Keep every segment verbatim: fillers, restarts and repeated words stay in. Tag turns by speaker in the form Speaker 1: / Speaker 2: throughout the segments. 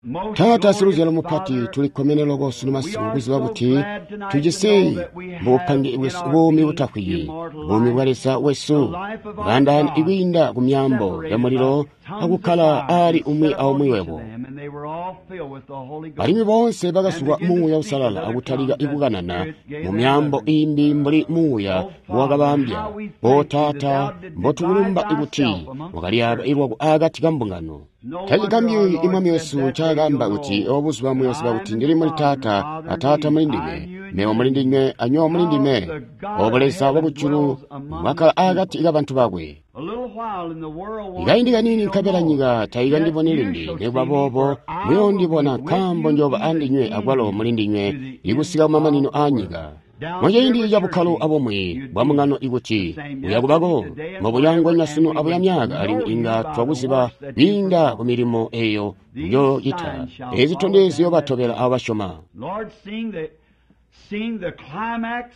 Speaker 1: tata siruzela mupati tulikomenelo bosu n'amasiku kuziba buti tugise bupange bumi butakwiye bumi bwaresa wesu bandani ibinda ku myambo y'amuriro agukala ari umwe aho mwiwebo barimi bonse bagasubwa muya usalala agutaliga iguganana mu myambo imbi muri muya bwagabambya bo tata mbotulumba iguti mugaliyaba irwa agati gambungano tayigamye imami Yesu cyagamba uti obuzwa mu Yesu babuti ndiri muri tata atata muri ndime me muri ndime anyo muri ndime obolesa babucuru baka agati igabantu bagwe igayindiga nini kaberanyiga tayiga ndibonelindi ne babobo myo ndibona kambo njoba andinywe agwalo muri ndime igusiga mama nino anyiga Moja indi ya bukalo abomwe bamungano iguti uyagubago mu buyango nyasuno abuyamyaga ari inga twabuziba binda ku mirimo eyo yo yita ezitondezi yo batobera abashoma
Speaker 2: Lord seeing the seeing the climax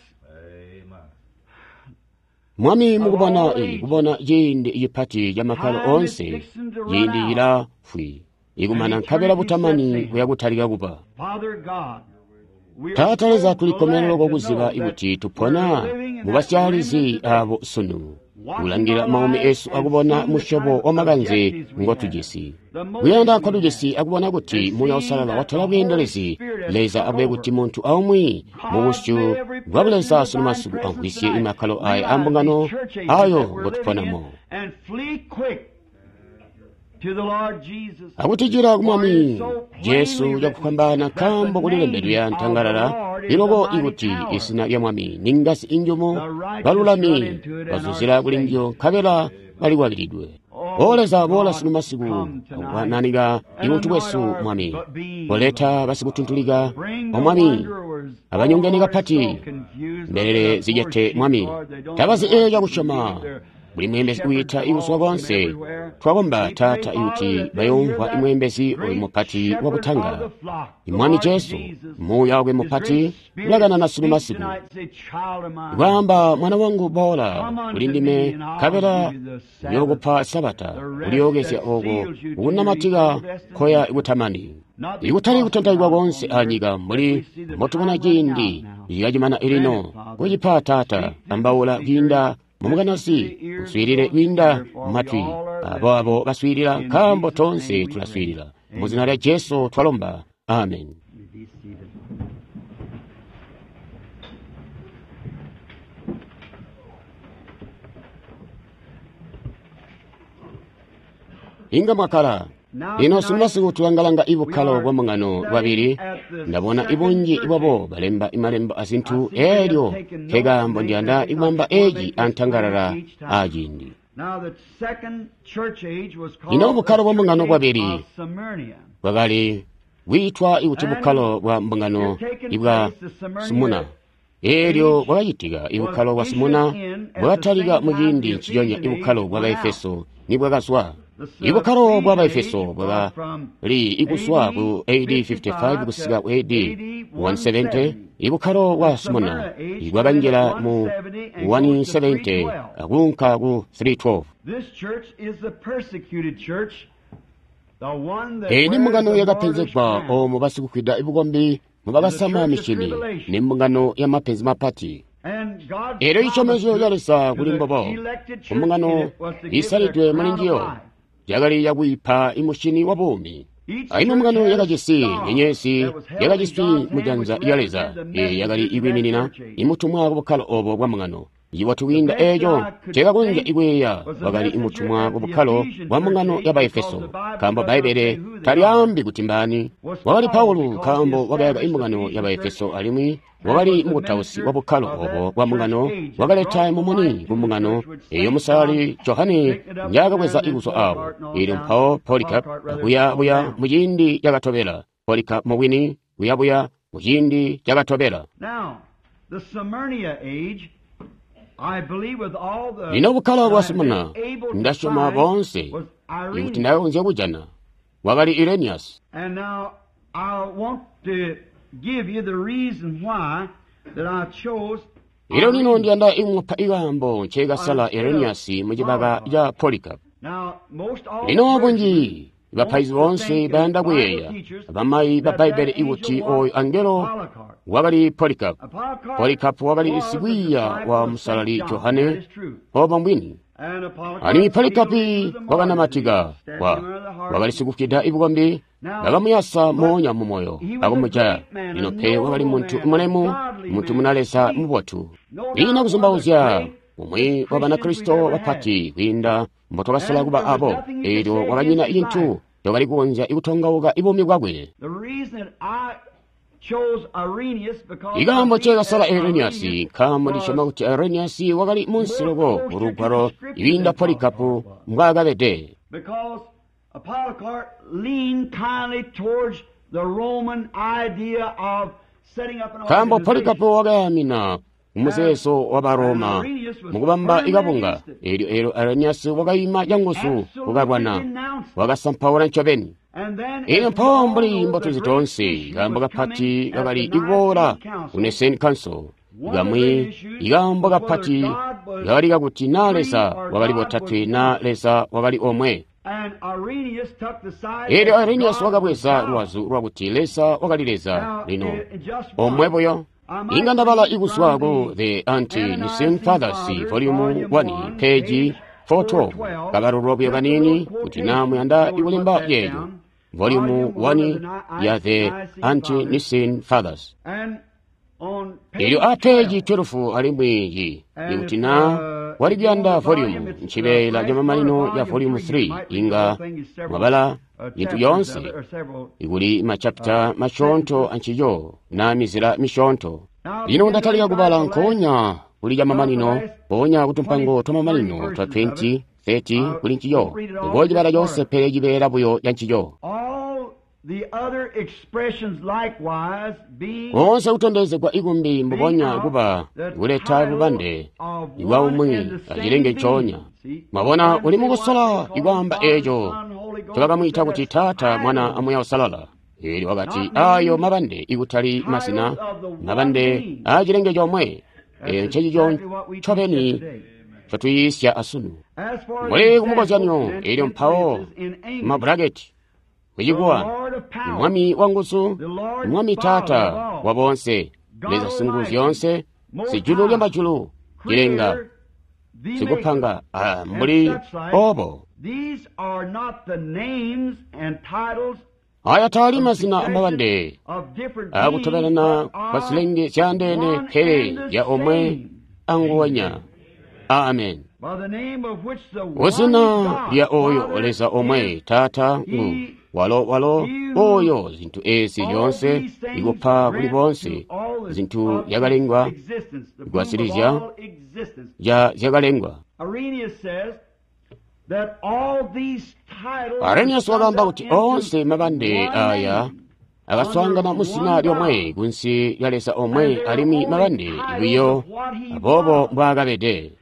Speaker 1: Mwami mugubona e gubona yindi yipati yamakalo onse yindi ira fui igumana kabera butamani kuyagutariga guba
Speaker 2: Father God
Speaker 1: Tataleza tulikomenelo kuziba ibuti tupona mubasyalizi abo sunu ulangira maumi Yesu agubona mushobo omaganze ngo tugisi uyenda ko tugisi agubona guti muya usalala watalabendelezi leza abwe guti muntu awumwi mubusyu gwabuleza sunumasugu angwisiye imakalo ay ambungano ayo gotuponamo
Speaker 2: and flee quick to the Lord Jesus.
Speaker 1: Agutigira kumwami Yesu yakukambana kambo kulile mbelu ya ntangarara ilogo iguti isina ya mwami ningasi injomo balulami bazuzira kulingyo kabela bali waliridwe oleza bola sinu masiku wananiga imuntu wesu mwami oleta basikutuntuliga omwami abanyongenega pati mbelele zijete mwami tabazi eya kushoma buli mwembezi uyita iwuswa bonse twabomba tata iuti bayomva imwembezi oyi mupati wabutanga imwami Yesu muya we mupati ulagana na sunu masiku gwamba mwana wangu bola ulindime kabera yogupa sabata uliogesya ogo unamatiga koya ibutamani igutari gutantayibwa bonse anyiga muri motubona jindi yajimana irino kujipa tata ambawula ginda Mumuganasi uswirire winda matwi abo abo baswirira kambo tonse tulaswirira muzina lya Yesu twalomba amen Inga makala ino sunmasiku tulangalanga ibukalo bwamungano babiri ndabona ibunji ibabo balemba imalemba asintu elyo kegambo ndianda imamba eji antangarara ajindi ino bukalo bwamungano babiri bagali witwa ibuti bukalo bwa mbungano ibwa Sumuna elyo bwayitiga ibukalo bwa Sumuna bwataliga mujindi kijonya ibukalo bwa Efeso nibwa gaswa Ibukalo bwa Efeso bwa li iguswa ku A D fifty-five kusiga A D one seventy ibukalo wa Sumuna igwabangela mu one seventy agunka ku three twelve
Speaker 2: This church is the persecuted church the one that
Speaker 1: Eni mungano yagapenze kwa o mubasi kukwida ibugombi mubabasama mishini ni mungano ya mapenzi mapati Ero ichomezo yalisa kulimbobo umungano isaridwe maningiyo yagali yaguipa imushini wabumi aino mungano yagajisi nyenyesi yagajisi mujanza yaleza e yagali ibwiminina imutumwa bukalo obo bwa mungano yiwatuwinda ejo chega kunja igweya bagali imutumwa bukalo bwa mungano yaba Efeso kambo baibere taliambi kutimbani wagali Paulo kambo wagayaga imungano yaba Efeso alimwi wagali mutausi wabukalo obo bwa mungano wagaleta mumuni bumungano eyo musali Johani nyaga weza iguso abo ili mpao Polycarp buya buya mujindi yagatobera Polycarp muwini buya buya mujindi yagatobera
Speaker 2: Now the Smyrna age I believe with all the
Speaker 1: Nino bukalo bwa Sumuna ndashoma bonse ikuti nayo nje bujana wagali Irenaeus
Speaker 2: And now I want to give you the reason why that I chose
Speaker 1: Iro nino ndianda imupa igambo chega sala Irenaeus mujibaga ya Polycarp
Speaker 2: Now most all
Speaker 1: Nino bonji baphayizi bonse bayanda kuyeya bamayi ba Baibuli ikuti oyo angelo wakali Polikapu. Polikapu wakali sikwiya wa msalali Johane oba mbwini ani Polikapi wakanamatiga wa wakali sikufida ibukombi bakamuyasa monya mumoyo akumuja lino phe wakali muntu mulemu muntu munalesa mubotu ina kuzumbauzya umwe wabana Kristo bapati kwinda mbotokasala kuba abo edo wakanyina intu yokali kuonja ikutongauka ibumi kwakwe. Igambo chekasala Irenaeus kama lishoma kuti Irenaeus wakali munsilogo urugwaro ibinda Polikapu mwakabede.
Speaker 2: Because Polycarp leaned kindly towards the Roman idea of setting up an
Speaker 1: kambo
Speaker 2: organization.
Speaker 1: Polikapu wakayamina umuseso w'Abaroma mukubamba ikabunga eryo ero Irenaeus wakayima jangusu kukabwana wakasampawula ncobeni ino mpawambuli mboto zitonse igambo kapati kakali ikubora une Saint Council igamwi igambo kapati kakali kakuti nalesa wakali botatwe nalesa wakali omwe eryo Irenaeus wakabweza lwazu lwakuti lesa wakali lesa lino omweboyo inga ndabala ikuswako The Ante-Nicene Fathers volume one page four twelve kabarurobyo kanini kuti namwe anda ikulemba yeyo volume one ya The Ante-Nicene Fathers iyo a page twelve alimweyi ikuti na walibyanda volume nchibela jamamalino ya volume three inga mwabala yintu yonse ikuli machapita mashonto anchiyo na mizira mishonto ino ndatalika kubala nkonya kuli jamamalino ponya kutumpango tomamalino twa twenty thirty kuli nchiyo ngoji bala yonse pege bela buyo yanchiyo onse utondeze kwa ikumbi mbubonya kuba uleta bubande iwa umwi ajirenge chonya mabona uli mukusola iwamba ejo tukakamwita kuti tata mwana amuya usalala ili wakati ayo mabande ikutali masina mabande ajirenge jomwe e chejijo chobeni chotuyisya asunu mwele kumukozanyo ili mpawo mabrageti wejikuwa mwami wangusu mwami tata wabonse leza singu zionse sijulu lya majulu jirenga sikupanga ah, mbuli obo aya tali masina amabande akutobelana basilenge syandene pere ya omwe anguwanya amen usina lya oyo oleza omwe tata ngu walo walo oyo zintu esi yonse ikupha kuli bonse zintu yakalengwa igwasirizya ya yakalengwa. Irenaeus wakamba kuti onse mabande aya akaswangana musina lyomwe kunsi yalesa omwe alimi mabande iwiyo abobo mbwakabede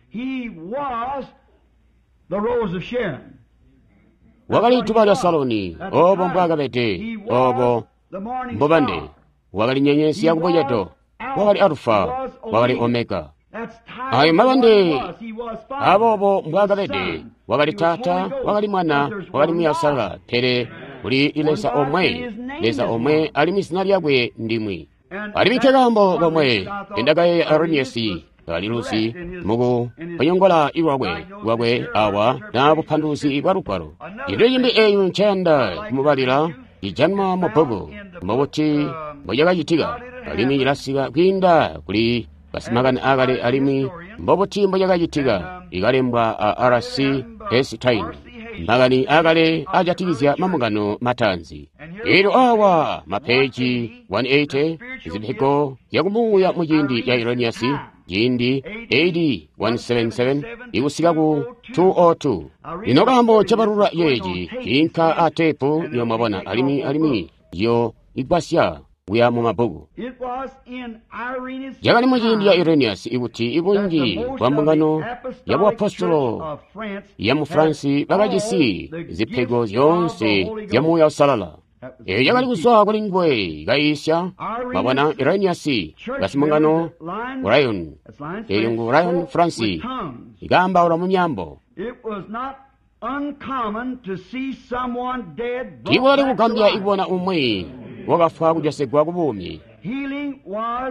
Speaker 1: wakali tuba lya Saloni obo mbwakabede obo mbobande wakali nyenyesi ya kubojato wakali Alpha wakali Omega ayo mabande abobo mbwakabede wakali tata wakali mwana wakali muyasala tere uli ilesa omwe lesa omwe alimi sina lyakwe ndimwi alimikegambo bomwe endagaye Irenaeus alilusi mugu panyongola iwabwe wabwe awa na buphanduzi bwaruparo ideyimbe eyo nchanda kumubalira ijanma mopogo maboti mboyagayitiga alimi ilasiga kwinda kuli basimagana agale alimi mboboti mboyagayitiga igalembwa a R C Estine magani agale ajatigizya mamugano matanzi ero awa mapeji one eighty izibiko yakumuya mujindi ya Irenaeus jindi A D one seventy-seven iwusigaku two oh two inogambo chabarura yeji inka atepo yo mabona alimi alimi yo igwasya uya mu mabugu yagali mujindi ya Irenaeus ibuti ibungi wambungano yabu apostolo ya mu France bagajisi zipego yonse yamu ya salala e yagali kuswa kulingwe gaisha mabona Irenaeus gasimungano Orion eyungu Orion France igamba ora munyambo
Speaker 2: uncommon to see someone dead brought
Speaker 1: iwali
Speaker 2: back to
Speaker 1: kugambya
Speaker 2: life.
Speaker 1: ikuona umwi wakafa kudyasegwa kubumi
Speaker 2: Healing was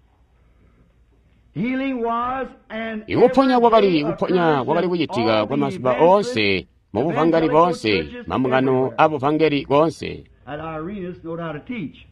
Speaker 2: healing was and
Speaker 1: ikuphonya kwakali kuphonya kwakali kuchitika kwa masiba onse mu buvangeli bonse mamungano a buvangeli bonse.
Speaker 2: at Irenaeus know how to teach.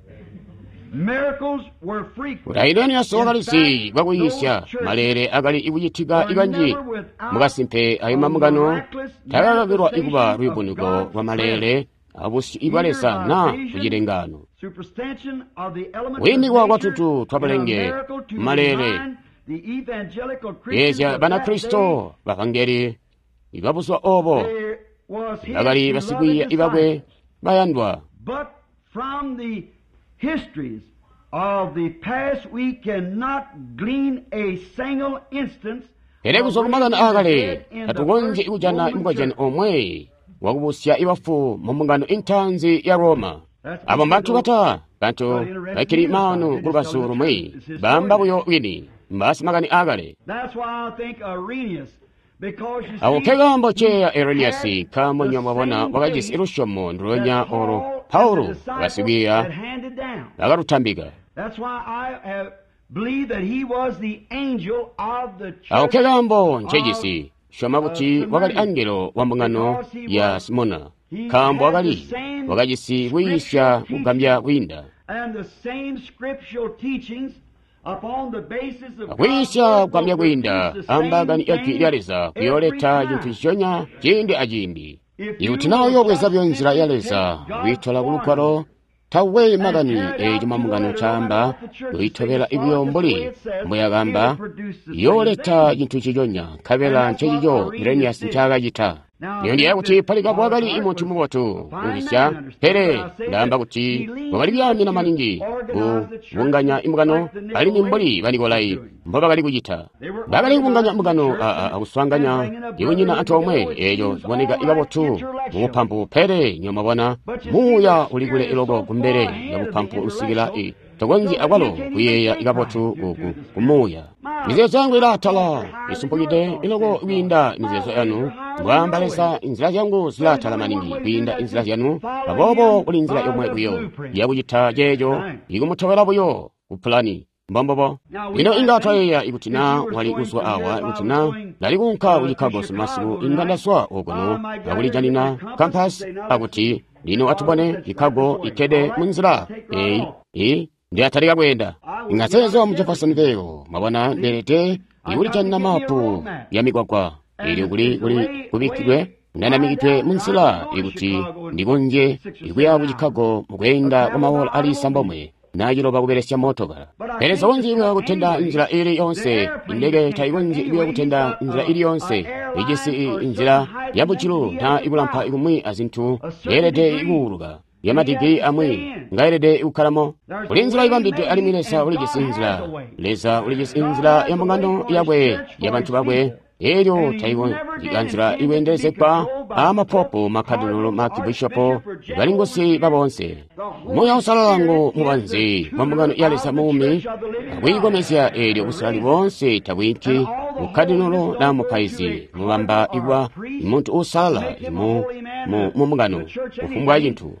Speaker 2: Miracles were frequent.
Speaker 1: ulaileni asokalisi kwakuyisya malere akali ikuchitika ikanji mukasimpe ayo mamungano takakakirwa ikuba lwibuniko kwa malere abusi ibalesa na kuchilengano
Speaker 2: Superstition of the elements
Speaker 1: wimikwa
Speaker 2: of
Speaker 1: kwathutu
Speaker 2: nature
Speaker 1: twapalenge
Speaker 2: and a miracle to
Speaker 1: malere
Speaker 2: remind the evangelical Christians
Speaker 1: yesya
Speaker 2: of
Speaker 1: bana
Speaker 2: that
Speaker 1: kristo bavangeli ibabuswa obo
Speaker 2: day there was his
Speaker 1: bakali
Speaker 2: beloved
Speaker 1: basikwiye ibabwe
Speaker 2: disciples.
Speaker 1: bayandwa.
Speaker 2: But from the histories of the past we cannot glean a single instance
Speaker 1: ere kusokumakana
Speaker 2: of
Speaker 1: akale
Speaker 2: raising the dead in the
Speaker 1: atukonje
Speaker 2: first
Speaker 1: ikujana
Speaker 2: Roman
Speaker 1: imukajani
Speaker 2: church.
Speaker 1: omwe wakubusya ibafu mu mungano inthanzi ya roma abo mbanthu kata banthu bakili manu kulukasulu mwi bamba kuyo wini mbasimakani akale
Speaker 2: That's why I think Irenaeus, because you
Speaker 1: awo
Speaker 2: see,
Speaker 1: kekambo cheya Irenaeus
Speaker 2: he had
Speaker 1: kamonyo
Speaker 2: the
Speaker 1: mwabona
Speaker 2: same
Speaker 1: wakajisi
Speaker 2: faith
Speaker 1: ilushomo
Speaker 2: that
Speaker 1: ndilonya
Speaker 2: Paul
Speaker 1: oro
Speaker 2: and the
Speaker 1: paulo
Speaker 2: disciples
Speaker 1: akasikiya
Speaker 2: had handed down.
Speaker 1: akaluthambika.
Speaker 2: That's why I have believed that he was the angel of the
Speaker 1: awo
Speaker 2: church
Speaker 1: kekambo
Speaker 2: of
Speaker 1: nchejisi shoma kuti wakali angelo wa mungano ya simona kambo wakali wakajisi kuyisya kugambya kuyinda
Speaker 2: and the same scriptural teachings upon the basis of
Speaker 1: kuyisya
Speaker 2: God's
Speaker 1: kugambya
Speaker 2: word
Speaker 1: kuyinda
Speaker 2: produce the same
Speaker 1: ambagani
Speaker 2: thing
Speaker 1: yakilyaleza
Speaker 2: every
Speaker 1: kuyoleta
Speaker 2: time.
Speaker 1: chinthu chichonya chindi achimbi
Speaker 2: If you
Speaker 1: iuti nawo
Speaker 2: will
Speaker 1: yobweza
Speaker 2: just
Speaker 1: byonzira
Speaker 2: simply
Speaker 1: yaleza
Speaker 2: take God's
Speaker 1: withola
Speaker 2: word
Speaker 1: kulukwalo tawe magani
Speaker 2: and carry out
Speaker 1: ejo mamungano
Speaker 2: the
Speaker 1: chamba
Speaker 2: word of the church,
Speaker 1: yoitobera
Speaker 2: say,
Speaker 1: ibyomboli
Speaker 2: "Father, this is the way it
Speaker 1: mbuyagamba
Speaker 2: says, it produces the
Speaker 1: yoleta
Speaker 2: same
Speaker 1: chinthu chichonya kabela
Speaker 2: And that's what
Speaker 1: nchechicho
Speaker 2: Irenaeus
Speaker 1: Irenaeus
Speaker 2: did.
Speaker 1: nchakachita
Speaker 2: Now,
Speaker 1: niyo ndiye
Speaker 2: I
Speaker 1: kuti
Speaker 2: think
Speaker 1: palika
Speaker 2: that
Speaker 1: bwakali
Speaker 2: Polycarp
Speaker 1: imoti
Speaker 2: was
Speaker 1: mubotu
Speaker 2: a fine
Speaker 1: ulisya
Speaker 2: man, understand,
Speaker 1: pere
Speaker 2: but I say
Speaker 1: ndamba
Speaker 2: that
Speaker 1: kuti
Speaker 2: he leaned
Speaker 1: bwakali byamina
Speaker 2: to
Speaker 1: maningi
Speaker 2: organize the church
Speaker 1: bunganya imugano
Speaker 2: like the
Speaker 1: ali ni mboli
Speaker 2: Nicolaitans
Speaker 1: banikolai
Speaker 2: was doing.
Speaker 1: mbo bakali kuchita
Speaker 2: They were
Speaker 1: bakali kubunganya
Speaker 2: organizing
Speaker 1: mugano
Speaker 2: the church and
Speaker 1: akuswanganya
Speaker 2: bringing a
Speaker 1: iwo nyina
Speaker 2: brother
Speaker 1: anthu omwe
Speaker 2: together, it
Speaker 1: ejo
Speaker 2: seems
Speaker 1: ziboneka
Speaker 2: all
Speaker 1: ikabotu
Speaker 2: right intellectual.
Speaker 1: muphampu pere nyomabona
Speaker 2: But you see,
Speaker 1: muya
Speaker 2: the
Speaker 1: ulikule
Speaker 2: spirit
Speaker 1: iloko
Speaker 2: is so
Speaker 1: kumbere
Speaker 2: far ahead
Speaker 1: ya
Speaker 2: of the
Speaker 1: buphampu usikila
Speaker 2: intellectual,
Speaker 1: i tokonzi
Speaker 2: so that
Speaker 1: akwalo
Speaker 2: you can't even
Speaker 1: kuyeya
Speaker 2: think
Speaker 1: ikabotu
Speaker 2: right due to
Speaker 1: uku
Speaker 2: the spirit.
Speaker 1: kumuya
Speaker 2: My
Speaker 1: mizezo zangu ilatala
Speaker 2: thoughts are higher than
Speaker 1: isumpukite
Speaker 2: your
Speaker 1: iloko
Speaker 2: thoughts,
Speaker 1: winda
Speaker 2: my
Speaker 1: mizezo
Speaker 2: ways
Speaker 1: yanu
Speaker 2: are higher than
Speaker 1: mwambalesa
Speaker 2: your ways.
Speaker 1: inzira zangu zilatala maningi kuyinda inzira yanu apopo kuli inzira yomwe kuyo yakuchita jejo ikumuthokera buyo kupulani mbombobo ino ingathayeya ikutina wali uswa awa ikutina lali kunka kuchikhago simasiku ingandaswa okono akulijanina campus akuti lino atubone chikhago ikede munzira eyi i ndi athalika kuyenda ingasezo muchifasaniveyo mabona nderete ikulichanina mapu ya migwagwa ili kuli kuli kubikidwe nanamikitwe munzira ikuti ndikunje ikuya kuchikhago mukuyenda kwa mawola ali sambomwe nayiloba kuperesya motoka pereza wonji iwe kutenda inzira ili yonse indege taikonji iwe kutenda inzira ili yonse ijisi inzira yabuchilu na ikulampa ikumwi azinthu yerede ikuuluka yamadigi amwi ngairede ikukhalamo uli inzira ibambidwe alimiresa ulijisi inzira leza ulijisi inzira yamungano yabwe yabanthu babwe elyo taiwo ikanzira iwendezepa amapopo makadinolo makibishopo balingosi babonse moya usalalango mubanzi mamungano yalesa mumi akwigomesya elyo kusali bonse tabwinki mukadinolo na mukaizi mubamba igwa imuntu usala imu mumungano ufumbwa yinthu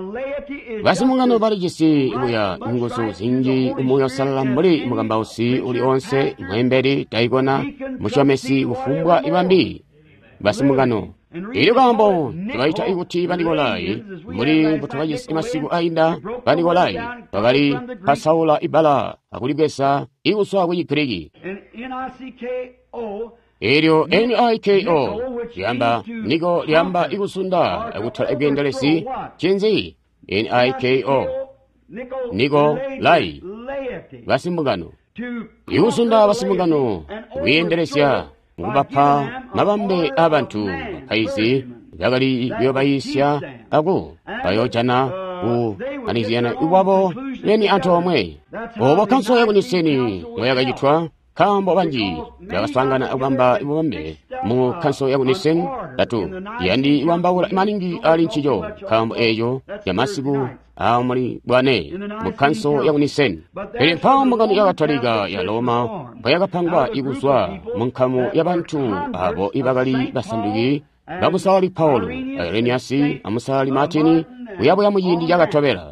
Speaker 1: basi mungano balijisi ibuya ingusu zinji umuya usalala muli mugamba usi uli onse mwemberi taigona mushomesi ufumbwa ibambi basi mungano ili kambo tibaita ikuti banikolai muri mbutuwajisi imasiku ainda banikolai bakali pasaula ibala akulibwesa ikuswa kuyipiriki elyo N I K O lyamba niko lyamba ikusunda akuthala ebyendelesi chinzi N I K O niko lai basimbungano ikusunda basimbungano kuyendelesya mukubapha mabambe abantu baphaisi bakali byobayisya ako bayojana ku aniziyana iwabo yeni anthu omwe obo kanso yakuniseni moyakachithwa kambo banji yakaswangana akubamba ibombe mu kanso yakunisen tatu yandi iwambawula imaningi ali nchijo kambo ejo ya masiku amuli bwane mu kanso yakunisen eli mpambo ngani yakatolika ya Roma bayakapangwa ikuswa mu nkhamu y'abantu abo ibakali basanduki bamusali Paulo, Irenaeus, amusali Martin, buyabwe muyindi yagatobera.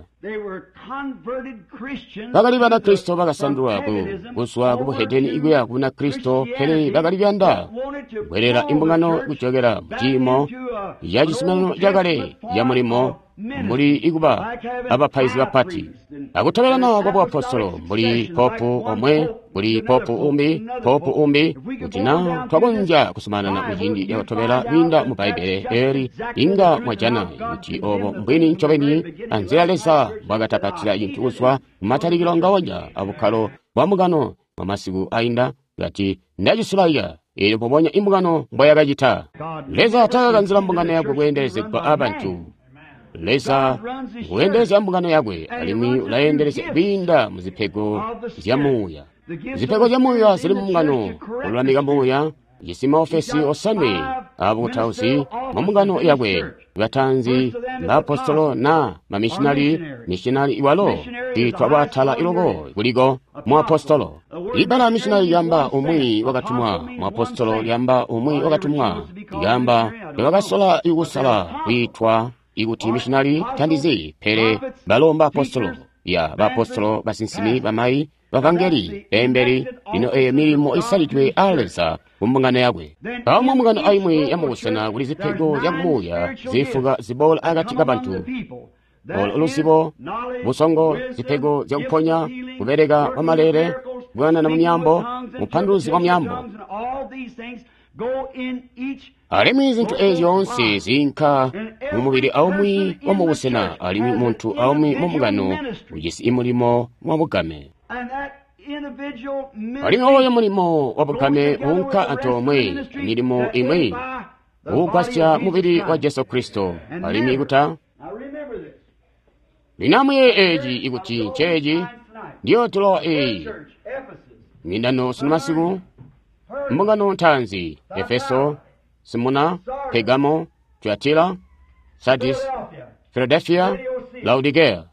Speaker 1: Bagali bana Kristo bagasandulako kuswa kubuhedeni igwe kuna Kristo pele bagali byanda bwerera imbungano kuchogera mutimo yajisimano jagale ya mulimo muri iguba abapaizi bapati agutobera na bwa apostolo muri popo omwe muri popo umbi popo umbi utina twabonja kusumana na mujindi yabatobera binda mu Bible eri inga mwajana uti obo mbwini nchobeni anzira lesa bagatapatira yintuswa mataligiro ngawonya abukalo bamugano mamasigu ainda gati ndajisulaya iyo pobonya imbugano mboyagajita leza ataga nzira mbungano yagwe gwendereze kwa abantu leza gwendereze mbungano yagwe alimi ulayendereze binda muzipego zyamuya zipego zyamuya zili mbungano ulamiga muya yisima ofesi osane abutausi mbungano yagwe batanzi bapostolo na mamissionary missionary iwalo ditwabatala ilogo guligo mu apostolo ibala missionary yamba umwi wagatumwa mu apostolo yamba umwi wagatumwa yamba bagasola igusala kwitwa iguti missionary tandizi pere balomba apostolo ya bapostolo basinsimi bamai bavangeli emberi ino emirimo isalitwe aleza umbungano yagwe amu umbungano aimwe yamusena guli zipego yamuya zifuga zibola agati gabantu olusibo busongo zipego zyakuponya kuberega wamalere bwana na mnyambo mupanduzi wa mnyambo alimi izintu ezonse zinka mumubiri aumwi wamubusena alimi muntu aumwi mumugano ugisi imulimo mwabugame alimi oyo mulimo wabugame unka atomwe mirimo imwe ukwasya mubiri wa Yesu Kristo alimi iguta linamwe eji iguti cheji ndiyo tulo eji mindano sinamasigu mbungano ntanzi Efeso, Simona, Pegamo, Tuatila, Sardis, Philadelphia, Laodicea.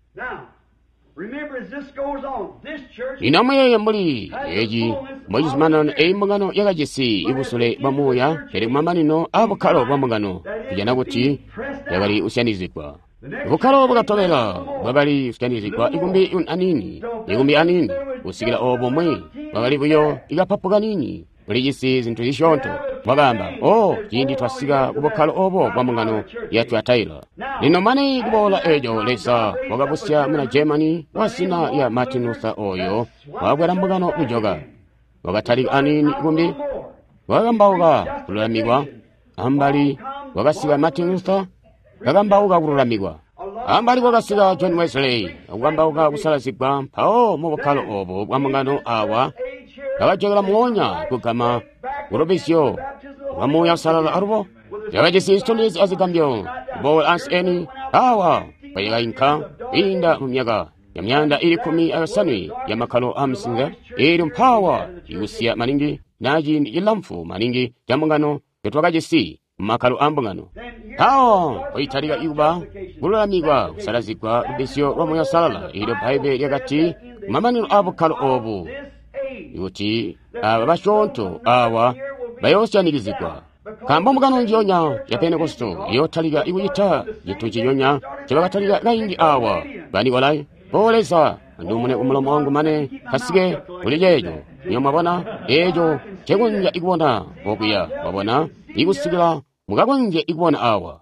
Speaker 1: Inamwe mbuli eji mojismana e mbungano yagajisi ibusule bamuya pere mamanino abukalo bamugano kujana guti yabali usyanizikwa bukalo bugatobera babali usyanizikwa igumbi un anini igumbi anini usigira obo mwe babali buyo igapapuga nini Bulijisi zintu zishonto bagamba oh jindi twasiga kubukalo obo bamugano yatu ataila nino mani kubola ejo lesa wagabusya muna Germany wasina ya Martin Luther oyo wabwera mbugano kujoga wagatali anini gumbi wagamba uga kulamigwa ambali wagasiga Martin Luther wagamba uga kulamigwa ambali wagasiga John Wesley wagamba uga kusalazigwa pao mubukalo obo bamugano awa Kawajagala muonya kukama urobisyo wamuya salala arubo yagajisi stories azigambyo bol ans eni awa bayaga inka inda mumyaga yamyanda iri kumi ayosani yamakalo amsinga iri mpawa yusiya maningi naji ilamfu maningi jamungano yotwagajisi makalo ambungano hao oitariga yuba gulamigwa salazikwa urobisyo wamuya salala iri Bible yagati mamani abukalo obu yuti abashonto awa bayosyanilizikwa kamba mugano njonya ya Pentekosto yotaliga iwita yituji yonya kibagataliga gaingi awa bani walai bolesa ndumune umulomo wangu mane kasige ulijejo nyomabona ejo chegunja igwona okuya babona igusigira mugagonje igwona awa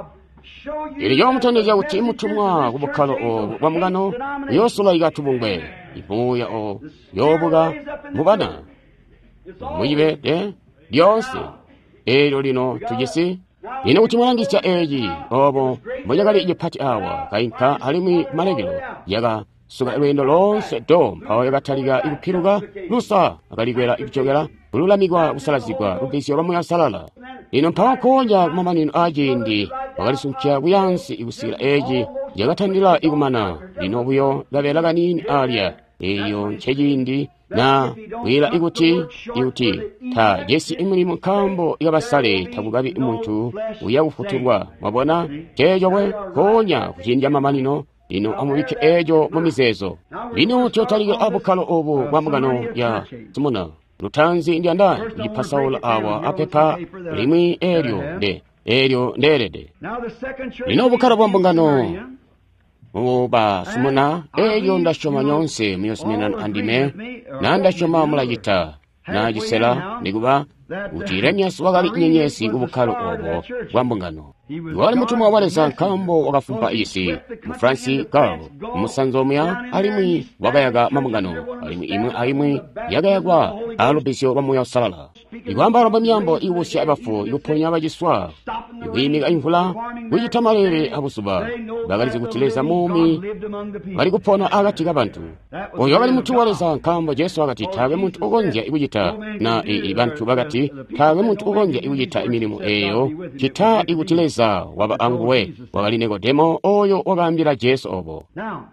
Speaker 1: iri yomutaneza uti mutumwa kubukalo o bamugano yosula igatubungwe ibuya o yobuga mubana muyibe eh byose ero lino tugisi ino utimulangisya eji obo mbojagali ijepati awa kainka alimi malegero yaga suga lwendo lonse do awo yagataliga igupiruga lusa akaligwera iguchogera ululamigwa usalazigwa rubisyo bamu yasalala ino mpawa konja mamanino ajindi wagalisunkya buyansi igusira eji yagatandila igumana lino buyo labelaga nini alya eyo nchejindi na wila iguti iguti ta jesi imulimo kambo yabasale tabugabi umuntu uyagufuturwa wabona kejowe konya kujindya mamanino ino amubike ejo mumizezo lino tyotaliga abukalo obo bamugano ya Simona Lutanzi ndianda ipasaula awa apepa limwi eryo de eryo nderede
Speaker 2: Now the second church
Speaker 1: lino obukhala bwa mbungano
Speaker 2: Samaria,
Speaker 1: oba simuna eryo ndashoma nyonse muyosomena andime nandashoma mulayita nagisela niguba utirenyesi wagali nyenyesi ubukhalo obo bwa mbungano iwali mutumwa walesa nkambo wakafumpa isi mufransi carl umusanzomya alimwi wagayaga mambungano alimwi imwe alimwi yagayagwa alubisyo bamuya salala igwambala bamyambo iwusya abafu ibuponya abagiswa ibimiga imvula wiyitamalere abusuba bagalize kutileza mumi bali kupona agati k'abantu oyo bali mutu walesa nkambo yesu agati tabe muntu ugonja ibuyita na ibantu bagati tabe muntu ugonja ibuyita imirimu eyo kita igutileza waba anguwe wabali Nikodemo oyo wagambira Yesu obo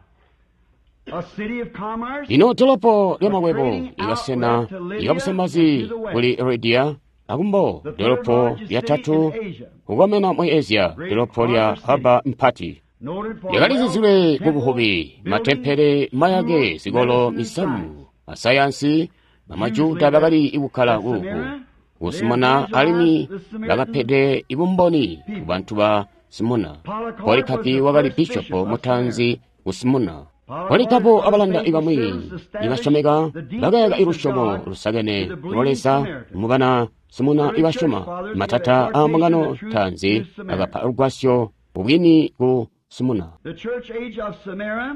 Speaker 1: ino telopo lyamawebo igasena igabusemazi buli Erodia agumbo telopo lyatatu ugomena mu Asia telopo lya haba mpati yagalizizwe bubuhubi matempere mayage sigolo misamu asayansi amajuda bagali ibukala gugu usumana alimi bagapede ibumboni kubantu ba simuna polikapi wagali bishopo mutanzi usimuna polikapo abalanda ibamwi ibashomega bagayaga irushomo rusagene rolesa mubana simuna ibashoma matata amangano tanzi agapa urwasyo ubwini ku simuna.
Speaker 2: The church age of Samaria,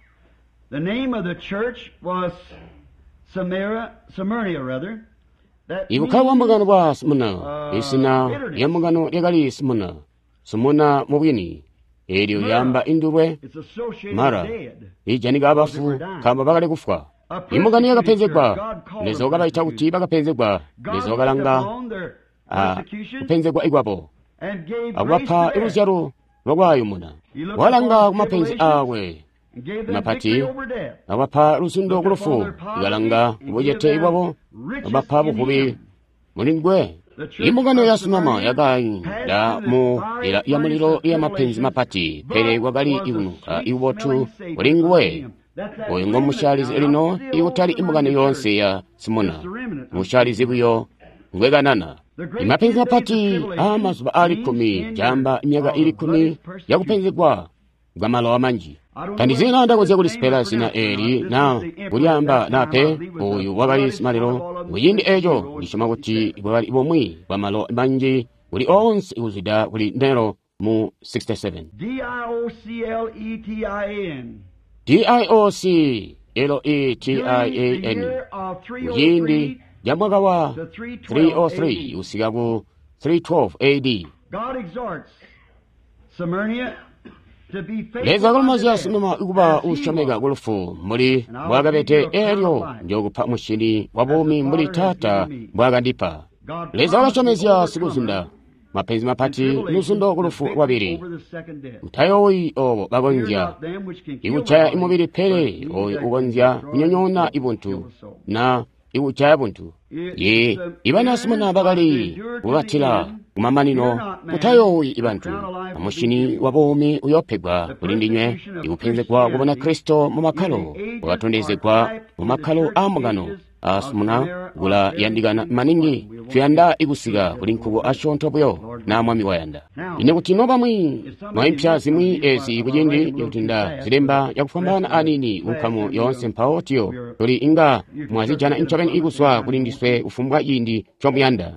Speaker 2: the name of the church was Samaria, Samaria rather.
Speaker 1: ibuka wambagano bwa simuna isina yambagano yagali simuna simuna mubwini eryo yamba indurwe mara ijaniga abafu kamba bagali kufwa imugani yagapenzegwa nezoga bayita kuti bagapenzegwa nezoga langa ah kupenzegwa igwabo agwapa iruzyaro rwayo muna walanga kumapenzi awe mapati abapa rusundo kurufu igalanga ubujete ibabo abapa bukubi mulindwe imugano yasunama yagayi da mu ila yamuliro yamapenzi mapati pere wagali ibunuka iwotu ulingwe oyo ngo mushalizi elino iwutali imugano yonse ya simuna mushalizi buyo ngweganana imapenzi mapati amazuba ali kumi jamba imyaga ili kumi yakupenzegwa gamalo amanji tandizina ndagoze kuli Speransi na Eri na bulyamba nape oyu wagali simaliro nguyindi ejo lishoma kuti ibwali ibomwi bamalo manji uli onse iuzida uli nero mu sixty-seven
Speaker 2: D I O C L E T I A N
Speaker 1: D I O C L E T I A N nguyindi jamwaga wa three oh three usigabu three twelve A D
Speaker 2: God exhorts Samaria
Speaker 1: leza golmazi asinuma iguba ushomega golufu muri bwagabete eryo njogupa mushini wabumi muri tata bwagandipa leza gashomezya siguzinda mapenzi mapati nusundo golufu wabiri mtayoyi obo bagonja ibucha imubiri pere oyo ugonja nyonyona ibuntu na ibucha buntu ye ibana simuna bagali ugatila kumamanino mutayoyi ibantu amushini wabomi uyopegwa kulindinywe ibupenzekwa kubona Kristo mu makalo ugatondezekwa mu makalo amugano asumuna gula yandigana maningi fyanda igusiga kulinkubo ashonto buyo na mwami wayanda ine kutino bamwi mwimpya zimwi ezi bugindi yutinda zilemba yakufambana anini ukamu yonse mpaotio tuli inga mwazijana inchoben iguswa kulindiswe ufumbwa yindi chomuyanda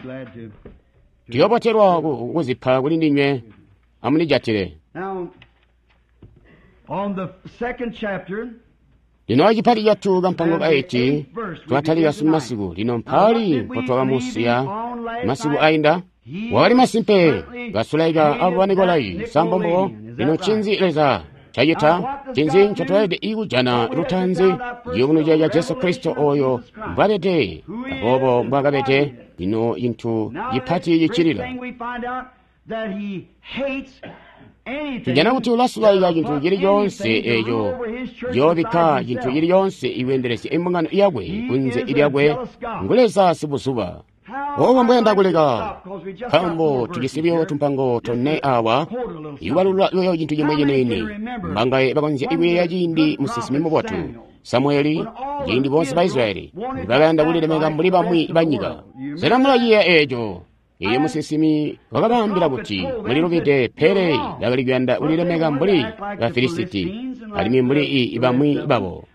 Speaker 1: tiyoboterwa ukuzipa kulindinywe amunijatire.
Speaker 2: Now on the second chapter
Speaker 1: lino ajipali yatuga mpango gaiti twatali yasu masigu lino mpali potwaga musiya masigu ainda wali masimpe gasulaiga abwanigolai sambombo lino chinzi leza chayita chinzi nchotwaide igu jana rutanzi yugunuja ya Yesu Kristo oyo mbalete agobo mbagabete lino intu yipati yichirila tujana kuti ulasulayiga jintu yiri yonse eyo yobika jintu yiri yonse iwenderesi imbungano iyagwe kunze ilyagwe nguleza sibusuba owa mbwenda kulega kambo tugisibyo tumpango tonne awa iwalula yoyo jintu yimwe yenene mbangaye bakonze iwe yajindi musisimimu bwatu Samueli jindi bonse ba Israeli baganda kulilemega muli bamwi banyiga seramula yiye ejo iyo musisimi wakabambira kuti muliluvide pere lakaligwanda ulilemeka mbuli vafilisiti alimi mbuli i ibamwi babo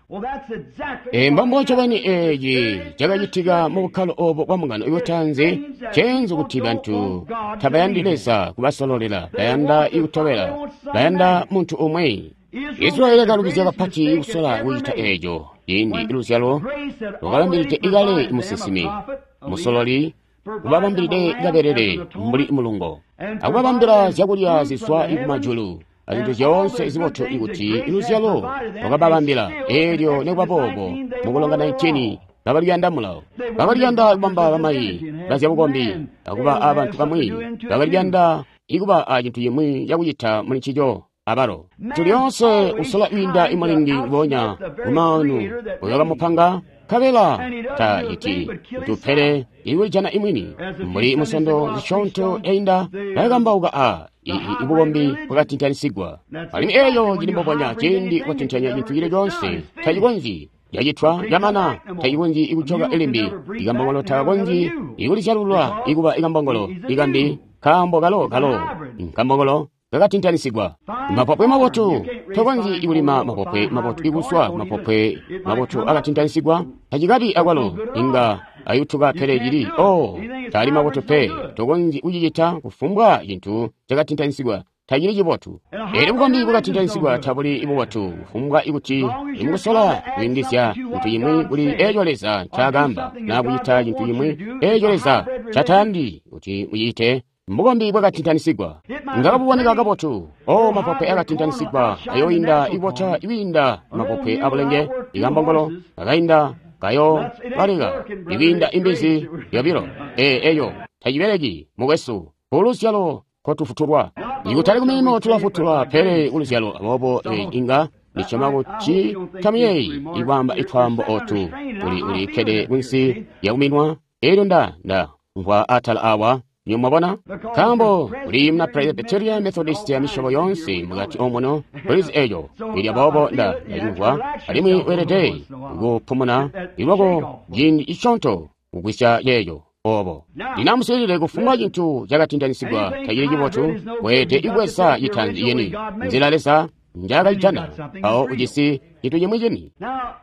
Speaker 1: embombo chobani eji chakachitika mu bukhalo obo bwa mungano iwotanze chenzo kuti bantu tabayandilesa kubasololera bayanda iutowera bayanda muntu omwe israeli kalukizia kapati iusola wita ejo indi ilusyalo wakalambirite igale musisimi musololi ubabambiride gaberere mbuli mulungo akubabambira zyakulya ziswa ikumajulu azintu zonse ziboto ikuti ilusyalo wakababambira elyo nekwabobo mukulongana icheni babalyandamula babalyanda kubamba bamayi bazyabukombi akuba abantu bamwi babalyanda ikuba acintu yimwi yakuyita muli chijo abaro tuliyonse usola winda imalingi bonya umanu uyoga mupanga kabela ta iti tupere iwe jana imwini muri musondo zishonto enda nagamba uga a ibugombi wakatintanisigwa alimi eyo jilimbobonya chindi watintanya jintu yile jonse tayigonzi yajitwa yamana tayigonzi ikuchoga elimbi igambongolo tagonzi igulichalulwa iguba igambongolo igambi kambo galo galo kambongolo gakatintanisigwa mapopwe maboto togonzi iulima mapopwe maboto iguswa mapopwe maboto agatintanisigwa tajigabi agwalo inga ayutuga pere jiri oh tali maboto pe togonzi ujijita kufumbwa jintu jagatintanisiwa tajiri jibotu eri bugombi bugatintanisiwa tabuli ibubotu kufumbwa iguti imusola windisya jintu yimwe buli ejoleza chagamba na buyita jintu yimwe ejoleza chatandi uti uyite mugombi bwagatintanisiwa ngabuboneka gabotu oh mapope agatintanisiwa ayoinda ibota iwinda mapope abulenge igambongolo againda kayo baliga ibinda imbizi yabiro e eyo tajiberegi mugesu ulusyalo kotufuturwa igutali kumimo tulafuturwa pere ulusyalo abobo e inga nichamago chi tamiyei ibamba itwambo otu uli uli kede winsi yauminwa erunda nda ngwa atala awa nyumabona kambo uli mna Presbyterian Methodist ya mishobo yonsi mugati omono police ejo ili abobo nda yungwa alimi werede go pumuna ilogo jin ishonto ugwisha yeyo obo dinamuselile kufunga jintu jagatindanisibwa tayiri jibotu wete igwesa yitanzi yeni nzilalesa njaga jana ao ujisi jitu yemwijeni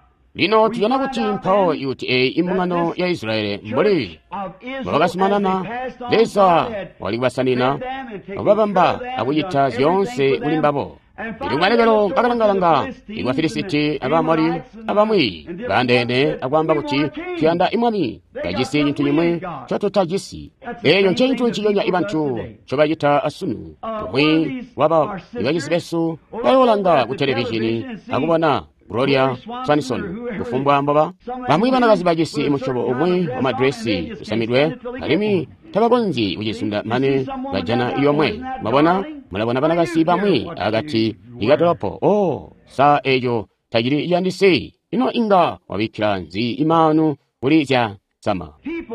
Speaker 1: lino tuyana kuti mpao yuti e imungano ya Israeli mbuli babagasimanana lesa walibasanina babamba akuyita zionse ulimbabo ilungalebelo bakalangalanga igwa Filisiti abamori abamwi bandene agwamba kuti tuyanda imwami kajisi jintu yimwe choto tajisi eyo nchentu nchiyonya ibantu chobayita asunu umwi waba ibagisi besu bayolanga ku televishini akubona Gloria Swanson kufumbwa mbaba bamwe banagazi bagisi imushobo umwe amadresi usamidwe alimi tabagonzi ujesunda mane bajana iyomwe mabona mulabona banagasi bamwe agati igadropo oh sa ejo tajiri yandise ino inga wabikiranzi imanu urizya sama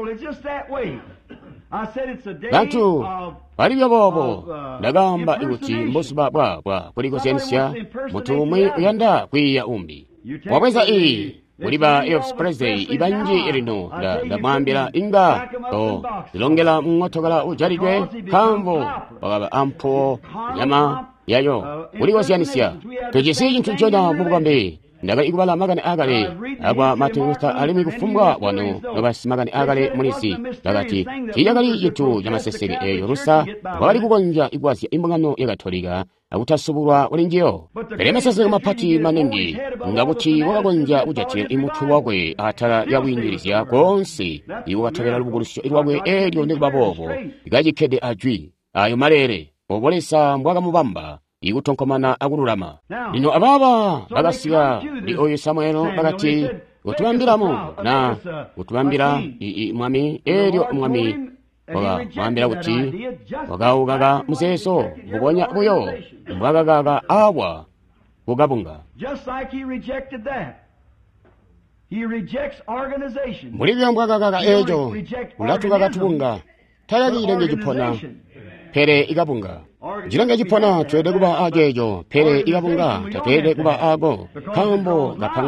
Speaker 1: bantu balibyo bobo ndagamba iguti mbosuba bwa bwa kuliko sensia mutumwe uyanda kwiya umbi wabweza ii muliba ex-president ibanje erino da ndamwambira inga to zilongela mwotogala ujarijwe kambo bagaba ampo nyama yayo kuliko sensia tujisi jintu chona mubugombe ndaga igubala magane agale agwa matusta alimi kufumbwa wano nobasi magane agale mulisi dagati kiyagali yitu yamasesege eyo rusa bali kugonja igwasi imbangano yagatoliga agutasubulwa ulingiyo peremesese mapati manengi ngabuti wakagonja ujatire imutu wagwe atara yawinyirizya konsi iwo atagera lubugulusho irwagwe elyo ndikubabobo igajikede ajwi ayo malere obolesa mbwaga mubamba igutonkomana agururama lino ababa bagasiga li oyo Samuelo bagati utubambiramu na utubambira mwami elyo mwami waga mwambira guti waga ugaga museso bugonya buyo mbwaga gaga awa bugabunga just like he rejected that he rejects organization muri byambwaga gaga ejo ulatuga gatubunga tayagire ngejipona pere igabunga jiranga jipona twede kuba agejo pere igabunga twede kuba ago kambo gapanga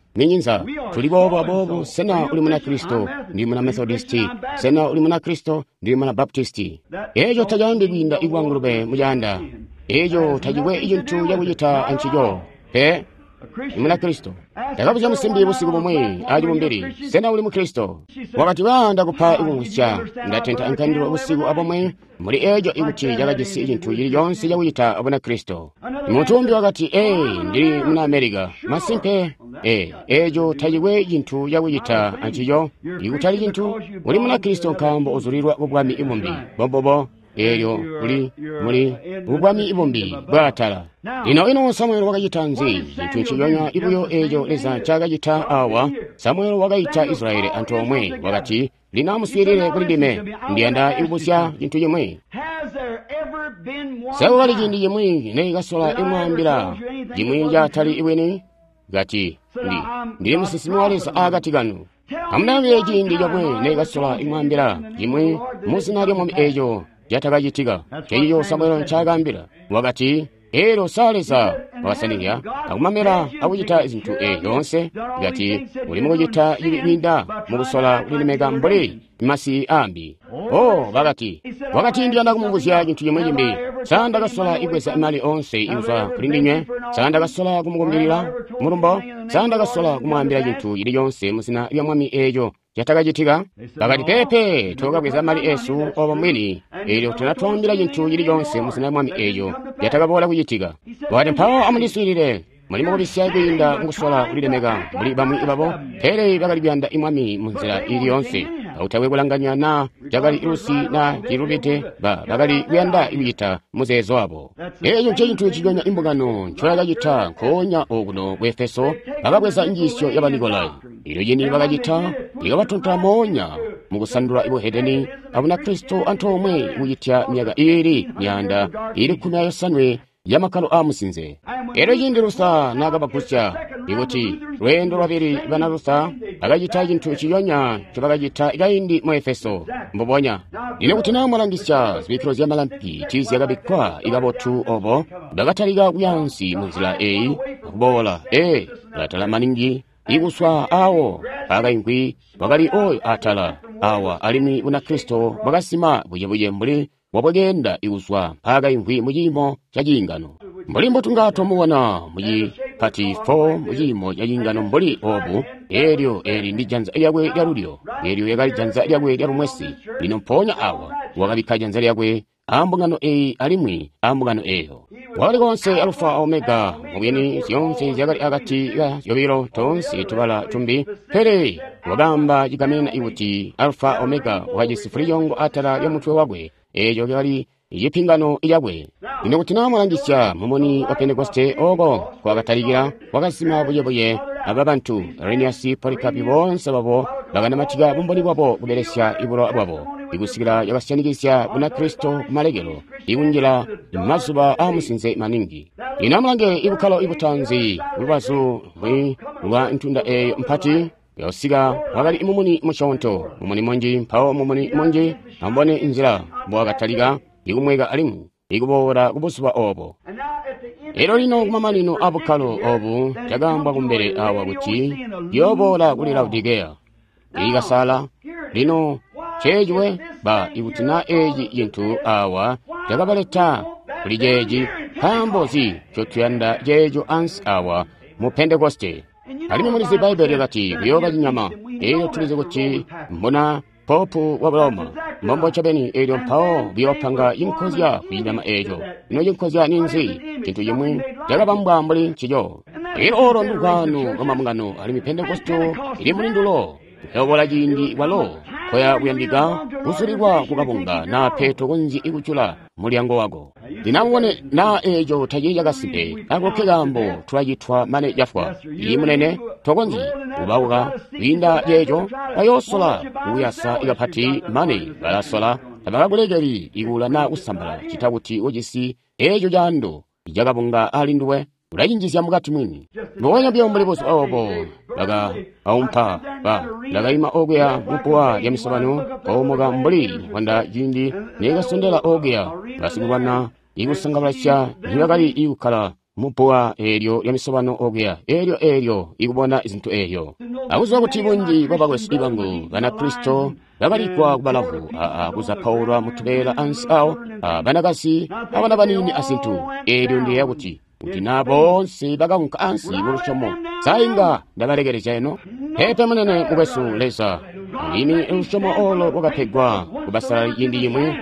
Speaker 1: ninyinza tuli bobo abobo sena uli muna Kristo ndi muna Methodisti sena uli muna Kristo ndi muna Baptisti ejo tajambibinda igwangulube mujanda ejo tajiwe ijintu yakuyita anchijo pe muna Kristo takabuza musimbi busiku bomwe aji mumbiri sena uli mu Kristo wakati wanda kupa ibumusha ndatenta ankandiro busiku abomwe muri ejo ikuti yakajisi ijintu yiri yonse yakuyita abona Kristo mutumbi wakati eh ndi muna Amerika masimpe eh ejo tajiwe ijintu yakuyita anchijo ikutali jintu uli muna Kristo nkambo uzurirwa ubwami imumbi bobobo eyo uli muri ubwami ibombi bwatala ino ino Samuel wakayitanzi intunchiyonya ibuyo ejo leza chakayita awa Samuel wakayita Israeli antu omwe wakati linamuswirire kulidime ndiyanda ibusya intu yemwe sewali jindi yemwe neigasola imwambira jimwe jatali iweni gati ndi ndi musisimi walesa agati ganu amnawe jindi yomwe neigasola imwambira jimwe musinali mu ejo yatakayitika cheyo Samuel nchagambira wakati ero salesa wasanira akumamera akuyita izintu e yonse gati uli mukuyita ibinda mukusola ulilemeka mbuli masi ambi oh wakati wakati ndiyanda kumunguzya jintu yemwe jimbi sanda kasola igwesa imali onse iuza kulindinywe sanda kasola kumukumbirira mulumbo sanda kasola kumwambira jintu yili yonse musina lya mwami ejo yatakayitika pakati pepe tokakweza mali esu oba mwini elyo tinatwambira jintu yili yonse musina mwami ejo yatakabola kuyitika wati mphawo amuniswirire mulimo kubisya ibinda mukusola ulilemeka muli bamwi ibabo pere bakali byanda imwami munzira ili yonse autawe kulanganya na jakali ilusi na kirubite ba bakali byanda ibita muzezo abo eyo chintu chigonya imbugano nchoyakayita nkonya okuno kwefeso bakakweza njisyo yabanikolai ilo yini bakayita ikabatonta monya mukusandula ibo hedeni abuna Kristo anthu omwe uyitya miyaga ili nyanda ili kumya yosanwe yamakalo amusinze ero yindi rusa nakabakusya ikuti lwendo lwabiri bana rusa akayita chintu chiyonya chobakayita ikayindi mu Efeso mbobonya ine kuti namulangisya zibikiro zya malampi chizi yakabikwa ikabotu obo bakatalika kuyansi munzira eyi akubola e latala maningi ikuswa awo pakainkwi wakali oyo atala awa alimi una Kristo bakasima buyebuye mbuli wabwagenda ikuswa pakainkwi mujimo chachingano mbulimbo tungato muwana muji pati fo mujimo chachingano mbuli obu eryo eri ndi janza lyakwe lyalulyo eryo yakali janza lyakwe lyalumwesi lino mponya awa wakabika janza lyakwe ambungano eyi alimwi ambungano eyo wali konse Alfa Omega mubiyeni ziyonse zyakali akati ya yobiro tonse tubala tumbi pere wagamba jikamena iwuti Alfa Omega wajisifuri yongo atala ya mutwe wagwe ejo yakali yipingano ilyakwe ine kuti namulangisya mumoni wa Pentekoste ogo kwakatalikira wakasima buyebuye aba bantu Reniasi Polikapi bonse babo bakanamatika bumboni bwabo kuberesya ibulo bwabo ikusikira yakasyanikisya kuna Kristo kumalekelo ikunjira mazuba amusinze maningi inamulange ibukalo ibutanzi ulwazu mwi lwa ntunda eyo mpati yosika wakali imumuni muchonto mumuni monji mpao mumuni monji ambone inzira bwakatalika ikumweka alimu ikubora kubusuba obo ero lino kumamalino abukalo obu chagamba kumbere awa kuti yobora kuli Laodikeya ikasala lino chejwe ba ikutina eji yintu awa chakabaleta kuli jeji pambozi chotuyanda jejo ans awa mu Pentekoste alimi muri Bible yakati kuyoba jinyama eyo tulize kuti mbona popu wa Roma mombo chabeni eyo mpao biopanga yinkozya kuyinyama ejo ino yinkozya ninzi kintu yemwe chakabambwa mbuli chijo ero oro ndugano kamamungano alimi Pentekosto ili mulindulo yobola jindi walo koya kuyambika usulirwa kukabunga na peto konzi ikuchula mulyango wago dinamwone na ejo tajija kasipe ako kegambo twajitwa mane jafwa imunene tokonzi ubauga winda yejo ayosola uyasa igapati mane balasola tabakagulegeri igula na usambala chitabuti ojisi ejo jando ijagabunga alinduwe urayinjizya mugati mwini nonya byo muri bose obo daga aumpa ba daga ima ogya mupwa ya misabano omoga mbuli wanda jindi nega sondela ogya basigurwana igusanga barasya ntibagari iukala mupowa eryo lya misobano ogya eryo eryo ikubona izinthu eyo akuziwa kuti bunji babagwesi ibangu bana kristo babalikwa kubalavu aa kuzaphaulwa mutubera ansi awo banakasi abana banini asinthu eryo ndiye kuti kuti nabonse bakanka ansi b'olushomo sayinga ndabalegereja eno hepe munene mugwesu lesa ini lushomo olo bwakaphegwa kubasala yindi yimwe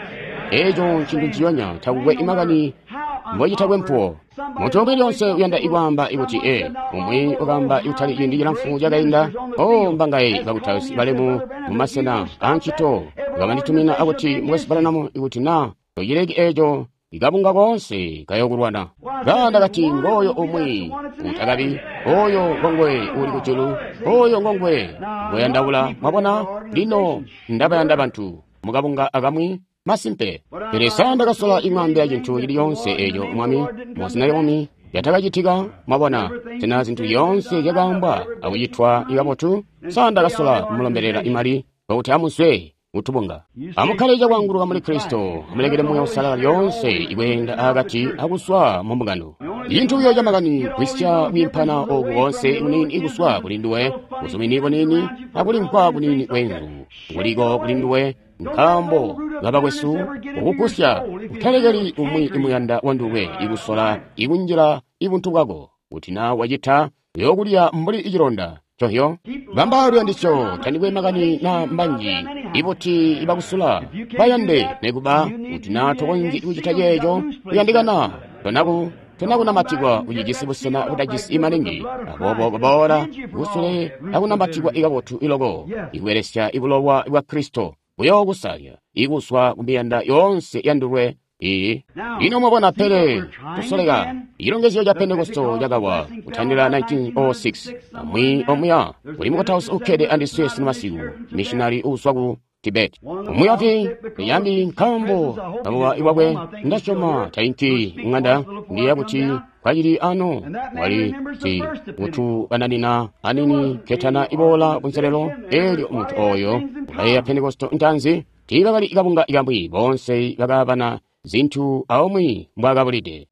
Speaker 1: ejo chinthu nchiyonya thakugwe imakani mboyithagwe mphuwo muchombe lyonse uyanda ikwamba ikuti e umwe ukamba iuthali yindi yilamfu jakayinda o mbangayi bakutawisi balemu mumasena anchito ukamanditumina akuti mukasipalanamo ikuti na toyileki ejo ikabunga konse kayokulwana ganda kati ngoyo omwe utakabi oyo ngongwe uli kuchulu oyo ngongwe ngoyandawula mwabona lino ndabayanda bantu mukabunga akamwi masimpe peresa ndakasola ing'ambe ya chinthu ili yonse eyo mwami mosina yomi yatakachitika mwabona tena zinthu yonse yakamba akuyithwa ikapotu sandakasola mulomberera imali pakuti amuswe utubunga amukhaleja kwanguluka muli kristo amulekere moyo usalala yonse ikwenda akati akuswa mumbungano yinthu iyo jamakani kwisya wimphana oku wonse unini ikuswa kulinduwe usuminiko nini akuli nkwa kunini kwenzu kuliko kulinduwe nkhambo ngapakwesu ukukusya uthalekeli umwi imuyanda wanduwe ikusola ikunjira ikunthukako kuti na wachitha yokulya mbuli ichilonda chohyo bambalyo ndicho thandikwe makani na mbanji iputi ibakusula bayande nekuba kuti na thokonji ikuchitha yeyo kuyandikana tonaku tonaku namatikwa uchichisibusena utachisi imalingi apopo kabora usule akunamatikwa ikapotu iloko ikuweresya ibulowa iwa kristo uyo kusalya ikuswa kumiyanda yonse yandulwe iyi ino mwabona pele kusoleka ilongezo ya pentekosto yakawa kuthandira nineteen oh six amwi omweya uli mukatausi ukhede andiswesi namasiku missionary uswa ku tibet omwe ati yambi nkhambo amuwa iwakwe ndachoma tainti ng'anda ndiye kuti kwachili ano wali ti munthu ananina anini kethana ibola kunselelo elyo munthu oyo ukaya pentekosto ntanzi tikakali ikabunga ikambwi bonse bakapana zinthu aomwi mbwakapulite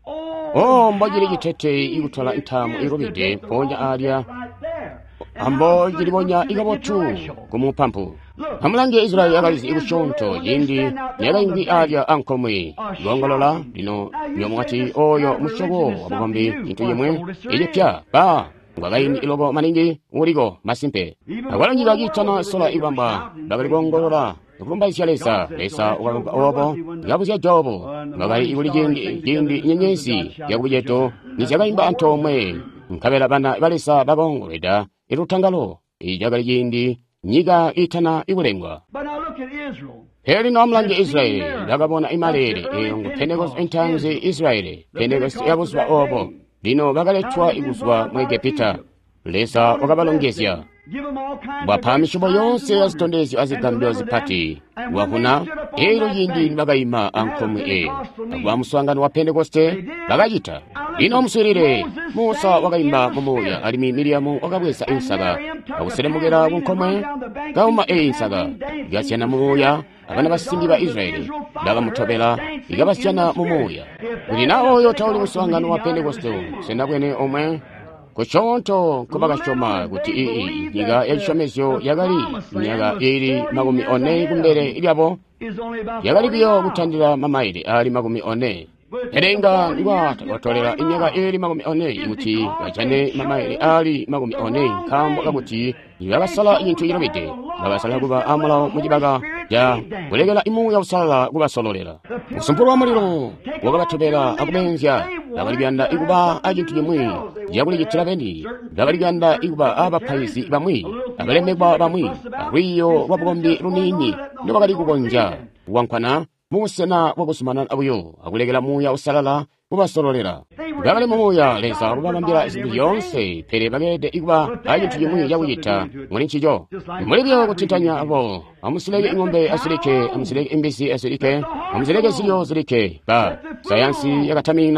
Speaker 1: o mbojili chitete ikuthola nthamu ikupite ponya alya ambojili ponya ikapotu kumumphampu amulange israeli akalizi ikushonto yindi yakayimbi alya ankomwe longolola lino nyomwati oyo mushoko wabukombi inthu yimwe ilipya pa ngakayini iloko maningi uliko masimpe akwalanjika akitana sola ibamba bakalikongolola ikulumba isyalesa lesa ukalumba opo yakuzya jobo ngakali ikuli jindi jindi nyenyesi yakujeto nisyakayimba anthu omwe nkhabela bana balesa bakongoleda iluthangalo ijakali jindi nyika itana ikulengwa heli no amulanje israeli lakabona imalere eyo ngu pentecost entanzi israeli pentecost yakuswa opo lino bakalethwa ikuswa mu egipita lesa wakabalongezya bwapha mishumo yonse yazitondezi azigambiro zipati wakuna elo yindi bakayima ankhomwe e akwa muswangano wa pentekoste bakachita lino musirire musa wakayimba mumuya alimi miriamu wakabwesa insaka akuseremukera kunkhomwe kauma e insaka ikasiyana mumuya abana basimbi ba israeli bakamuthopera ikabasiyana mumuya kuti nawoyo tauli muswangano wa pentekoste senakwene omwe kuchonto kubakashoma kuti iyi nyika yachishomesyo yakali myaka ili makumi one kumbere ilyapo yakalipiyo kuthandira mamaili ali makumi one erenga ngwa watolera imyaka ili makumi one ikuti wachane mamaili ali makumi one nkhambo kakuti yakasala inthu ilopite bakasala kuba amulawo muchibaka ja kulekela imu ya usalala kubasololera usumpulu wa muliro wakabathopera akubenzya abalipyanda ikuba achinthu yimwe yakulichithira peni abalipyanda ikuba abaphaisi bamwi abalemekwa bamwi akwiyo wabukombi lunini ndo bakali kukonja wankhwana musena wakusumana abuyo akulekela muya usalala kubasololera ngakale mumuya lesa kubamambira zinthu yonse pere bakelede ikuba achinthu yimwe yakuchitha muli ntchito mulipyo kuthintanya apo amusileke ing'ombe asilike amusileke imbisi asilike amusileke zilyo zilike pa sayansi yakathamina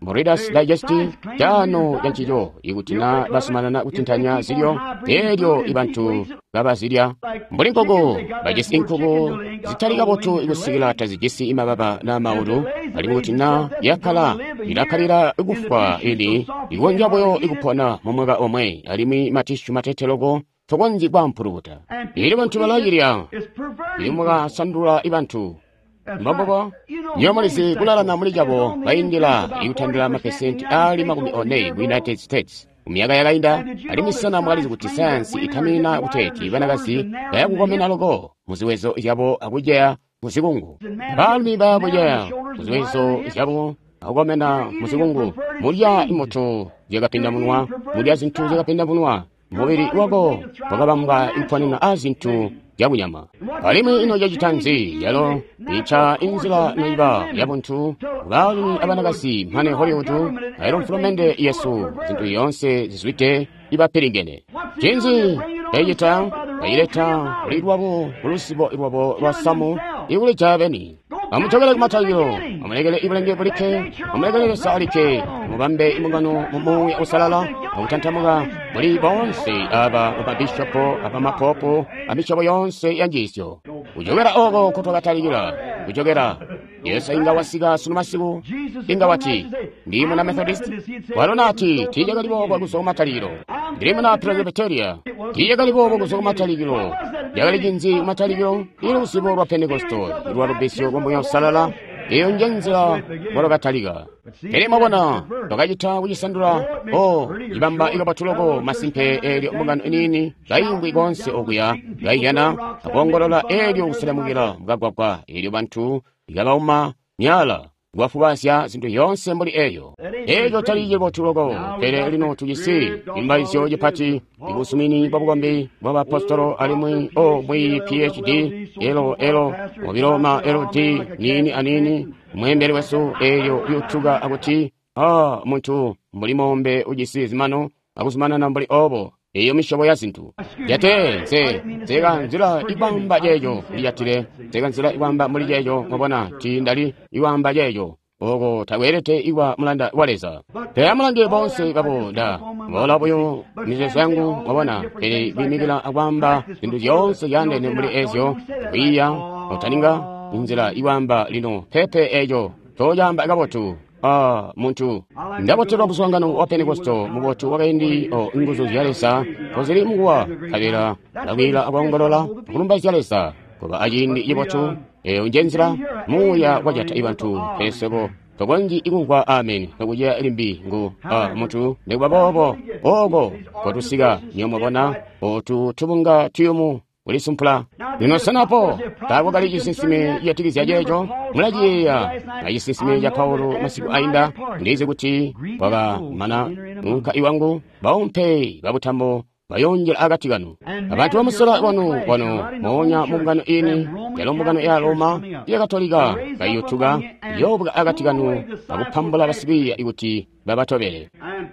Speaker 1: Reader's Digest jano yanchijo ikutina basumanana kutinthanya zilyo eryo ibantu babazilya mbulinkogo bajesi inkogo zitalika botu ikusikila tazijesi imababa na maulu alimutina yakala ilakalira ikufa ili igonjaboyo ikupona mumwega omwe alimi matishu matetelogo togonzi kwa mpulubuta ili bantu balayirya ili mwaga sandula ibantu mbambobo nyomalizi kulalana muli jabo bayindila ikutandila mapesenti ali makumi one mu United States umyaga yakainda alimisana mwalizi kuti sayansi itamina uteti banakasi bayakukomena logo muziwezo yabo akujeya muzikungu balmi babujeya muziwezo yabo akukomena muzikungu mulya imoto jekapinda munwa mulya zinthu jekapinda munwa mubiri wako wakabambwa ipwanina azinthu yakunyama alimi ino jajitanzi yalo icha inzila noiba yabuntu bali abanakasi mane Hollywood ayiro mfulomende yesu zinthu yonse zizwite ibapiringene jinzi eyita ayileta ulidwabo ulusibo ilwabo lwa samu iwule chabeni amuchogele kumatagiro amulegele ibulenge bulike amulegele salike mubambe imungano mumu usalala amutantamuga muri bonse aba ababishopo aba mapopo abishopo yonse yanjisyo ujogera ogo kutogataligila ujogera yesu inga wasiga sunumasiku inga wati ndimo na Methodist walonati tijagalibo kwa kusoma mataliro ndimo na Presbyteria tijagalibo kwa kusoma mataliro jagalijinzi mataliro ilo usibo lwa Pentecosto ilwa rubisyo gombo salala iyo njenza walokataliga eri mabona tokajita kujisandula o ibamba ikapatulogo masimpe eri omugano inini gayimbu igonse okuya gayiyana akongolola eri okusilamukira mugagwagwa eri bantu igabauma nyala gwafubasya zinthu yonse mbuli eyo eyo talije botulogo ere lino tujisi imba isyo jipati ibusumini babugombe bw'abapostolo alimwi o mwi P H D elo elo mubiroma L D nini anini mwembere wesu eyo yutuga akuti ah muntu mbuli mombe ujisi zimano akusumana na mbuli obo eyo mishobo ya zinthu yate nze zega nzira ibamba jeyo liyatire zega nzira ibamba muri jeyo mubona ti ndali ibamba jeyo ogo tagwerete iwa mulanda waleza te mulange bonse gabo da mola boyo mizeso yangu mubona eri bimigila agwamba zindu yonse yande ne muri ezyo iya otaninga inzira ibamba lino pepe eyo toyamba gabotu ah muntu ndabotero buswangano wa Pentecosto mubotu wakaindi o nguzo ziyalesa kozeri mugwa kabira lawila abongolola kulumba ziyalesa koba ajindi ibotu e unjenzira muya wajata ibantu pesebo togonji ikugwa amen nokuja limbi ngu ah muntu nebabobo ogo kotusiga nyomobona otu tubunga tuyumu uli sumpula lino sanapo tagogali jisinsime yatigizya jejo mulajiya ayisinsime ya Paulo masiku ainda ndize kuti waga mana nka iwangu baumpe babutambo bayonjera agatigano abantu bamusala wano wano monya mungano ini yalo mungano ya Roma ya Katolika bayutuga yobwa agatigano bagupambula basibiya iguti babatobere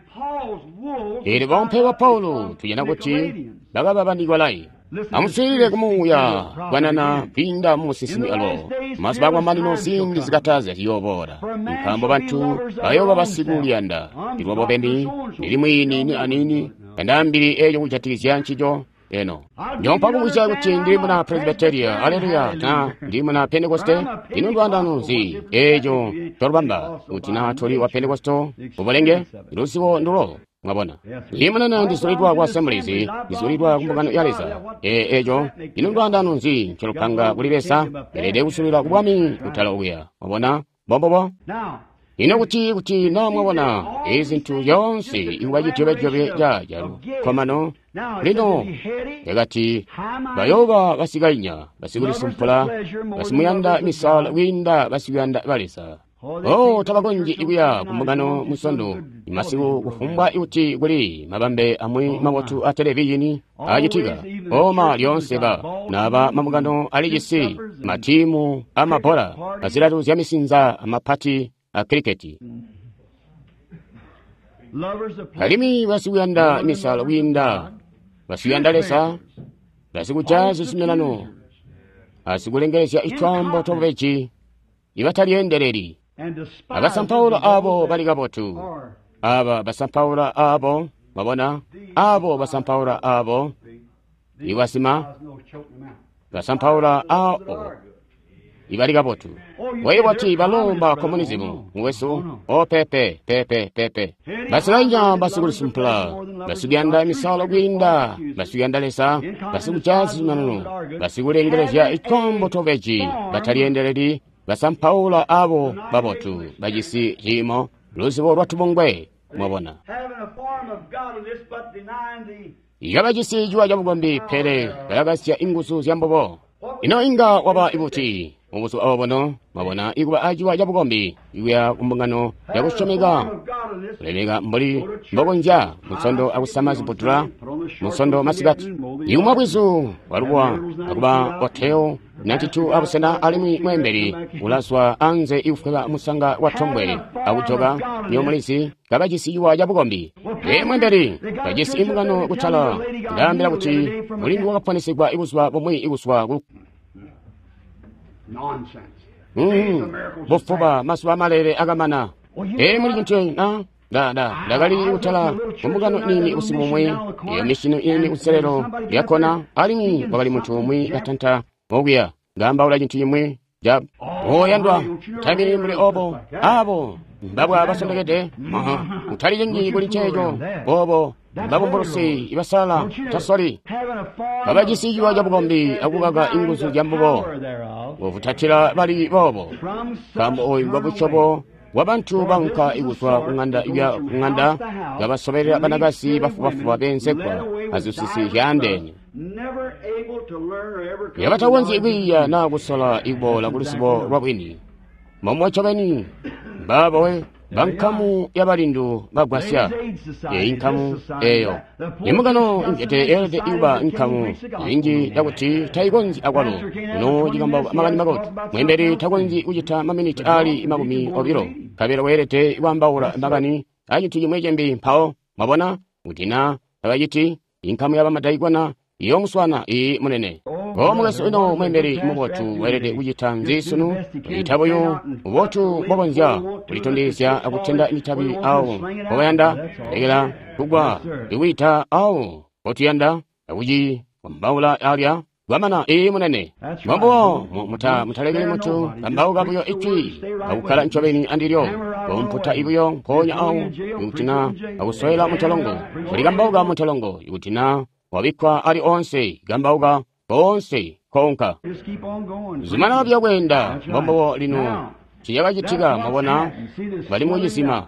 Speaker 1: ere baumpe wa Paulo tuyana kuti bagaba bandigwalai amusire kumuya wanana pinda musisimi alo masbagwa manino sindi zikataze yobora nkambo bantu bayoba basigulyanda irwabo bendi nilimwini ni anini endambiri eyo kujatigizya nchijo eno nyompa kuwisha kuti ndimo na Presbyteria haleluya ta ndimo na Pentecoste ino Rwanda nunzi ejo torbamba utina tori wa Pentecosto ubolenge irusiwo nduro ngabona limana na ndisolidwa kwa Assemblies ndisolidwa kumbugano yaleza e ejo ino Rwanda nunzi cholopanga kulibesa erede usulira kubwami utaloguya wabona bobobo ino kuti kuti namwabona ezintu yonse iwajityobe jobe jajaru komano lino yagati bayoba basigainya basiguri sumpula basimuyanda misala winda basiganda balesa oh tabagonji iguya kumugano musondo imasiku kufumbwa iuti guri mabambe amwe mabotu a televishini ajitiga oma lyonse ba naba mamugano aligisi matimu amapora aziratu zamisinza amapati a cricket kalimi basuyanda misala winda basuyanda lesa basikujazo simelano asikulengelesya ichwambo tobechi ibatali endereri abasampawula abo bali gabotu aba basampawula abo babona abo basampawula abo iwasima basampawula abo ibali gabotu waiwati balomba komunizimu muwesu o pepe pepe pepe basilanya basigulisumpula basiganda emisalo gwinda basiganda lesa basiguchazi manunu basigulengerezya ikombo toveji bataliendereri basampawula abo babotu bajisi jimo luzibo lwatubongwe mwabona yabajisijwa jabugombi pere balagasya ingusu zyambobo ino inga waba ibuti umusu abo bono mabona iguba ajiwa jabugombi iwa kumbungano yakushomega lemega mboli mbogonja musondo akusamazi putura musondo masigati yuma bwizu walubwa akuba oteo ninety-two abusena alimi mwemberi ulaswa anze ifukela musanga watombwe akujoga nyomulisi kabajisi iwa jabugombi e mwemberi kajisi imugano kutala ndambira kuti mulingi wakaponesigwa iguswa bomwe iguswa
Speaker 2: Nonsense.
Speaker 1: Mm. Bofuba masuba malere agamana. E muri kintu na da da dagali utala kumugano nini usimumwe ya mishino ini userero yakona ali bagali muntu mwe gatanta ogya gamba ula kintu yimwe jab o yandwa tabi muri obo abo babwa basondegede aha utali jengi buli chejo bobo babo mborosi ibasala tasori babajisi jiwa jabugombi akugaga ingusu jambugo ovutatira bali bobo kambo oyi babuchobo wabantu banka iguswa kunganda ibya kunganda yabasoberera banagasi bafu bafu babensekwa azusisi yandeni yabatawonzi ibiya na gusala ibola kulisibo rwabwini momwachobeni babawe bankamu yabalindu bagwasya ye inkamu eyo yemugano njete elde iba inkamu inji yakuti taigonzi agwalo no jigamba magani magot mwemberi tagonzi ujita maminiti ali imagumi obiro kabira werete ibambawura magani ayiti yimwejembi mpao mabona utina abajiti inkamu yaba madaigwana iyo muswana i munene omugaso ino mwemberi mubotu werede ujita nzisunu itabo yo ubotu bobonja ulitondesya akutenda imitabi au obayanda egera kugwa iwita au otuyanda uji mbawula alya wamana e munene mambo muta mutalege mutu ambao gabuyo ichi akukala nchobeni andiryo omputa ibuyo ponya au utina akusoela mutolongo uligambao ga mutolongo utina wabikwa ali onse gambauga onse konka zimana byagwenda bombo lino kiyabajitiga mabona bali mu gisima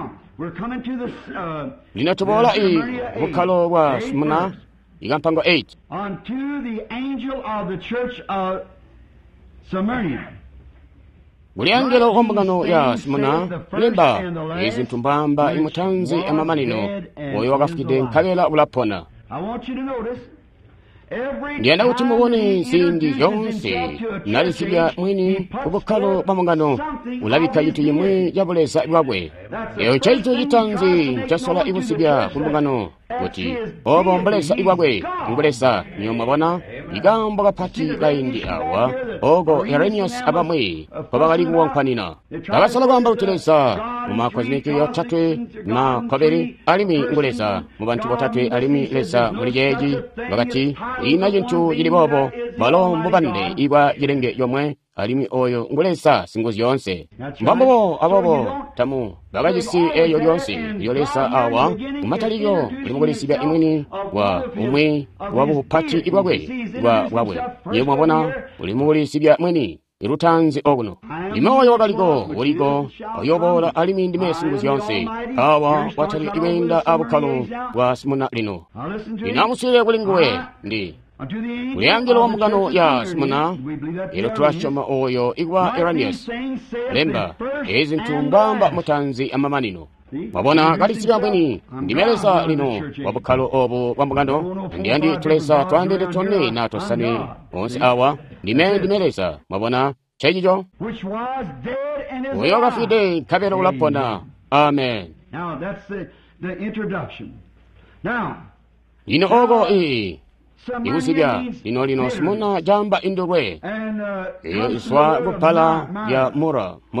Speaker 1: linatobola i bukalo bwa smuna igampango eight
Speaker 2: unto the angel of the church of Smyrna.
Speaker 1: buli angelo ombugano ya smuna limba izintu mbamba imutanzi amamanino oyo wakafukide nkabela ulapona.
Speaker 2: I want you to notice every
Speaker 1: ndienda kuti muone zindi zonse nalisibya mwini ubukalo bamungano ulabika yitu yimwe jabulesa ibwagwe eyo chaicho yitanzi chasola ibusibya kumbungano kuti obo mbulesa ibwagwe mbulesa niyo mabona igambo gapati gaindi awa ogo Erenius abamwe kwabagali kuwankwanina abasala gwamba utilesa mumakoziniki yo tatwe na kabiri alimi ngulesa mubantu botatwe alimi lesa mulijeji bagati ina jintu yili bobo balombo bande iba yirenge yomwe alimi oyo ngulesa singozi yonse mbambo abobo tamu bagajisi eyo yonse yolesa awa umataliyo limugulesibya imwini wa umwe wabupati ibwagwe wa wabwe yemwe abona ulimugulesibya mwini irutanzi oguno imoyo wagaliko uliko oyobola alimi ndime singozi yonse awa watali ibenda abukalo wa simuna lino inamusire kulinguwe ndi Uliangelo wamugano ya simuna ilo tuwashoma oyo igwa Eranius lemba ezi ntumbamba mutanzi amamanino wabona kalisibya mbweni ndimelesa lino wabukalo obu wamugano ndiandi tulesa twandede tone na tosane onsi awa ndime ndimelesa wabona chajijo oyo gafide kabera ulapona amen.
Speaker 2: Now that's the, the introduction. Now
Speaker 1: ino ogo ii ibusibya lino lino simuna jamba indurwe iyo iswa gupala ya mura mura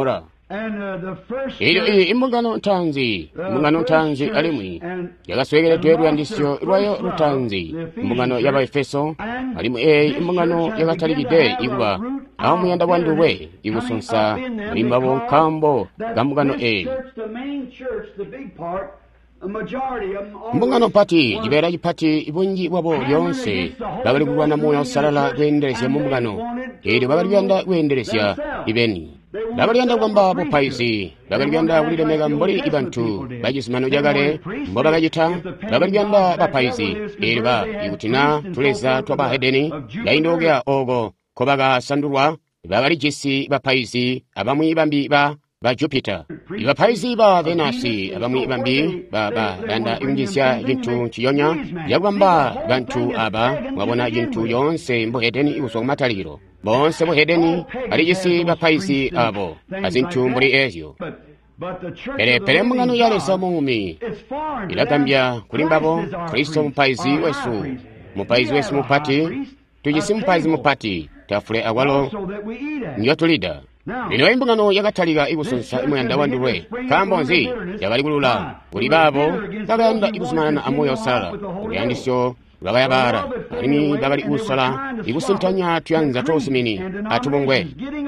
Speaker 1: ilyo iyi imbungano ntanzi imbungano ntanzi alimwi yakaswekele lwandisyo lwayo lutanzi imbungano y'abaefeso alimu e imbungano yakatalikide ikuba aho muyanda wanduwe ikusonsa mulimbabo nkambo gambungano e mbungano pati jibera jipati ibunji wabo yonse babali kulwana moyo salala kwenderesya mumbungano ili babali byanda kwenderesya ibeni babali byanda kwamba bo paisi babali byanda kulilemeka mboli ibantu bajisimano jagale mboba gajita babali byanda ba paisi ili ba ikutina tuleza twaba hedeni yaindogya ogo kobaga sandurwa babali jisi ba paisi abamwi bambi ba ba Jupiter iba paisi ba Venasi abamwi bambi ba ba banda ingisya jintu chiyonya yagwamba bantu aba wabona jintu yonse mbo hedeni iuso mataliro bonse bo hedeni alijisi ba paisi abo azintu muri ezyo pere pere mungano yale samumi ilakambya kulimbabo Kristo mupaisi wesu mupaisi wesu mupati tujisi mupaisi mupati tafule awalo nyo tulida lino imbungano yakataliga ikusonsa imuyanda wanduwe kambonzi yabaligulula kuli babo baganda ikusumana amoyo sala yandisyo lwabayabara alimi babali usala ikusintanya tuyanza tosimini atubongwe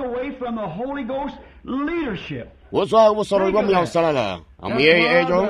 Speaker 1: woswa ubusoro bwa muya usalala amuye ejo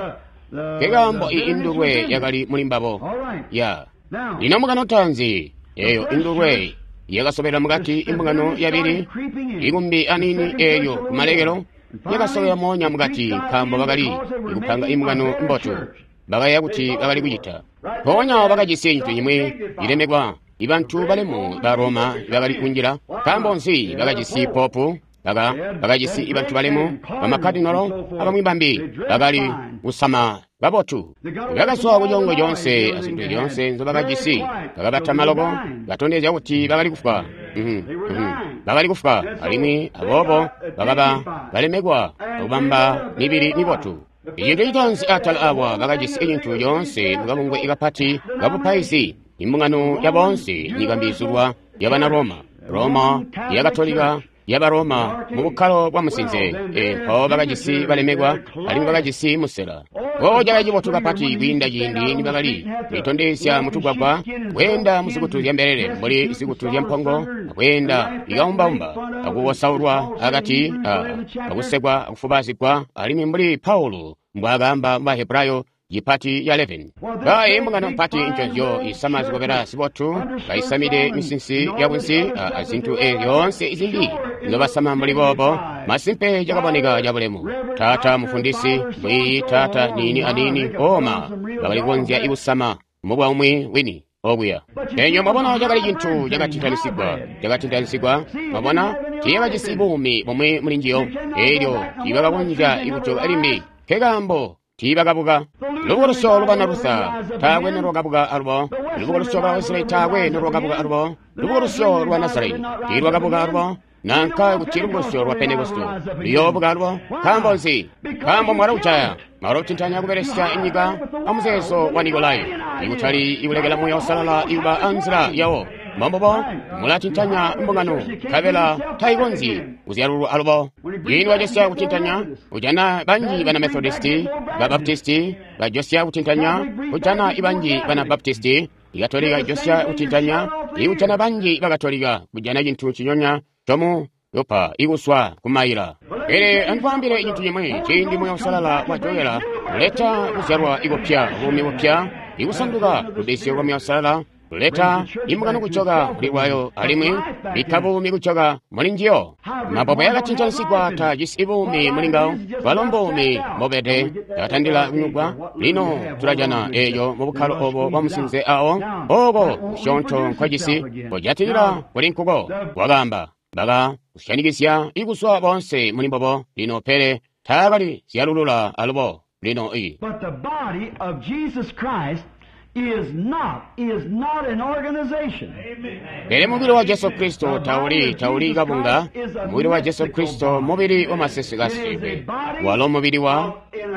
Speaker 1: kegambo indurwe yagali mulimbabo ya lino mugano tanzi eyo indurwe yagasobera mugati imbungano yabiri igumbi anini eyo kumalegero yagasobera monya mugati kambo bagali igupanga imbungano mboto bagaya kuti bagali kuyita ponya bagagisenyitu nyimwe iremegwa ibantu balemu ba Roma bagali kunjira kambo nsi bagagisi popu baga bagagisi ibantu balemu bamakadinolo abamwi bambi bagali usama babotu bagaswa kujongo jonse asinto jonse nzo bagagisi bagabata malogo gatondeza kuti bagali kufa mhm mhm bagali kufa alimi abobo bagaba balemegwa obamba nibiri nibotu yendo itanzi atal abwa bagagisi enyintu yonse ngabungwe igapati gabupaisi imbungano yabonse nigambizurwa yabana Roma Roma yagatolika yaba Roma mu bukalo bwa musinze e ho bagagisi balemegwa alimi bagagisi musera o jagaji botu gapati gwinda yindi ni bagali bitondesya mutugwagwa wenda musikutu yamberere muri isikutu yampongo wenda igaumba umba aguwasaurwa agati agusegwa akufubazikwa alimi muri Paulo mbagamba mba Hebrayo yipati ya eleven ba imbungano pati injonjo isamazi gobera sibotu baisamide misinsi yabunsi azintu e yonse izindi nobasama muri bobo masimpe jagabaniga yabulemu tata mufundisi bwi tata nini anini oma babali gonzya ibusama mubwa umwe wini oguya enyo mabona jagali jintu jagatindanisibwa jagatindanisibwa mabona tiba jisibumi bomwe muri ngiyo eryo tiba gonja ibucho alimi kegambo tibagabuga luburuso lubana rusa tawe nerogabuga arbo luburuso bawesre tawe nerogabuga arbo luburuso rwa Nazareti tirwagabuga arbo nanka gutirumbuso rwa Pentekosto liyobuga arbo kambonzi kambo mwarauchaya marotintanya kuberesya inyiga amuzeso wa Nikolayo ibutali ibulegela moyo salala iba anzira yawo mambobo mulatintanya mbongano kabela taigonzi uziaruru albo yini wajesya utintanya ujana banji bana Methodisti ba Baptisti ba josya utintanya ujana ibanji bana Baptisti igatoliga josya utintanya iujana banji bagatoliga ujana jintu kinyonya tomu yopa iguswa kumaira ere ankwambire jintu yemwe kindi moyo salala wajoyela leta uziarwa igopya bumi bopya igusanduka kudesyo kwa moyo salala leta imbungano kuchoka liwayo alimwe bikabumi kuchoka mulingiyo mabobo yagatintansikwa ta jisibumi mulingao balombomi mobede yatandila unyugwa lino tulajana eyo mubukalo obo bamusinze ao ogo shonto nkwajisi bojatilira bulinkugo wagamba baga ushanigisya iguswa bonse mulimbobo lino pere tagali siyalulula alubo lino i
Speaker 2: But the body of Jesus Christ is not is not an organization.
Speaker 1: Bere mubiri wa Yesu Kristo tauli tauli gabunga mubiri wa Yesu Kristo mubiri wa masesigasebe walo mubiri wa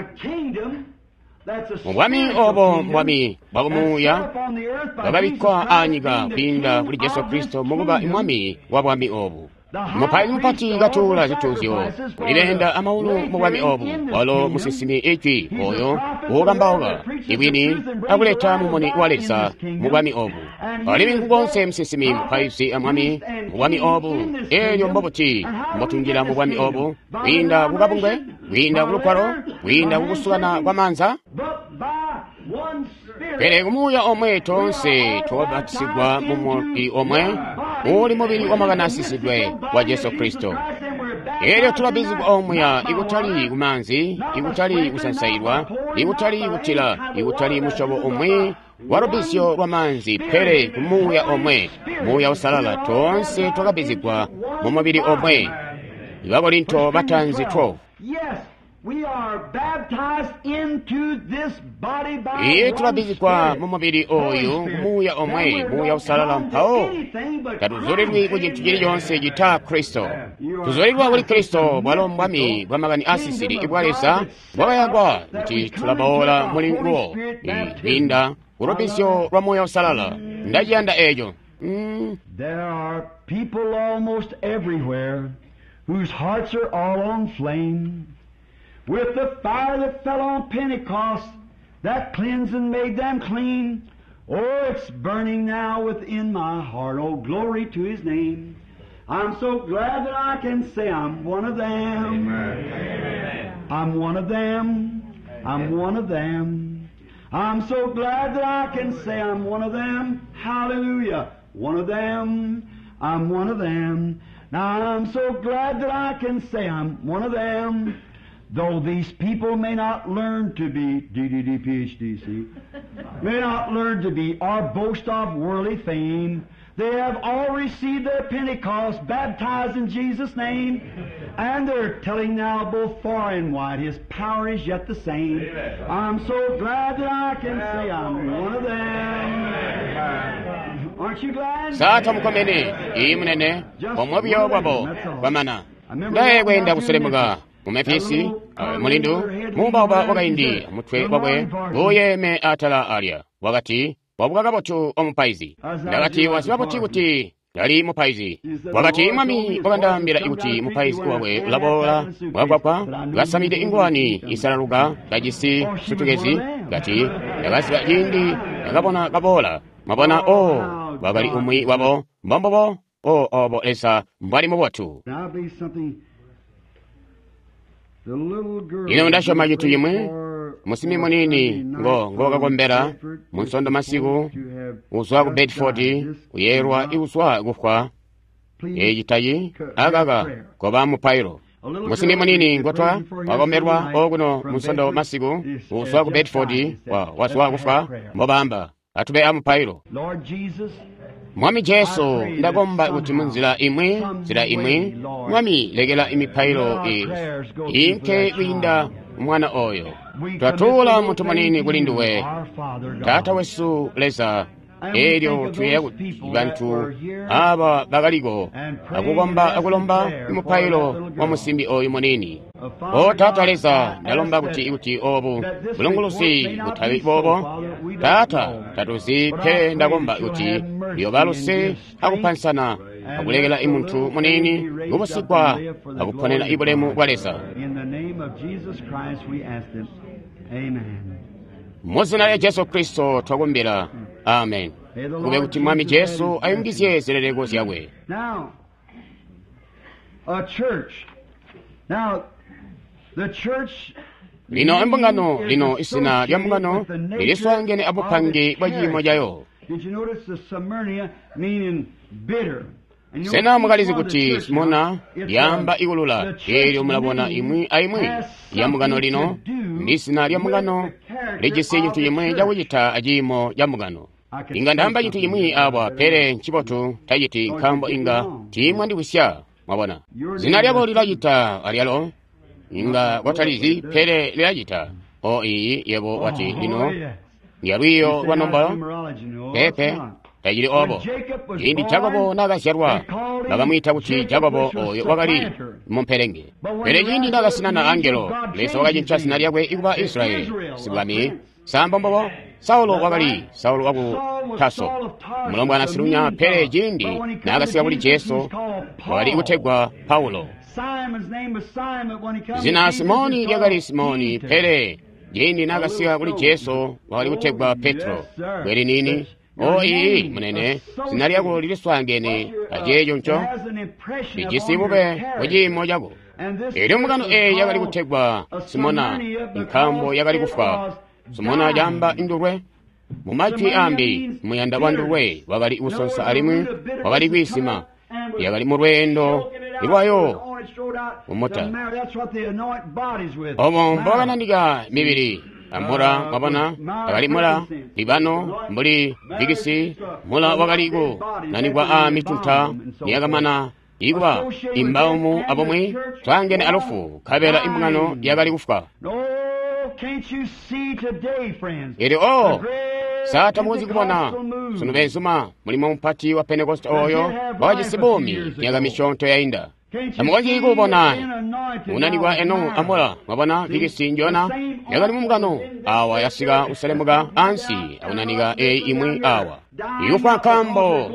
Speaker 1: Mwami obo mwami bamuya bababikwa anyiga kwinda kuri Yesu Kristo muguba imwami wa bwami obu mupali mpati gatula zituzyo kulilenda amaulu mubwami obu walo musisimi eki oyo wogambaoga ibwini akuleta mumoni walesa mubwami obu ali bingu gonse musisimi mupaisi amwami mubwami obu elyo mbobuti mbotungira mubwami obu winda kugabungwe winda kulukwalo winda kukusukana kwa manza pere kumuya omwe tonse tobatisigwa mumubiri omwe uli mubiri omagana asisidwe wa Yesu Kristo elyo tulabizibwa omweya ikutali kumanzi ikutali kusansayirwa ikutali kutila ikutali mushobo omwe warubisyo lwa manzi pere kumuya omwe muya usalala tonse twakabizibwa mumubiri omwe ibakorinto batanzi twelve.
Speaker 2: We are baptized into this body by
Speaker 1: iye tulabizibwa mumubiri oyu muya omwe muya usalala mpawo katuzulirwi ku kintu chiliyonse chita Kristo tuzulirwa kuli Kristo bwalo mbwami bwamagani asisiri ibwalesa bwakayagwa nti tulabaola mulinguwo linda urubisyo lwa muya usalala ndajiyanda ejo. mm.
Speaker 2: There are people almost everywhere whose hearts are all on flame with the fire that fell on Pentecost, that cleansed and made them clean. Oh, it's burning now within my heart. Oh, glory to His name. I'm so glad that I can say I'm one of them. Amen. I'm one of them. I'm one of them. I'm so glad that I can say I'm one of them. Hallelujah. One of them. I'm one of them. Now I'm so glad that I can say I'm one of them. Though these people may not learn to be D D D P H D C, may not learn to be or boast of worldly fame, they have all received their Pentecost, baptized in Jesus' name, and they're telling now both far and wide His power is yet the same. Amen. I'm so glad that I can say I'm one of them. Aren't you glad?
Speaker 1: Sata mukomene imunene omwabyo bwabo bamana ndaye kwenda kuselemuga mumefisi mulindu mubaba wakaindi mutwe wabwe uyeme atala alya wakati wabugaga botu omupaizi ndakati wasibabuti kuti yali mupaizi wakati mwami wakandambira ikuti mupaizi wawe labola wakwakwa gasamide ingwani isalaluga kajisi sutugezi gati yakasiba yindi yakabona kabola mabona o babali umwi wabo mbambobo o obo esa mbali mubotu ine ndasho majitu yimwe musimi munini ngo ngoga gombera munsondo masiku uswa ku Bedford uyerwa iuswa gufwa ejitayi agaga koba mu Pairo musimi munini ngotwa wagomerwa oguno munsondo masiku uswa ku Bedford wa waswa gufwa mbobamba atube amu Pairo. Mwami Jesu ndagomba kuti munzira imwe zira imwe mwami legela imipailo e inke winda mwana oyo twatula mutu manini kulinduwe tata wesu leza elyo tuye bantu aba bagaligo akugomba akulomba imupailo wa musimbi oyo munini o tata leza ndalomba kuti ikuti obu bulungulusi butawi bobo tata tatuzi pe ndagomba ikuti yobaluse akupansana akulegela imuntu munini gubusikwa akuponera ibulemu bwaleza muzina lya Yesu Kristo twagombera amen kube kuti mwami Jesu ayungizie zererego zyabwe.
Speaker 2: Now a church now the church
Speaker 1: lino embungano lino isina lya mbungano liliswangene abupange bwajimo jayo.
Speaker 2: Did you notice the Smyrna meaning bitter?
Speaker 1: Sena mugalizi kuti Simona yamba igulula elyo mulabona imwi aimwi ya mugano lino nisina lya mugano legese yitu yimwe jawujita ajimo ya mugano inga ndamba yitu yimwi abwa pere nchibotu tajiti nkambo inga timwa ndi wisya mwabona zina lyabo lilajita alialo inga watalizi pere lilajita o iyi yebo wati lino yaruyo wanomba pepe tajiri obo indi Jakobo nagasyarwa nagamwita kuti Jakobo oyo wagali mumperenge pere yindi nagasinana angelo leso wagaji nchasina lyabwe ikuba Israeli sibwami sambombobo saulo wakali saulo waku taso mulombo anasilunya pele jindi nagasika kuli jesu wakali ikutegwa paulo zina simoni lyakali simoni pele jindi nagasika kuli jesu wakali kutegwa petro bweri nini o iyi munene zina lyako liliswangene ajeyo ncho lijisibupe wajimo jako eri omugano e yakali kutegwa simona nkambo yakali kufa simona jamba indurwe mumati ambi muyanda wa ndurwe wakali usonsa alimu wakali kwisima yakali murwendo iwayo umota omo mboganandika mibiri amura mabana wakali mula libano mbuli bigisi mula wakali iku nanigwa a mitunta niyagamana igwa imbaumu abomwe twangene alofu kabela imbungano yakali kufuka eri o sata muzi kubona sunu bensuma mulimo mpati wa Pentecost oyo wajisibomi nyaga mishonto ya inda amuwaji kubona unanigwa eno amola mabana bigisinjona yaga nimungano awa yasiga usalemuga ansi unaniga e imwe awa yufa kambo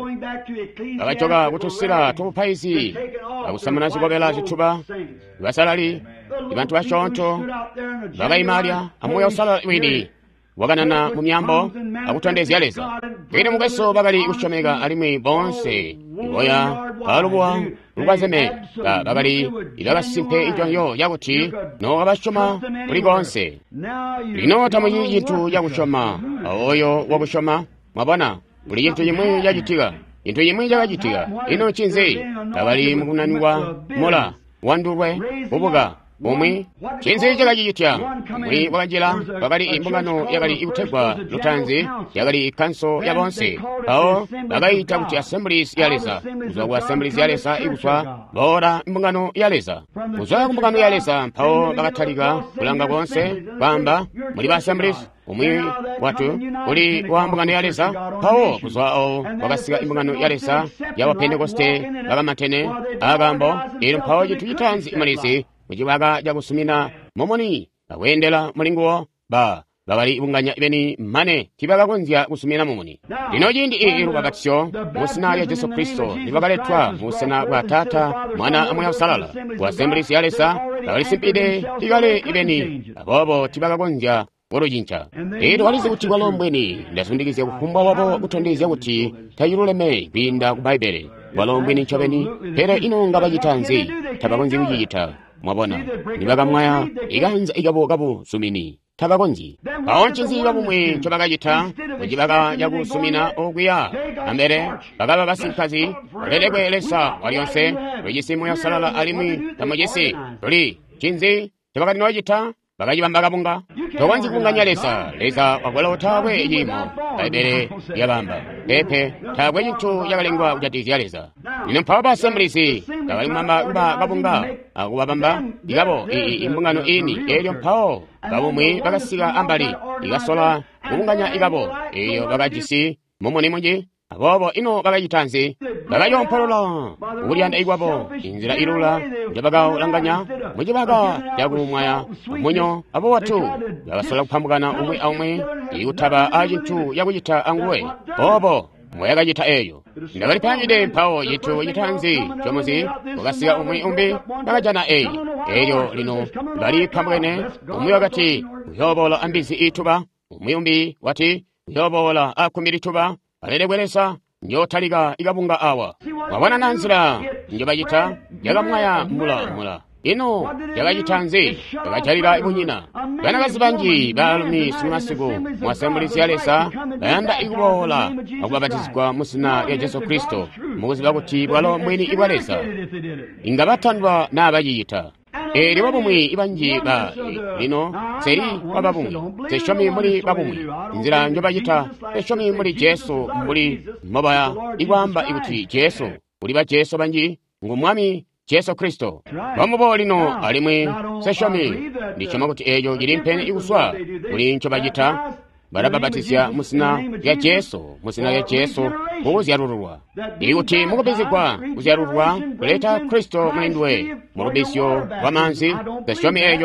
Speaker 1: abachoga kutusira tupaisi akusamana zigobela zituba basalali ibantu bashonto bagayimalya amoya usala wini waganana mu myambo akutondeza yaleza kene mugeso bagali ushomega alimwe bonse iboya alubwa rwazeme bagali ilaga simpe ijonyo yaguti no abashoma kuri gonse lino tamuyi yintu yagushoma oyo wabushoma mabana buli yintu yimwe yagitiga yintu yimwe yagitiga ino chinze abali mukunanwa mola wandurwe ubuga omwe chinze chakachitya muli wakajira bakali imbungano yakali ikutegwa lutanzi yakali kanso ya bonse awo bakayita kuti assemblies yaleza kuzwa ku assemblies yaleza ikuswa bora imbungano yaleza kuzwa ku imbungano yaleza mpawo bakathalika kulanga bonse bamba muli ba assemblies umwe watu uli wa imbungano yaleza pawo kuzwa awo bakasika imbungano yaleza yawa Pentecoste bakamatene agambo ilo mpawo jitu jitanzi imalisi mujibaga jagusumina momoni awendela mulingo ba babali ibunganya ibeni mane tibaga konzya gusumina momoni lino jindi iru bagatisyo musina ya Yesu Kristo nibagaletwa musina kwa tata mwana amoya usalala kwa assemblies yalesa babali simpide tigale ibeni abobo tibaga konzya gorojincha ero walize kuti walombweni ndasundikize kukumba wabo kutondeza kuti tayiruleme binda ku Bible walombweni chabeni pera ino ngabajitanzi tabagonzi kujita mwabona nibagamwaya iganza igabo gabo sumini tabagonzi aonchinzi babumwe chobagajita mujibaga yagu sumina ogwiya ambere bagaba basikazi lelegwelesa walionse wejisimu ya salala alimwi tamojesi tuli chinzi chobagani wajita bagaji bambaga bunga towanzi kunganya lesa lesa wakwela utawe yimo aibere yabamba pepe tawe yitu yagalengwa ujatizi yalesa ino mpaba assemblies tawali mama uba babunga akuba bamba igabo imbungano ini elio mpao babumwe bagasiga ambali igasola ubunganya igabo iyo bagajisi momoni munji abobo ino bagayitanzi bagayompolola ulianda igwabo inzira irula jabaga ulanganya mujibaga yagumwaya munyo abo watu basola kupambugana umwe aumwe yutaba ajintu yakujita anguwe bobo mwayaga jita eyo ndabali panjide mpao yitu yitanzi chomuzi bagasiga umwe umbi bagajana eyo eyo lino bali pambugene umwe wagati uyobola ambizi ituba umwe umbi wati uyobola akumiri tuba alelegwelesa nyotaliga igabunga awa wabona nanzira njobajita yagamwaya mula mula ino yagajitanze yagachalira ibunyina banagazi banji balumi simasiku mu assemblies yalesa bayanda igubola akubabatizibwa musina ya Yesu Kristo muguzi bakuti bwalo mwini ibwalesa ingabatandwa n'abajiyita eri babumwe ibanji ba lino seri babumwe teshomi muri babumwe inzira njobajita teshomi muri Yesu muri mabaya igwamba ibuti Yesu uri ba Yesu banji ngumwami Yesu Kristo bamubo lino alimwe seshomi ndichoma kuti eyo ilimpene iguswa uri njobajita barababatizya musina ya Yesu musina ya Yesu uzyarurwa ikuti mukubizikwa uzyarurwa kuleta Kristo mwindwe murubisyo wamanzi teshomi eyo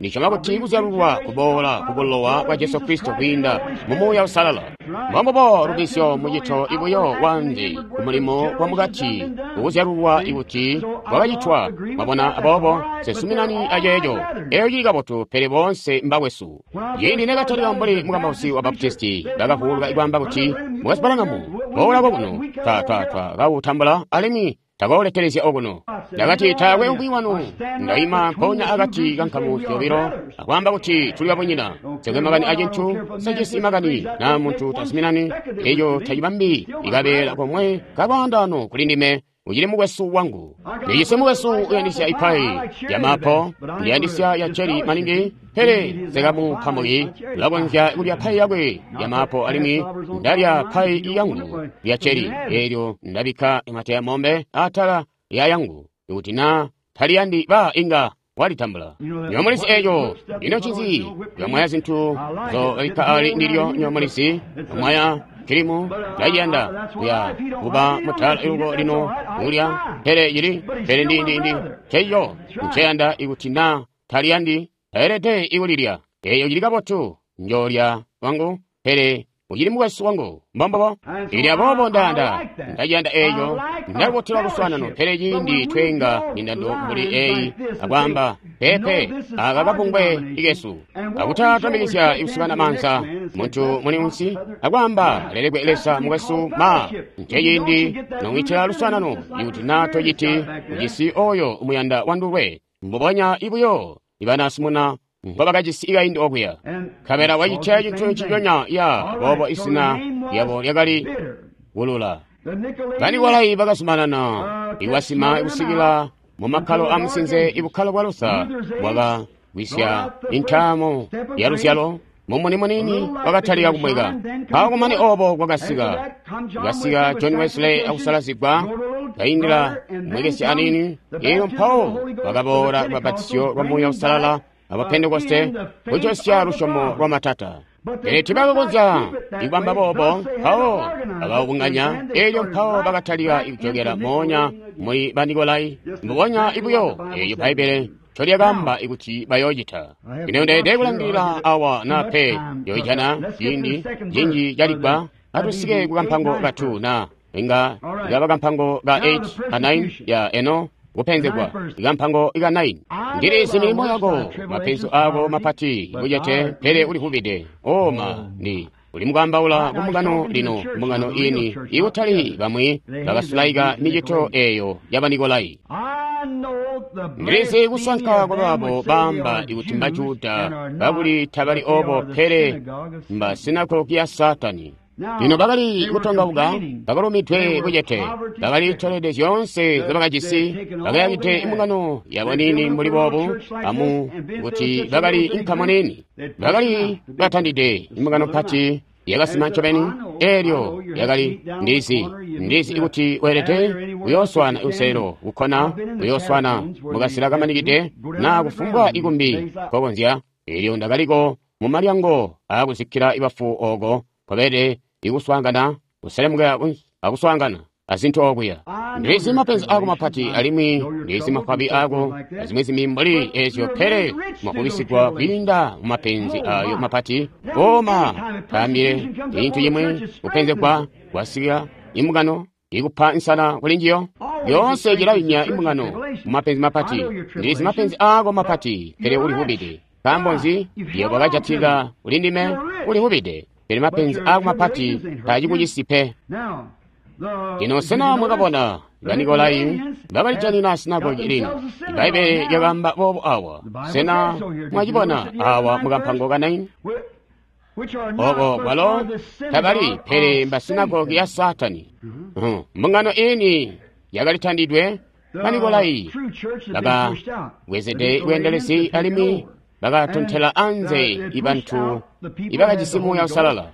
Speaker 1: nichoma kuti kuzalulwa kubola kubulowa kwa Yesu Kristo kwinda mumuya usalala mwambobo rubisyo mujito ibuyo wanje kumulimo kwa mugati kuzalulwa ibuti wabajitwa mabona abobo sesuminani ajejo eyo yigabotu pere bonse mbagwesu yindi negatali wambali mugambausi wa baptisti bagahulga igwamba kuti mwasibalangamu bola goguno ta ta ta gawutambula alimi tagoleterezya oguno dagati tawe ungwiwanu ndaima mponya agati gankamu kyobiro agwamba kuti tuli babonyina segwe magani ajentu sagisi magani na muntu tasminani ejo tayibambi igabela komwe kabandano kulindime ujire mugwesu wangu yise mugwesu uyandisya ipai yamapo yandisya ya cheri maningi hele segamu pamoyi labonja uli pai yagwe yamapo alimi ndaria pai yangu ya cheri ejo ndabika imate ya mombe atala ya yangu utina taliyandi ba inga walitambula nyomolisi ejo ino chizi yomwaya zintu zo ika ali nilio nyomolisi yomwaya kirimu layanda ya uba mutala yugo lino ulia hele yiri hele ndi ndi ndi cheyo ncheyanda igutina taliyandi hele te igulilia eyo yirigabotu njolya wangu hele ujiri mugwesu wangu mbombobo ili abobo ndanda ndajanda eyo ndabotula kuswanano hele yindi twenga nindando mbuli eyi agwamba pepe agagapungwe igesu agutatabilisya ibusibana mansa muntu muni unsi agwamba lelegwe elesa mugwesu ma nche yindi nongitela luswanano yutina toyiti ujisi oyo umuyanda wanduwe mbobonya ibuyo ibana simuna mbabagajisi igayindi okuya kabera wayitya jitu chijonya ya bobo isina yabo yagali wulula bani walayi bagasumanana iwasima ibusigila mumakalo amusinze ibukalo bwalusa bwaga wisya intamo yalusyalo mumuni munini wagataliya kumwega pagumani obo gwagasiga gasiga John Wesley akusalazigwa gayindila mwegesi anini iyo mpawo wagabora babatisyo bamuya usalala abapentekoste ujosya rushomo rwa matata ere tibagogonza igwamba bobo pawo abawunganya eyo mpawo bagataliya ibitogera monya muri bandigolai mbonya ibuyo eyo baibele chori agamba iguti bayojita inonde degulangirira awa na pe yoijana yindi jinji yaligba atusige kugampango gatu na inga gabagampango ga eight a nine ya eno gupenzegwa igampango iga nine ngiri similimo yago mapenzo ago mapati bujete pere uli hubide oma ni uli mugamba ula kumugano lino mugano ini iwutali bamwe bagasulayiga nijito eyo yabanigolai ngirisi gusanka gwabo bamba iwutimba juda babuli tabali obo pere mba sinakoki ya satani ino bagali gutonga buga bagalo mitwe bujete bagali tolede yonse zabagajisi bagayagite imugano yabonini muri bobo amu guti bagali inkamoneni bagali batandide imugano pati yagasimancho beni eryo yagali ndisi ndisi iguti werete uyoswana usero ukona uyoswana mugasiraga manigide na gufungwa igumbi kobonzya eryo ndagaliko mu maryango agusikira ibafu ogo kobere iguswangana uselemga aguswangana azinto oguya ndisi mapenzi ago mapati alimi ndisi mafabi ago azimezi mimbali ezyo pere makubisikwa kwinda mapenzi ayo mapati goma kamire intu yimwe upenze kwa wasiga imugano igupa insana kulingiyo yonse girabinya imugano mapenzi mapati ndisi mapenzi ago mapati pere uri hubide kambonzi yebo bajatiga ulindime uri hubide pere mapenzi ago mapati tajigujisipe ino sena mugabona ganigolai babalitani na sinagogi lino ibaibe yagamba bobo awa sena mwajibona awa mugampango ga nine ogo walo tabari pere mba sinagogi ya satani uh, mungano ini yagalitandidwe ganigolai baga wezede wendelesi alimi baga tuntela anze ibantu ibaga jisimu ya usalala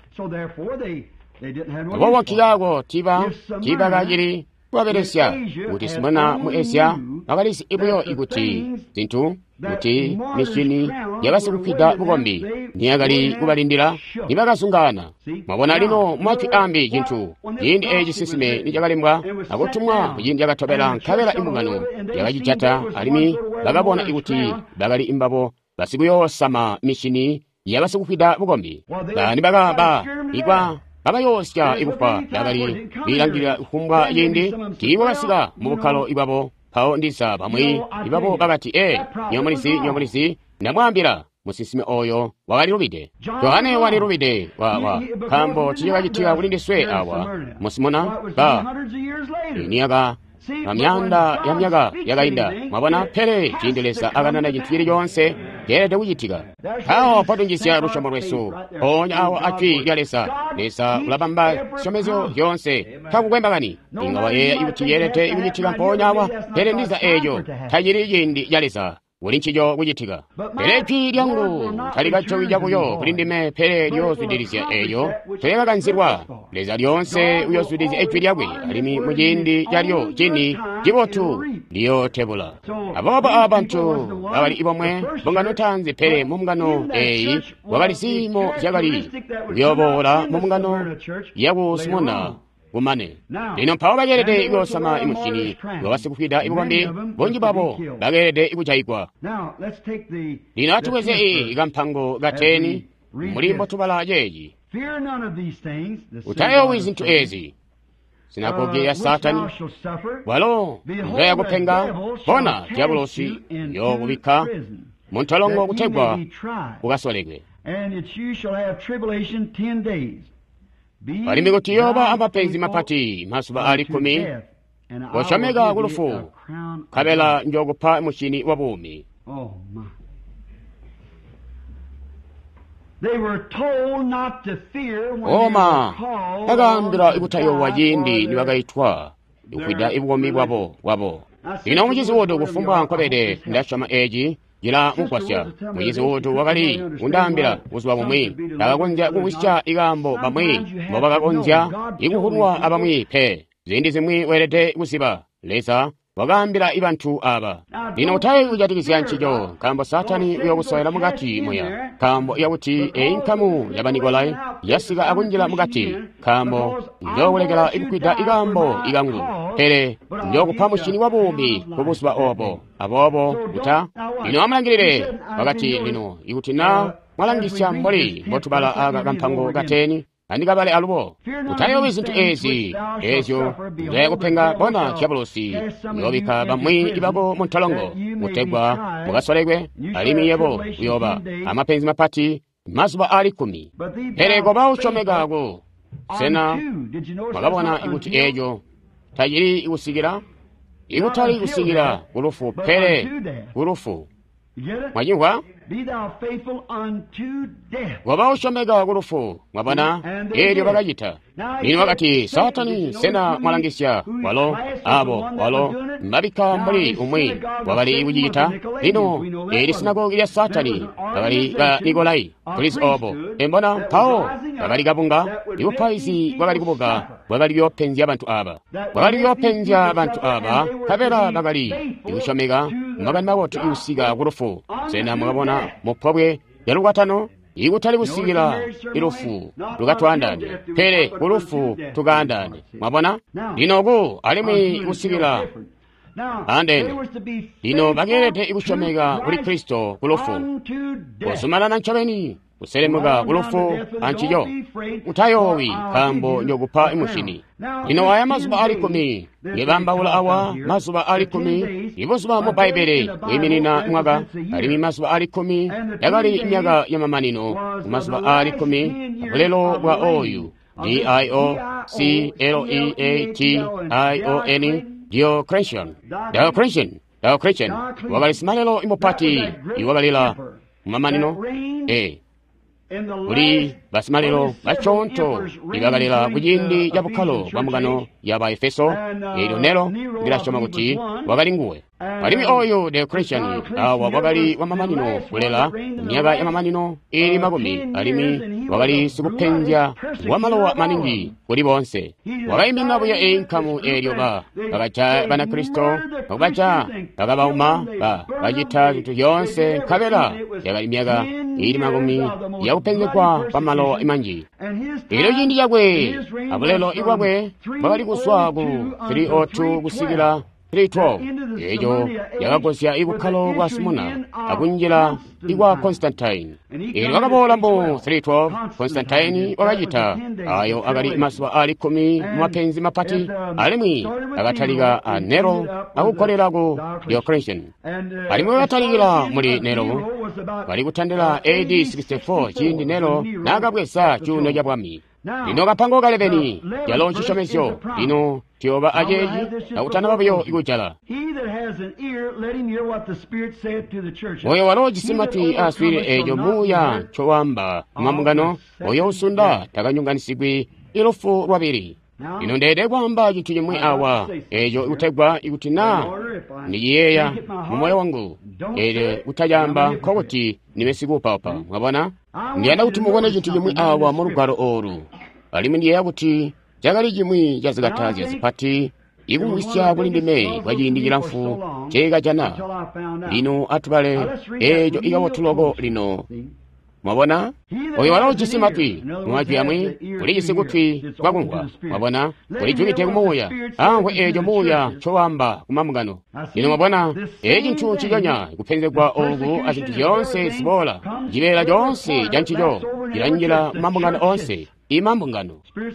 Speaker 1: Wawa kiyago tiba tiba gajiri waberesya utismana mu Asia bagalisi ibuyo iguti zintu uti mishini yabasi kukida bugombi niyagali kubalindira nibagasungana mabona lino mwaki ambi jintu yindi eji sisime nijagalimbwa agotumwa yindi yagatobera kabera imugano yagajitata alimi bagabona iguti bagali imbabo basikuyosama mishini yabasikukwida bukombi bani bagamba igwa abayosya ikufa dagali bilangira kumbwa yindi kibo basiga mu bukalo ibabo pawo ndisa bamwe ibabo bagati e nyomulisi nyomulisi namwambira musisime oyo wagalirubide yohane walirubide wa wa kambo chiyagitiga bulindiswe awa musimona ba niyaga amyanda yamyaga yagainda mabona pere chindelesa aganana gitwiri yonse yere dewuyitiga aho podungisya rushomo rwesu onya aho atwi yalesa lesa ulabamba shomezo yonse kakugwembagani ingawa ye ibuti yerete ibuyitiga mponyawa pere ndiza eyo tayiri yindi yalesa ulinchijo wujitiga pere twi lyangu taligacho wijakuyo kulindime pere lyoswidirisya eyo twebaganzirwa leza lyonse uyoswidirisya etwi lyagwe alimi mujindi jalyo jini jibotu liyo tebula aboba abantu abali ibomwe bongano tanzi pere mumgano eyi wabali simo jagali uyobola mumgano yagu simona umane lino mpawo bagerede igosama imushini wabasikufida ibugombi bonji babo bagerede iguchayikwa lino atuweze i igampango gateni mulimbo tubala jeji utayo wizintu ezi sinagoge ya satani walo ndoya gupenga bona diabolosi yobubika muntolongo gutegwa ugasolegwe balimi gutiyoba amapenzi mapati masuba ali kumi washamega gulufu kabela njogupa mushini wabumi oma agambira ibutayo wajindi niwagaitwa ukwida ibugomi bwabo wabo ino mujizi wodo gufumba nkobede ndashama eji jila mukwasya mujizi wodo wagali undambira uzuwa mumwi dagagonja kuwisha igambo bamwi mobagagonja iguhurwa abamwi pe zindi zimwi werete gusiba lesa wagambira ibantu aba lino utaye ujatikisya nchijo kambo satani uyogusoera mugati moya kambo yabuti einkamu yabanigolai yasiga agunjila mugati kambo njogulegela igukwida igambo igangu pere njogupa mushini wabumbi kubusiba obo abobo uta lino amulangirire wagati lino igutina mwalangisya mboli botubala aga kampango gateni andigabale alubo utayo wizintu ezi ezyo ndoya gupenga bona diabolosi yobika bamwi ibabo muntolongo mutegwa mugasolegwe alimi yebo uyoba amapenzi mapati masuba ali kumi perego bawucomegago sena magabona iguti ejo tayiri igusigira igutali igusigira gulufu pere gulufu mwajingwa wabawushomega gulufu mwabana eryo bagayita nino wakati satani sena mwalangisya walo abo walo mbabika mbali umwi wabali ujiyita lino eri sinagogi ya satani wabali ga nigolai polisi obo embona pao wabali gabunga ibupaisi wabali kubuga wabali yopenzi abantu aba wabali yopenzi abantu aba kabera bagali ibushomega magani mabotu iusiga gulufu sena mwabona mupobwe yarugwatano igutali busigira irufu lugatwandani pere gulufu tugandani mwabona linogo alimi busigira ande lino bagerete igushomega kuri Kristo gulufu osumana nancobeni uselemuga gulufu anchiyo utayowi kambo nyogupa imushini lino waya masuba ali kumi ngebambawula awa masuba ali kumi ibusuba mu baibele wiminina mwaga alimi masuba ali kumi yagali imyaga yamamanino masuba ali kumi abulelo bwa oyu D I O C L E A T I O N Diocletian Diocletian Diocletian wagali simalelo imopati iwagalila mamanino eh uli basimalilo bachonto ibagalila kujindi jabukalo bamugano yaba Efeso ero nero ngirashoma guti wagali nguwe alimi oyo de Christian awa wagali wamamanino kulela nyaga yamamanino eri magumi alimi wagali sukupenja wamalowa maningi kuri bonse wagali minabo ya enkamu eryo ba bagacha bana Kristo bagacha bagabauma ba bagita vitu yonse kabela yagali nyaga eri magumi ya upenye kwa pamalo imanji ero jindi yagwe abulelo igwagwe bagali kuswagu three oh two gusigira three twelve ejo yakagosya ikukhalo kwa simona akunjira ikwa Constantine ilo akabola mbo three twelve Constantine wakachita ayo akali masuwa ali kumi mwapenzi mapati alimwi akathalika a Nero akukholerako Diocletian alimwi akathalikira muli Nero kali kuthandira A D sixty-four chindi Nero nakabwesa chuno cha bwami lino kapango kaleveni yalo chishomesyo lino tioba ajeji akutana babuyo ikuchala oyo walojisimati aswire ejo muya chowamba kumambungano oyo usunda takanyunganisigwi ilufu lwabiri lino ndede kwamba chinthu chimwe awa ejo ikutegwa ikutina ndiyiyeya mumoyo wangu ere utajamba kokuti nimesikupa mwabona ndiyanda kuti mukone chinthu chimwe awa mulugwalo oru alimi ndiyeya kuti chakali chimwe chazikatazi zipati ikuwisya kulindime kwachiyindikira mfu cheka chana lino atubale ejo ikawotuloko lino mwabona oyo walojisimati mwachiyamwe kulijisikutwi kwakungwa mwabona kulichukite kumuya angwe ejo muya chowamba kumamungano lino mwabona eji nthu chijonya kupenzekwa ogu achinthu chonse sibola jibela jonse janchijo jilanjira mamungano onse imambungano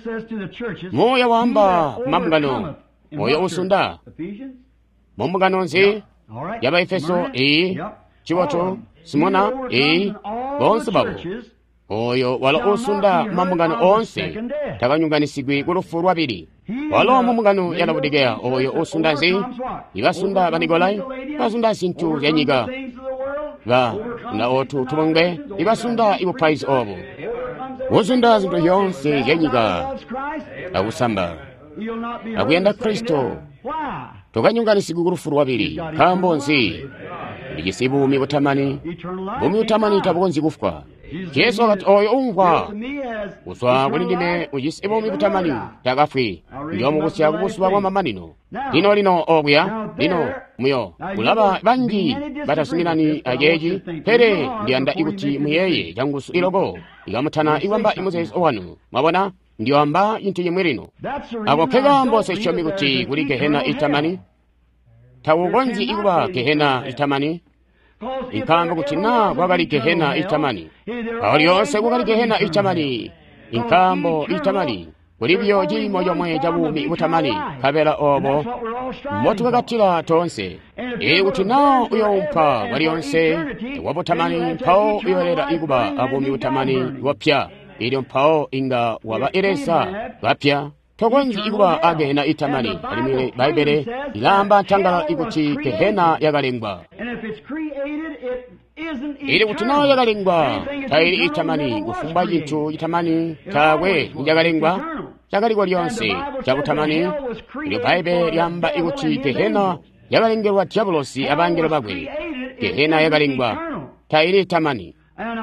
Speaker 1: muya wamba kumamungano oyo usunda mambungano onse yaba Efeso e chiwoto Simona e bonse babo oyo wala usunda mamungano onse takanyunganisigwi kulufu lwabiri walo mamungano yalabudigeya oyo usunda nzi ibasunda banigolai basunda sinthu yanyiga ba na otu tumonge ibasunda ibu prize obo usunda zinto yonse yanyiga akusamba akuyenda Kristo tokanyunganisigwi kulufu lwabiri kambo nzi ndijisi bumi butamani bumi butamani tabonzi kufwa Yesu akati oyo ungwa uswa kulindime ujisi bumi butamani takafwi ndiyo mugusya kubuswa kwa mamanino lino lino obya lino muyo kulaba bangi batasumirani ajeji pere ndiyanda ikuti muyeye jangusu ilogo ikamutana iwamba imuzesi owanu mwabona ndiyo amba yintu yimwe lino akokega mbose chomi kuti kuli Gehena itamani tawugonzi ikuba Gehena itamani inkamba kuti na kwakali Gehena itamani kawali yonse kukali Gehena itamani inkambo itamani kulibyo jimo yomwe jabumi butamani kabela obo motu kakatila tonse e kuti na uyompa wali yonse wabutamani pao uyolera ikuba abumi butamani wapya ili mpao inga waba iresa wapya togonzi ikuba Agehena itamani alimile baibele ilamba tangala ikuti Gehena yagalengwa ili kutina yagalengwa taili itamani gufumba jintu itamani tawe yagalengwa yagaligwa lyonse jabutamani ili baibele lyamba ikuti Gehena yagalengerwa diabolosi abangelo bagwe Gehena yagalengwa taili itamani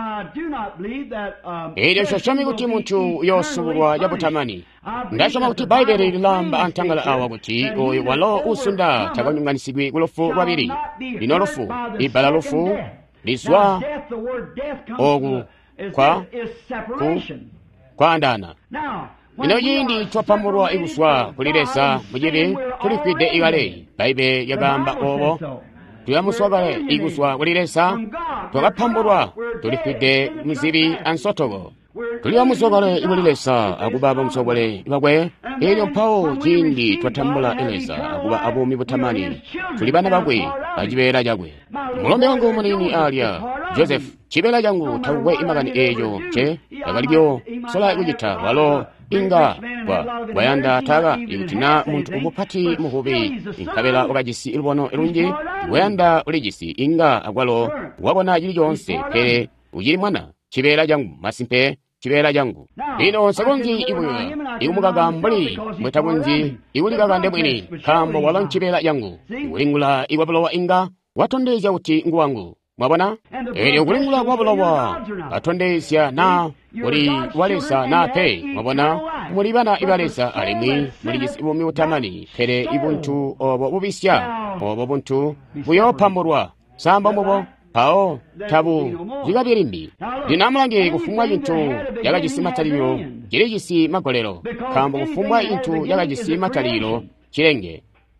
Speaker 1: ili shoshami kuti muntu yosuburwa yabutamani ndashoma kuti baibele ilamba antangala awa kuti oyo walo usunda takanyunganisigwi kulofu lwabiri lino lufu ibala lufu liswa ogu kwa ku kwa andana lino yindi twapamurwa iguswa kuliresa mujibi tulikwide igale baibele yagamba obo tuyamuswagale iguswa kuliresa twakapamburwa tulikwide muzibi ansotogo tuliyamuswagale ikuliresa akubaba muswagale ibagwe ilyo mpao jindi twatambula ilesa akuba abumi butamani tulibana bagwe ajibera jagwe mulombe wangu munini alya Joseph chibela jangu tawwe imagani ejo che yagalibyo sola ikujita walo inga kwa wayanda taga ikutina muntu umupati muhubi inkabela okajisi ilbono ilunji wayanda ulijisi inga agwalo wabona jili jonse pere ujiri mwana chibela jangu masimpe chibela jangu ino sabonzi ibuyo ikumugagambuli mwetabunzi iwuligagande bwini kambo walon chibela jangu iwulingula iwabulawa inga watondeza uti nguwangu mwabona ili kulingula kwabulawa atondesya na uri walesa na pe mwabona mulibana ibalesa alimwi mulijisi bumi utamani pere ibuntu obo bubisya obo buntu buyopamburwa samba mubo pao tabu jigabirimbi dinamulange kufumwa intu yagajisi mataliro jirejisi magolero kambo kufumwa intu yagajisi mataliro chirenge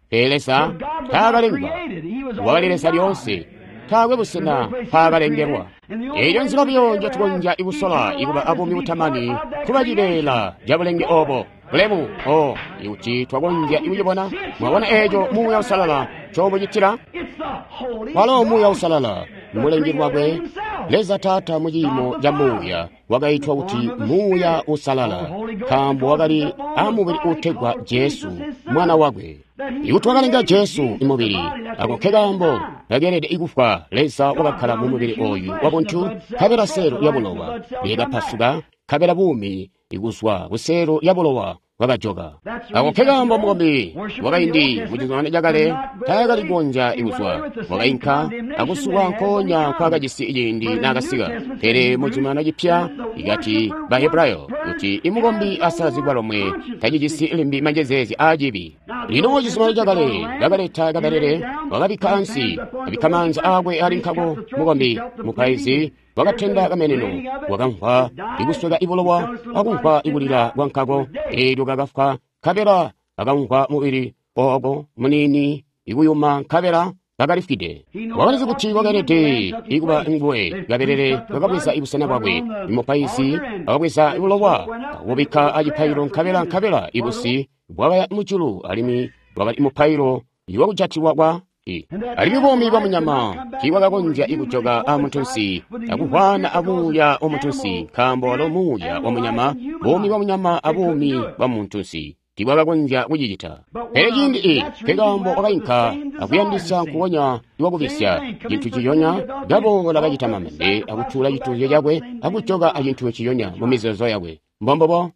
Speaker 1: pelesa takalengwa walilesa lyonse tawe busena pakalengerwa eyo nzira byonja tukonja ibusola ikuba abomi butamani kubajibela jabulenge obo bulemu o iuchi twagonja ibuyibona mwabona ejo muya usalala chobo jitira walo muya usalala mulengerwa gwe leza tata mujimo jamuya wagaitwa uti muya usalala kambo wagali amubiri utegwa Jesu mwana wagwe iutwagalinga Jesu imubiri ako kegambo yagerede igufwa leza wagakala mu mubiri oyu wabuntu kabera sero yabulowa yega pasuga kabera bumi iguswa busero yabulowa wagajoga ako kegambo mugombi wagaindi mujizwana jagale tayagali gonja iguswa wagainka agusuwa nkonya kwagajisi iyindi nagasiga tere mujimana jipya igati bahebrayo uti imugombi asazigwa lomwe tajijisi ilimbi manjezezi ajibi lino mujizwana jagale jagale tagadarere wagabikansi abikamanza agwe alinkago mugombi mukaizi wagatenda kameneno wagankwa iguswega ibolowa agunkwa ibulira gwankago ejo gagafwa kabera agankwa mubiri ogo munini iguyuma kabera gagalifide wabalize kuti wagarete iguba ngwe gaberere gagabwesa ibusana bwagwe imopaisi agabwesa ibolowa wobika ajipairo kabera kabera ibusi bwaba muchulu alimi bwaba imopairo iwagujati wagwa alimi bomi bamunyama kiwagagonja iguchoga amutusi akuhwana abuya omutusi kambo lomuya omunyama bomi bamunyama abomi bamuntusi kiwagagonja wujijita ejindi e kegambo wagainka akuyandisa nkuwonya iwagubisya jintu chiyonya gabo lagajita mamende akuchula jitu yagwe akuchoga ajintu chiyonya mumizozo yagwe mbombobo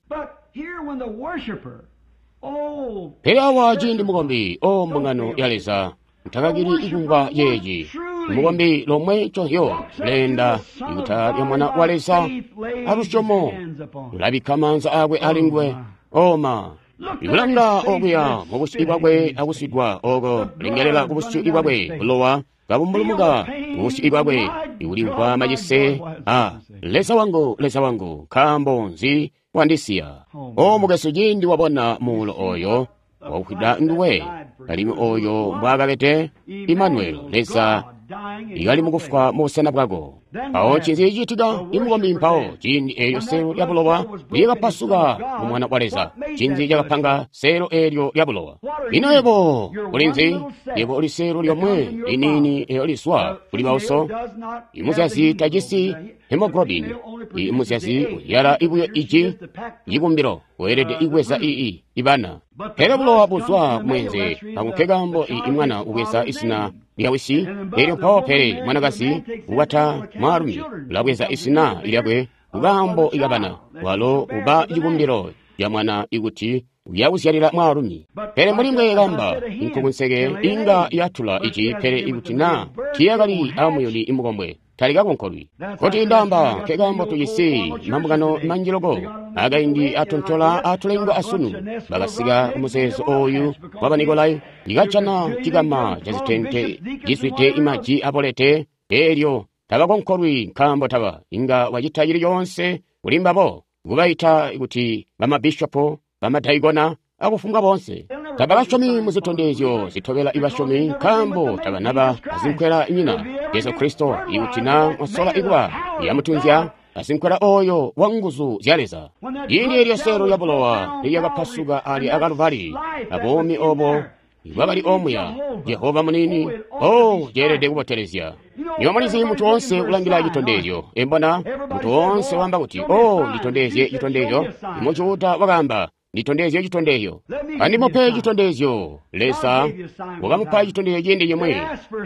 Speaker 1: perawa jindi mugombi o mungano yaleza mtakagiri igungwa yeji mugombi lomwe chohyo lenda iguta ya mwana walesa arushomo labikamanza agwe alingwe oma ibulanga oguya mubusi ibagwe agusidwa ogo lingelela kubusi ibagwe lowa gabumbulumuga mubusi ibagwe iulinkwa majise ah lesa wangu lesa wangu kambonzi wandisia o mugeso jindi wabona mulo oyo wauhida nduwe kalimi oyo mbwagalete Emmanuel lesa igali mugufwa musana bwago aho chinzi yitiga imugombi mpao chindi eyo sero yabulowa liga pasuga mumwana waleza chinzi jagapanga sero eryo yabulowa ino ebo ulinzi yebo uli sero lyomwe inini eyo liswa ulibauso imuziasi tajisi hemoglobin imuziasi yara ibuyo iji yigumbiro werede igweza ii ibana hera bulowa buzwa mwenze akukegambo imwana uweza isina liyawisi eryo mpawo pere mwanagasi uwata marumi labweza isina ilyabwe ugambo igabana walo uba yigumbiro ya mwana iguti uyawusyalira marumi pere mulimwe gamba inkugunsege inga yatula iki pere igutina kiyagali amuyoni imugombwe taliga konkolwi koti ndamba kegambo tuyisi mambugano manjilogo againdi atontola atulengo asunu bagasiga umuseso oyu wabanigolai igachana kigama jazitente jiswite imaji abolete eryo tabakonkolwi kambo taba inga wajitayiri yonse ulimbabo gubaita iguti bama bishopo bama daigona agufunga bonse tabagashomi muzitondezyo zitobela ibashomi kambo tabanaba azinkwera nyina Yesu Kristo iutina masola igwa yamutunzya azinkwera oyo wanguzu zyaleza yindi eryo sero yabulowa yagapasuga ali agaluvari abomi obo ibabali omuya Jehova munini oh jerede kuboterezya nyomanizi mutu wonse ulangira gitondezyo embona mutu wonse wamba kuti oh gitondezye gitondezyo imuchuta wagamba nitondezyo gitondezyo kandi mope gitondezyo lesa wagamupa gitondezyo jende yemwe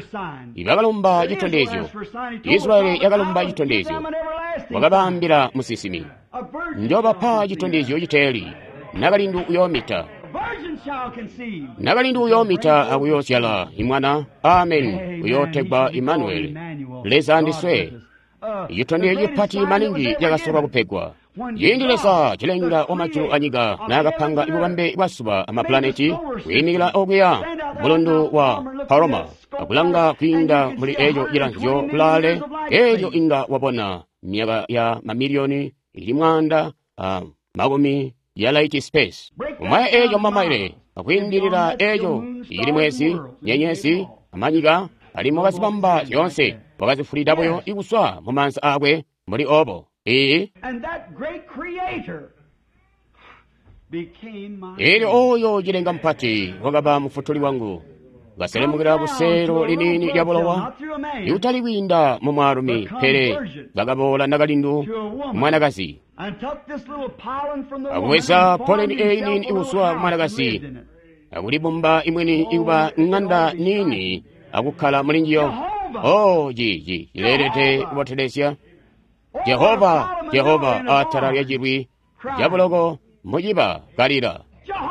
Speaker 1: ibagalomba gitondezyo Israeli yagalomba gitondezyo wagabambira musisimi njoba pa gitondezyo giteli nagalindu uyomita nagalindu uyomita aguyosyala imwana amen uyotegba Emmanuel lesa ndiswe gitondezyo pati maningi jagasoba kupegwa yindi lesa chilenga omachu anyiga nagapanga ibubambe basuba amaplaneti wimigila oguya mulondo wa Paroma akulanga kwinda muli ejo jiranzyo kulale ejo inga wabona miyaga ya mamilioni ilimwanda uh, magomi ya light space umaya ejo mamaile pakuyimirira eyo ili mwezi nyenyezi amanyiga alimo kazibamba yonse pakazifulirapoyo ikuswa mu mansa akwe muli opo iyi ili oyo jilenga mpati wakaba mufutuli wangu gaselemukira busero linini lyabolowa liutaliwinda mu mwalumi pere gagabola nagalindu mwanagasi akuwesa poleni einini ikuswa mwanagasi akulibumba imweni ikuba ng'anda nini akukhala mulinjiyo o jiji ilerete kubotelesya Jehova Jehova atara lyajirwi jabologo mujiba kalira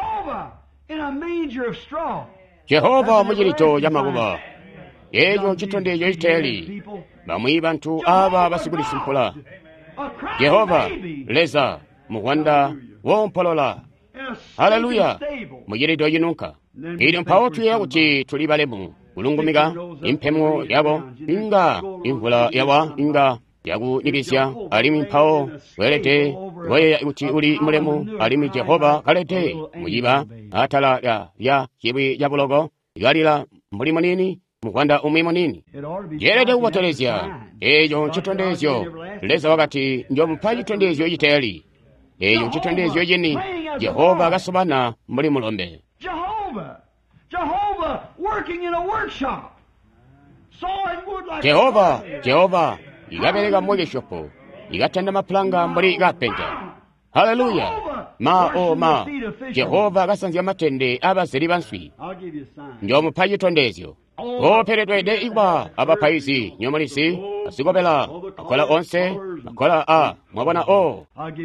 Speaker 1: Jehova mujirito jamaguba ejo chitonde ejo iteli bamwi bantu aba basigulisa mpola Jehova leza muwanda wompolola haleluya mujirito yinunka ili mpawo tuye kuti tuli balemu kulungumika impemo yabo inga imvula yawa inga yakunikisya alimi mpawo welete weye kuti uli mulemu alimi Jehova kalete mujiba atala ya ya chibi jabulogo igalira mbuli munini mukwanda umwi munini jelete kubotelesya ejo chitondezyo leza wakati njo mpaji tondezyo yiteli ejo chitondezyo yini Jehova gasobana muli mulombe
Speaker 2: Jehovah Jehovah working in a workshop sawing wood like
Speaker 1: Jehova Jehova igabereka mu workshop igatanda maplanga muri gapenta haleluya ma o ma Jehova gasanzya matende abazeri banswi njo mupaji tondezyo operedwe de igba abapaisi nyomolisi asigobela akola onse akola a mwabona o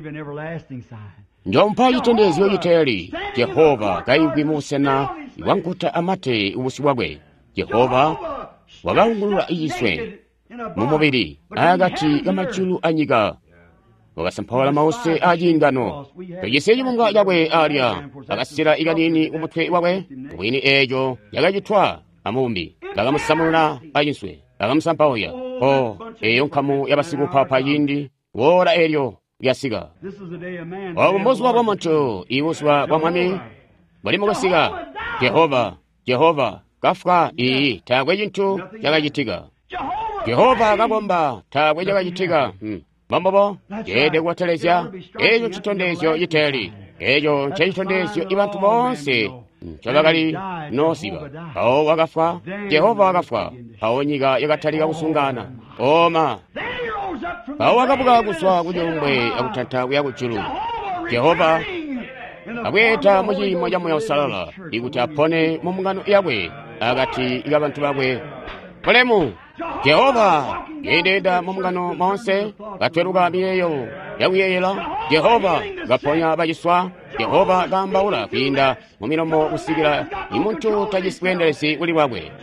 Speaker 1: njo mpaji tondezyo yiteli Jehova gaigwimusena iwankuta amate ubusibwagwe Jehova wagawungulula iyiswe mu mubiri agati gamachulu anyiga wagasampawala mawuse ajingano togiseyo munga yabwe alya agasira iganini umutwe wawe wini ejo yagajitwa amumbi gagamusamula ayinswe gagamusampaoya o eyo nkamu yabasigu papa yindi wora eryo yasiga obumbozi bwa muntu ibuswa bwa mwami bali mugasiga Jehova Jehova kafka iyi tagwe jintu yagajitiga Jehova gagomba tagwe yagajitiga hmm. Bambobo jede kuwatelesya ejo chitondesyo yiteli ejo chitondesyo ibantu bonse chabagali nosiba awo wagafwa Jehova wagafwa awo nyiga yagataliga kusungana oma awo wagabuga guswa kujombwe akutata yakuchulu Jehova abweta muji moja moya usalala ikuti apone mu mungano yabwe agati igabantu bagwe polemu Jehova yededa mu mungano monse gatweruga biyeyo yawiyela Jehova gaponya bajiswa Jehova gambawula kwinda mu milomo usigira imuntu tagiswendelesi uli wabwe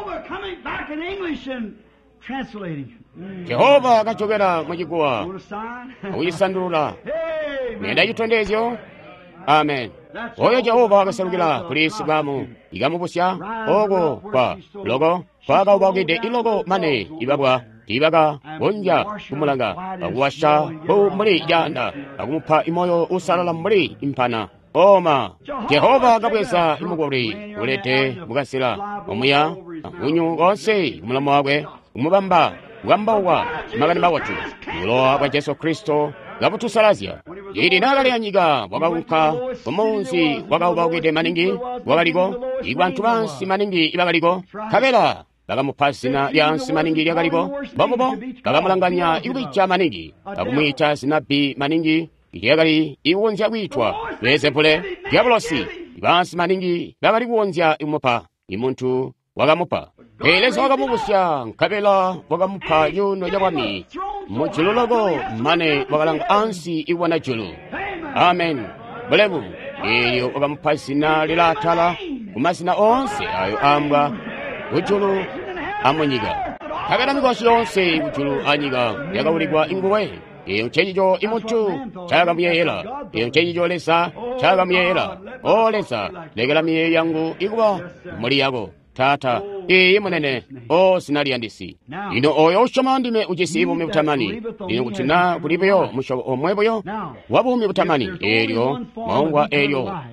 Speaker 1: Jehova gachogera mujiguwa uyisandulula nenda yitondezyo amen oyo Jehova agasalukira kulisi bwamu igamubusya ogo kwa logo kwaga ubagide ilogo mane ibabwa tibaga bonja kumulanga agwasha bo muri janda agumupa imoyo usalala muri impana oma Jehova gabwesa imugori ulete mugasira omuya unyu ose umulamo wagwe umubamba wambawa magani bawatu ulo kwa Yesu Kristo gabutusalazya ili nagali anyiga wagawuka omunsi wagawubagide maningi wagaligo igwantu bansi maningi ibagaligo kabela bagamupasina yansi maningi lyagaligo bamubo bagamulanganya iwicha maningi bagumwicha sinapi maningi ilyagali iwonja witwa bezepule diabolosi bansi maningi bagali wonja imupa imuntu wagamupa eleza wagamubusya nkabela wagamupa yuno yawami muchululogo mane wagalanga ansi iwana chulu amen bulemu iyo wagamupasina lilatala kumasina onse ayo ambwa uchulu amunyiga kabela migosi yonse uchulu anyiga yagawuligwa inguwe iyo chejijo imuntu chagamuyela iyo chejijo lesa chagamuyela o lesa legela miye yangu iguwa muri yago tata iyi munene o sinaliandisi ino oyo ushamandime ujisibu mibutamani ino kutina kulibeyo musho omweboyo wabu mibutamani elyo maungwa elyo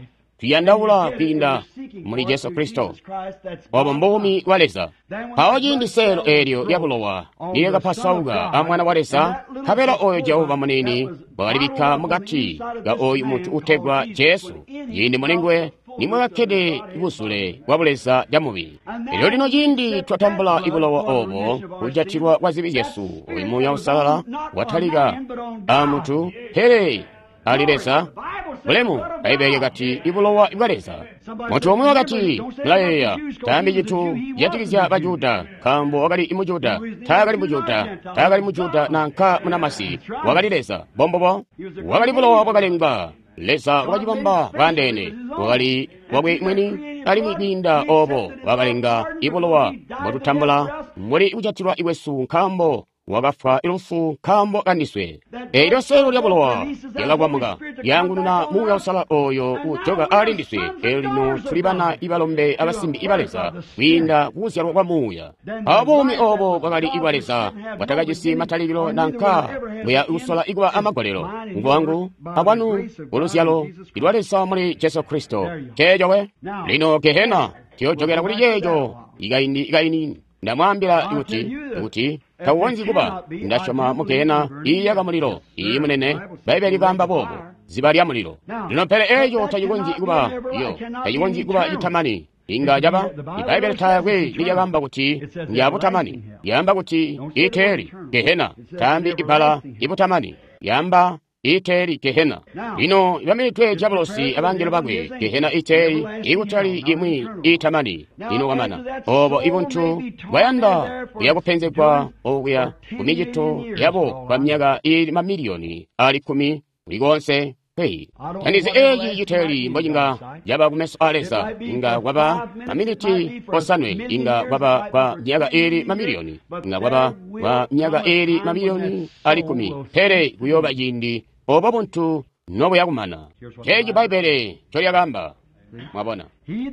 Speaker 1: tuyandaula kwinda muli Yesu Kristo obo mbumi waleza paoji ndi selo elyo lyakulowa niye kapasauga amwana waleza kapera oyo Jehova munene bwalibika mugati ga oyo mutu utegwa Yesu yindi mulengwe nimwe wakede ibusule wabuleza jamubi elyo lino jindi twatambula ibulowa obo kujatirwa wazibi Yesu oyo muya usalala wataliga amutu here alileza bulemu baibege gati ibulowa ibaleza mutu omwe wakati mulayeya tambi jitu yatikizya bajuda kambo wakali imujuda tagali mujuda tagali mujuda nanka munamasi wakalileza bombobo wakali bulowa wakalengba lesa wakajibamba bandene wakali wabwe mweni ali mwibinda obo wakalenga ibulowa mwatutambula mwali ujatirwa iwesu nkambo wakafa ilufu kambo kaniswe elyo selo lyabulowa lyalagwamuka yangununa muya usala oyo ujoga ali ndiswe elo lino tulibana ibalombe abasimbi ibaleza kwinda kuusyalwa kwa muya abomi obo bakali ibaleza batakajisi matalililo nanka bweya usola igwa amagolero ngwangu abanu ulusyalo ilwalesa muli Yesu Kristo chejowe lino gehena tyojogera kuli yejo igaini igaini ndamwambira iuti iuti kawonzi kuba ndashoma mukena iyaga muliro iyi munene baibeli gamba bobo zibalya muliro lino pele eyo tayigonzi kuba yo tayigonzi kuba itamani inga jaba ibaibeli tayagwe liyagamba kuti yabutamani yamba kuti iteri gehena tambi ibala ibutamani yamba iteri gehena lino ibamitwe jabolosi abangelo bagwe gehena iteri ibutali imwi itamani lino wamana obo ibuntu bayanda yakupenzekwa obuya kumijito yabo kwa myaga ili mamilioni ali kumi uligonse hey tanize eyi iteri mbojinga jaba kumeso aleza inga waba maminiti osanwe inga waba kwa myaga ili mamilioni inga waba kwa myaga ili mamilioni ali kumi tere kuyoba yindi obo buntu nobo yakumana keji baibele choyagamba mwabona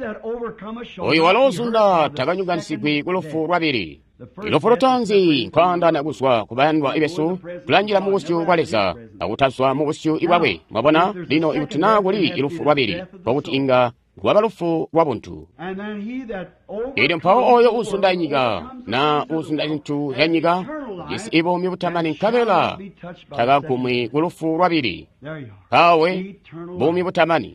Speaker 1: oyo walosunda takanyuganisigwi kulufu lwabiri ilufu lutanzi nkwanda naguswa kubayandwa ibesu kulanjira mugusyu kwaleza akutaswa mugusyu ibwabwe mwabona lino ibutinaguli ilufu lwabiri pakuti inga lwaba lufu lwabuntu ili mpawo oyo usunda inyiga na usunda intu yanyiga isi ibomi butamani nkabela taga kumwi kulufu lwabiri kawe bomi butamani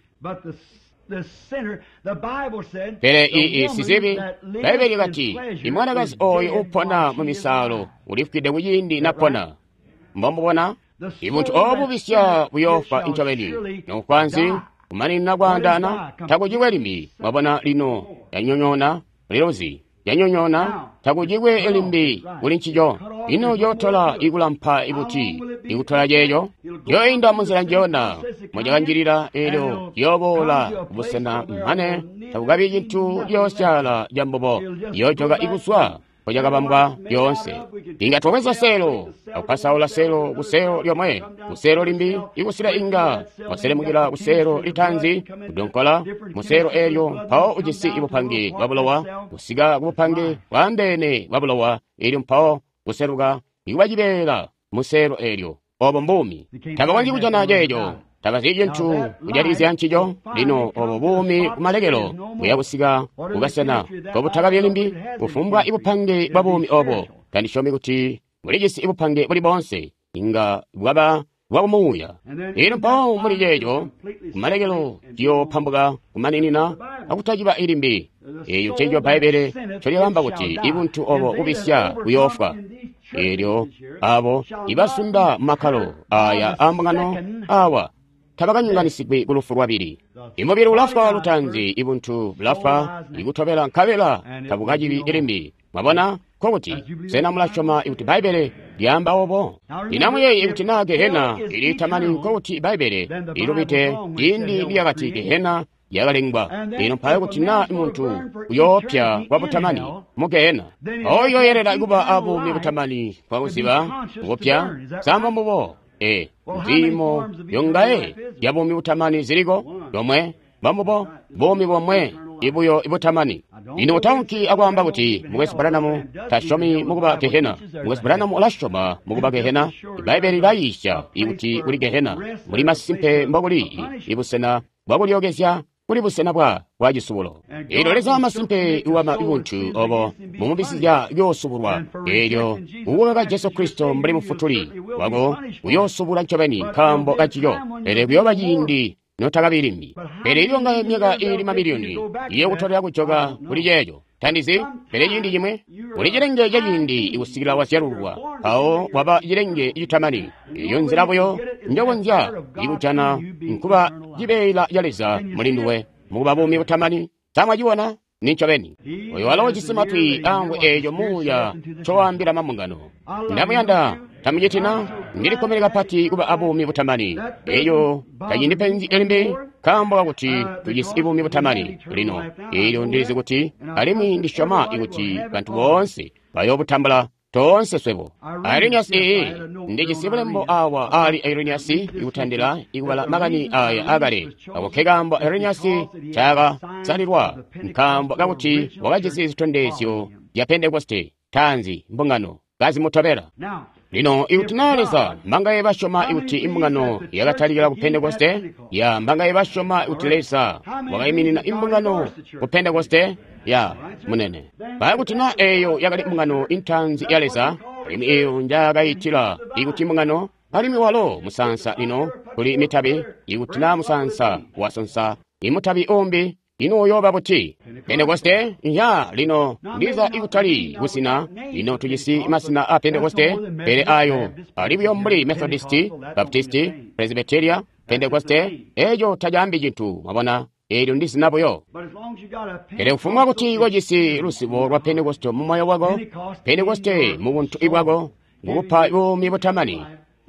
Speaker 1: pere ii sizibi baibeli gati imwanagasi oyo upona mu misalo ulifukide muyindi napona mbomubona ibuntu obubisya buyofa inchabeli nokwanzi kumanini nagwandana takujiwe limi mwabona lino yanyonyona lilozi yanyonyona takujiwe elimbi uli nchijo ino yotola igulampa ibuti igutola yeyo yoinda munzira njona mwajaganjirira elo yobola busena mane takugabi jintu yosyala jambobo yojoga iguswa kojagabambwa yonse inga twaweza selo akupasaula selo busero lyomwe busero limbi igusira inga wasele mugira busero litanzi kudonkola musero elyo pao ujisi ibupangi wabulowa usiga kubupangi wandene wabulowa ili mpao buseruga iwajibela musero elyo obo mbumi tagawanji kujana jejo tagazije ntu kujarizi anchijo lino obo bumi kumalegelo buyabusiga ugasena kobutaga byelimbi bufumbwa ibupange babumi obo kandi shomi kuti muligisi ibupange buli bonse inga bwaba bwabumuya ino pao muri jejo kumalegelo yo pambuga kumaninina akutajiba ilimbi eyo chejo baibele cholyamba kuti ibuntu obo ubisya uyofa elyo abo ibasunda makalo aya ambangano awa tabakanyunganisigwe kulufu lwabiri imubiri ulafa lutanzi ibuntu bulafa igutobela nkabela tabugajibi ilimbi mwabona kokuti sena mulashoma ibuti baibele lyamba obo inamuye ibuti na gehena ili tamani kokuti baibele ilubite indi liyagati gehena yagalengba ino mpayo kuti na imuntu uyopya wabutamani mugehena oyo yerera iguba abo mibutamani kwa usiba upya samba mubo e zimo yongae yabo mibutamani zirigo domwe bamubo bomi bomwe ibuyo ibutamani ino tanki agwamba kuti mugesi baranamu tashomi muguba gehena mugesi baranamu olashoma muguba gehena ibaibeli bayisha ibuti uri gehena muri masimpe mboguri ibusena bwabulyogesya kuli busena bwa bwa chisubulo iloleza masimpe iwama ibunthu obo mumubisija yosubulwa elyo uweka Yesu Kristo mbali mufutuli wako uyosubula ncobeni nkhambo kachiyo ere kuyoba yindi notakabilimi pere ilionga emyaka ili mamiliyoni iye kutolera kuchoka kuli yeyo tandizi pere yindi yimwe uli jirenge ya yindi iusikila wasyalulwa awo waba jirenge yitamani iyo nzilaboyo njawonja ikuchana nkuba jibeila yaleza mulinduwe mukuba bumi butamani tamwa jiwona nincobeni oyo walawo chisimatwi angu eyo muya chowambira mamungano ndamuyanda tamujitina ndilikomeleka pati kuba abumi butamani eyo kayindi penzi elimbi kambo akuti tujisi ibumi butamani lino iyo ndizi kuti alimi ndishoma ikuti bantu bonse bayo butambala tonse swebo Irenaeus ee ndichisibulemo awa ali Irenaeus ikuthandira ikubala makani aya agale akukegambo Irenaeus chaka salirwa nkambo kakuti wakachisi zitondesyo ya Pentekoste tanzi mbungano gazi mutobera lino ikutinaleza mbangaye bashoma ikuti imbungano yakatalikira ku Pentekoste ya mbangaye bashoma ikutilesa wakayiminina imbungano ku Pentekoste ya munene bakutina eyo yakali imbungano intanzi yalesa imi eyo njagayitira ikuti imbungano alimi walo musansa lino kuli mitabi ikutina musansa wasonsa imutabi ombi ino yoba buti Pentekoste ya lino ndiza ikutali busina ino tujisi masina a Pentekoste pere ayo alibyo mbuli Methodisti, Baptisti, Presbyteria, Pentekoste ejo tajambi jintu mabona elyo ndisinaboyo ere ufumu wakuti igojisi lusibo lwa Pentekoste mumoyo wago Pentekoste mubuntu ibwago ngupa ibumi butamani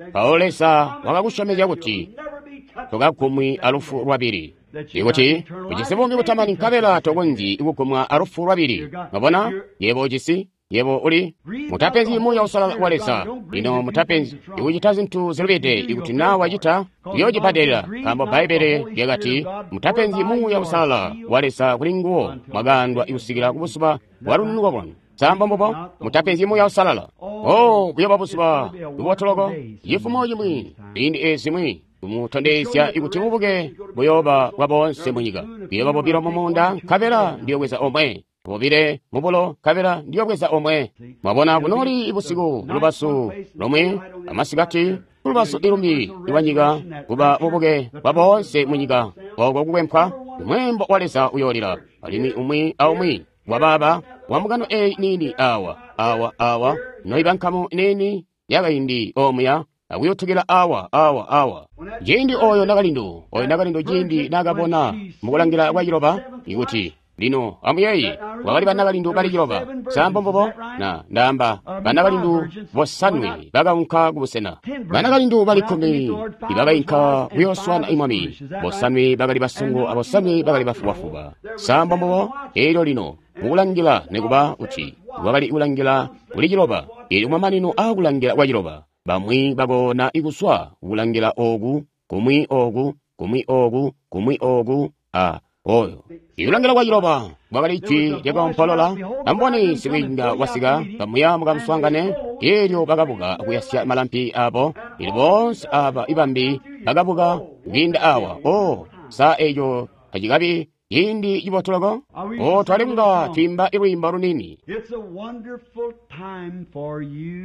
Speaker 1: paolesa wakakushomeza kuti togakumwi alufu lwabiri ikuti ujisibumi butamani nkabela togonzi ikukumwa alufu lwabiri mabona yebo jisi yebo uli mutapenzi muya usala walesa ino mutapenzi ikujitazi ntu zilubite ikuti na wajita yojipadela kambo baibele yagati mutapenzi muya usala walesa kulinguo magandwa iusikila kubusuba warunuwa wanu samba mbobo mutapenzi muya usalala oh kuyoba busuba ubotologo yifumo yimwi indi esimwi umutondesya ikuti mubuge buyoba wabonse munyiga kuyoba bobiro mumunda kabela ndiyogweza omwe bobire mubulo kabela ndiyogweza omwe mwabona kunoli ibusiku lubasu lomwe amasigati lubasu ilumi iwanyiga kuba bubuge wabonse munyiga ogo kuwempha mwembo walesa uyolira alimi umwi aumwi wababa wamugano e nini awa awa awa noibankamo nini yagayindi omya awiyotugela awa awa awa jindi oyo nagalindo oyo nagalindo jindi nagabona mukulangira wajiroba ikuti lino amuyeyi wabali banagalindo bali jiroba sambo mbobo na ndamba banagalindo bosanwe bagaunka gubusena banagalindo bali kumi ibabayinka uyoswana imwami bosanwe bagali basungu abosanwe bagali bafubafuba sambo mbobo ero lino mukulangira nekuba uti wabali ulangira uli jiroba ili umamanino akulangira wajiroba bamwi bagona iguswa ulangira ogu kumwi ogu kumwi ogu kumwi ogu a oyo iulangira wajiroba bagaliki yega mpalola amboni siwinga wasiga bamuya mugamswangane elyo bagabuga kuyasya malampi abo ilibons aba ibambi bagabuga winda awa o sa eyo kajigabi yindi ibotologo o twalinga timba irimba runini.
Speaker 2: It's a wonderful time for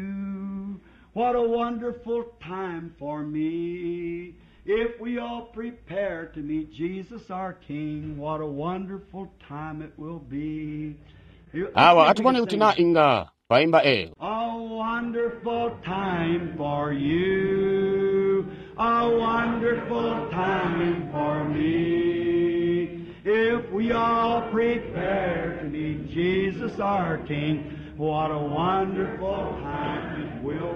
Speaker 2: you. What a wonderful time for me. If we all prepare to meet Jesus our King, what a wonderful time it will be.
Speaker 1: Awa atubone utina inga paimba e.
Speaker 2: A wonderful time for you. A wonderful time for me. If we all prepare to meet Jesus our King, what a wonderful time it will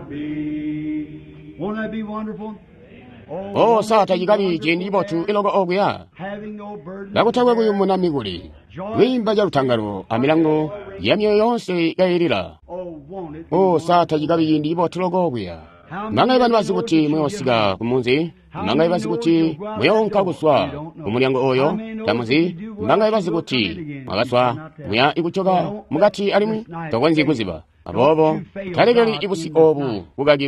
Speaker 2: be. Won't that be wonderful?
Speaker 1: Oh, sa tajigabi jindi botu ilogo oguya. Lakutawe kuyu munamiguli. Wimba jarutangaro amilango yamyo yonse gairira. Oh, sa tajigabi jindi botu ilogo oguya. Manga ibani wasikuti mwosiga kumunzi. Manga ibasikuti mwonka guswa kumulyango oyo tamuzi. Manga ibasikuti mwagaswa mwa ikuchoka mugati alimu tokonzi kuziba. Abobo talegeli ibusi obu bugagirwa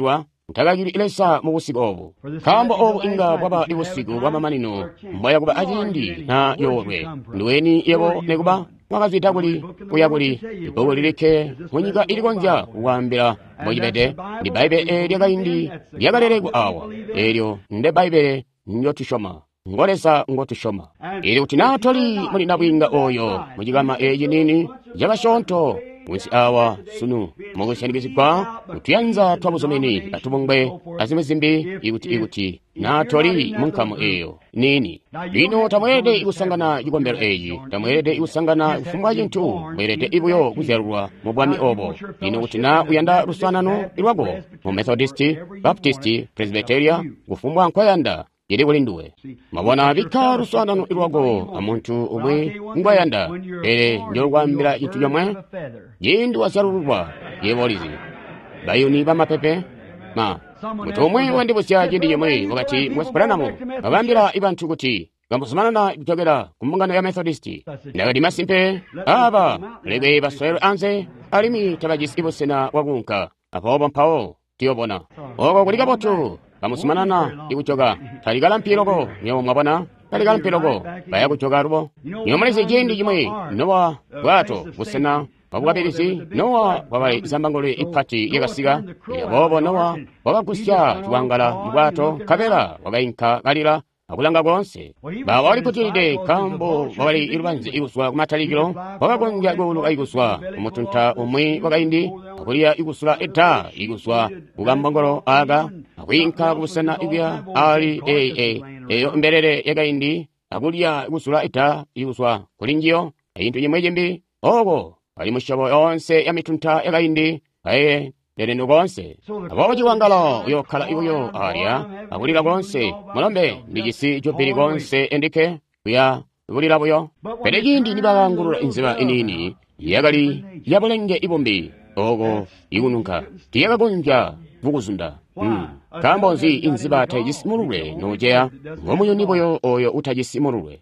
Speaker 1: mtakagiri ilesa mu busiku obu kambo obu inga bwaba ibusiku bwa mamanino mboya kuba ajindi na yorwe ndiweni yebo nekuba mwakazita kuli kuya kuli ibogo lilike munyika ilikonja kuwambira mojibete ndi baibele lyakaindi lyakalelegu awa elyo nde baibele nyotushoma ngolesa ngotushoma ili kuti natoli muli nabwinga oyo mujikama eji nini jakashonto mwisi awa sunu mukusyanikizikwa kutuyanza twabusomeni atubungwe azimezimbi ikuti ikuti natoli munkamu eyo nini lino tamwede ikusangana ikombero eji tamwede ikusangana ifumwa jintu mwerete ibuyo kuzerulwa mu bwami obo lino kuti na uyanda lusanano ilwago mu Methodisti, Baptisti, Presbyteria kufumwa nkwayanda yedi kulinduwe mabwana bika rusanano ilwago amuntu umwe ngwayanda ere njolwambira itu yomwe yindi wasarulwa yebolizi bayuni bamapepe ma mutu umwe wandibusya jindi yomwe wakati mwesiparanamo babambira ibantu kuti gambusumanana ibitogera kumbungano ya Methodisti ndakati masimpe aba lebe baswero anze alimi tabajisi ibusena wagunka apobo mpawo tiyobona ogo kulika botu bamusumanana ikuchoga taligala mpirogo nyo mwabona taligala mpirogo baya kuchoga rubo nyomalize jendi jimwe nowa bwato busena babwabirisi nowa babali zambangole ipati yegasiga yabobo nowa babakusya tuwangala mbwato kabera babainka galira akulanga gonse bawali kutilide kambo bawali irubanzi iguswa kumataligiro bagagonja gulu iguswa umutunta umwi bagaindi akulia iguswa eta iguswa ugambangolo aga akwinka kubusana ibya ali e e eyo mberere yagaindi akulia iguswa eta iguswa kulingiyo ayintu yemwejembi ogo ali mushobo yonse ya mitunta yagaindi aye Dere gonse aboji wangalo uyo kala ibuyo aria abulira gonse mulombe ndigisi jopiri gonse endike uya abulira buyo pedegindi nibagangurura inziba inini yagali yabulenge ibombi ogo igununka tiyagagonja buguzunda mm. Kambonzi inziba tayisimurure nojeya ngomuyo niboyo oyo utajisimurure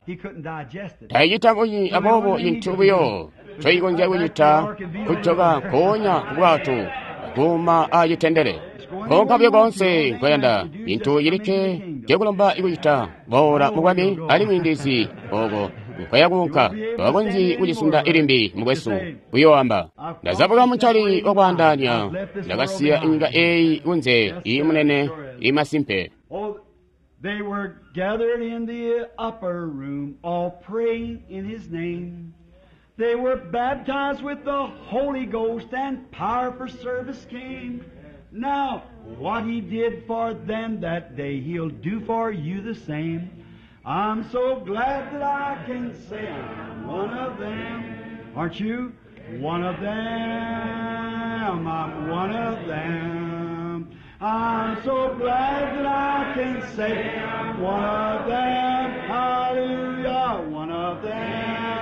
Speaker 1: tayitagonyi abobo intubuyo twayigonja wiyita kuchoga konya kubwatu kuma ayitendere konka byo gonse kwenda into yirike jekulomba iguyita bora mugwami ali mwindizi ogo kwayagunka bagonzi ujisunda irimbi mugwesu uyoamba ndazabuga muchali obwandanya ndagasiya inga ei unze imunene imasimpe.
Speaker 2: They were gathered in the upper room all praying in his name. They were baptized with the Holy Ghost and power for service came. Now, what he did for them that day, he'll do for you the same. I'm so glad that I can say I'm one of them. Aren't you? One of them. I'm one of them. I'm so glad that I can say I'm one of them. Hallelujah. One of them.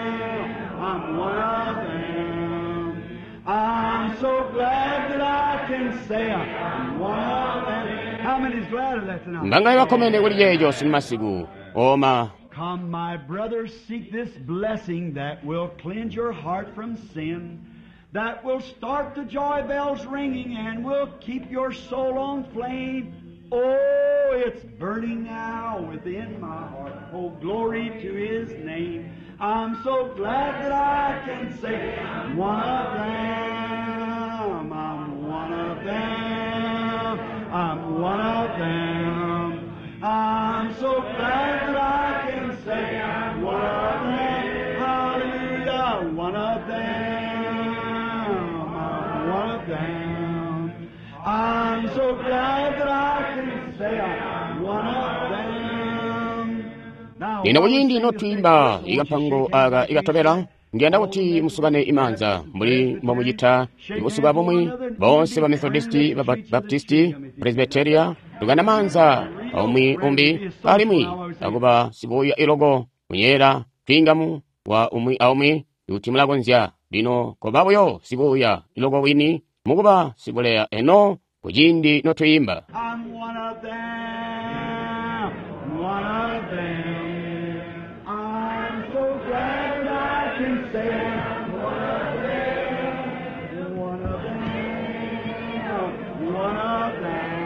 Speaker 2: I'm one of them. I'm so glad that I can say I'm one of them. How many is glad of that tonight?
Speaker 1: Mbangai wakomene uliyejo sinmasigu. Oma.
Speaker 2: Come, my brothers, seek this blessing that will cleanse your heart from sin, that will start the joy bells ringing and will keep your soul on flame. Oh, it's burning now within my heart. Oh, glory to His name. I'm so glad that I can say I'm one of them. I'm one of them. I'm one of them. I'm so glad that I can say I'm one of them. Hallelujah, one of them. I'm one of them. I'm so glad that I can say I'm one of them.
Speaker 1: Nina wuyindi notuimba igapango aga igatobera ngenda kuti musubane imanza muri momujita ibusuba bomwe bonse ba Methodisti ba Baptisti Presbyteria tugana manza omwi umbi alimwi agoba siboya ilogo munyera pingamu wa umwi aumwi yutimula nzya dino ko baboyo siboya ilogo wini mugoba sibolea eno kujindi notuimba.
Speaker 2: I'm one of them, one of them. I'm so glad I can say I'm one of them, one of them, one of them.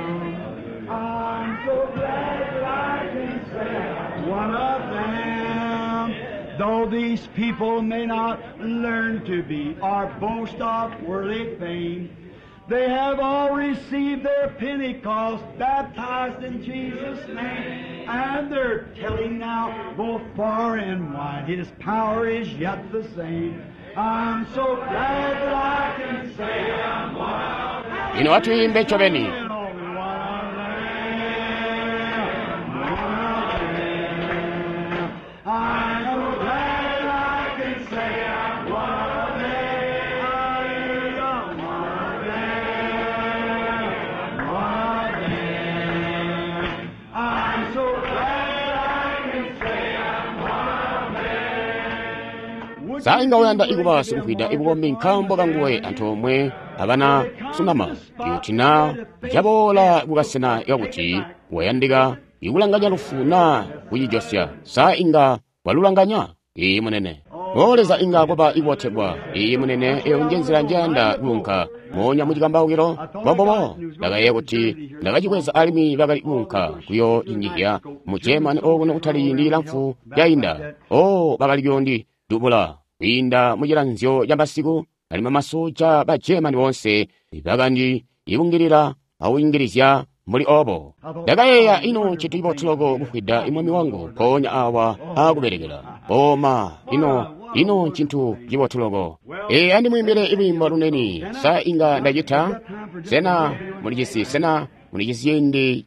Speaker 2: Though these people may not learn to be or boast of worldly fame, they have all received their Pentecost, baptized in Jesus' name, and they're telling now both far and wide, His power is yet the same. I'm so glad that I can say I'm one.
Speaker 1: ino atuimbe choveni. Saa inga oyanda ikuba sikukwida ikukombi nkambo kanguwe anthu omwe abana sunama iutina jabola kukasena yakuti wayandika ikulanganya lufuna kuyijosya saa inga walulanganya iyi munene oleza inga kopa ikuothebwa iyi munene eunjenzera njanda kunka monya muchikambawukiro bobobo ndakaye kuti ndakachikweza alimi bakali kunka kuyo injihya muchemani okuno kuthali ndi lamfu yainda o bakali kyondi dubula kuyinda muchilanzyo cha masiku alima masocha bachemani bonse ibakandi ibungirira awingirizya muli obo ndakayeya ino chitipo thuloko kukwida imwami wangu ponya awa akuberekera oma ino ino chinthu chipo thuloko e andimuimbire ibwimbo luneni saa inga ndachitha sena mulichisi sena mulichisiyende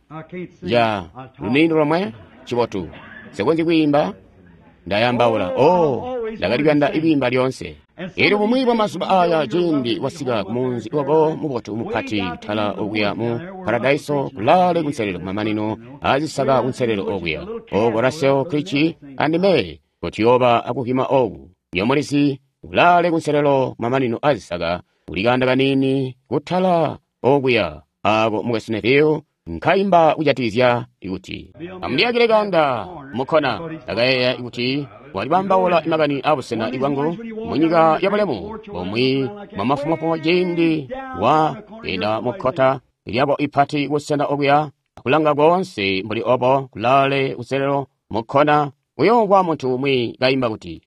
Speaker 1: ya luneni lomwe chipotu sekonzi kuyimba ndayambaula o ndakalikanda ibimba lyonse eri pomwepo masuba aya jendi wasika kumunzi iwako mupoto mukhati thala okuya mu paradaiso kulale kunserero mamanino azisaka kunserero okuya okoraseo krichi andime kuti yoba akukima oku yomulisi kulale kunserero mamanino azisaka kulikanda kanini kuthala okuya ako mukasinefeyo nkaimba kujatizya ikuti amliyakilekanda mukhona ndakayeya ikuti walibambawola imakani abusena iwangu munyika yapalemu bomwi mwamafumapo jendi wa ina mukhota ilyabo iphati kusena okuya akulanga konse mbuli obo kulale userero mukhona uyo kwa munthu umwe kaimba kuti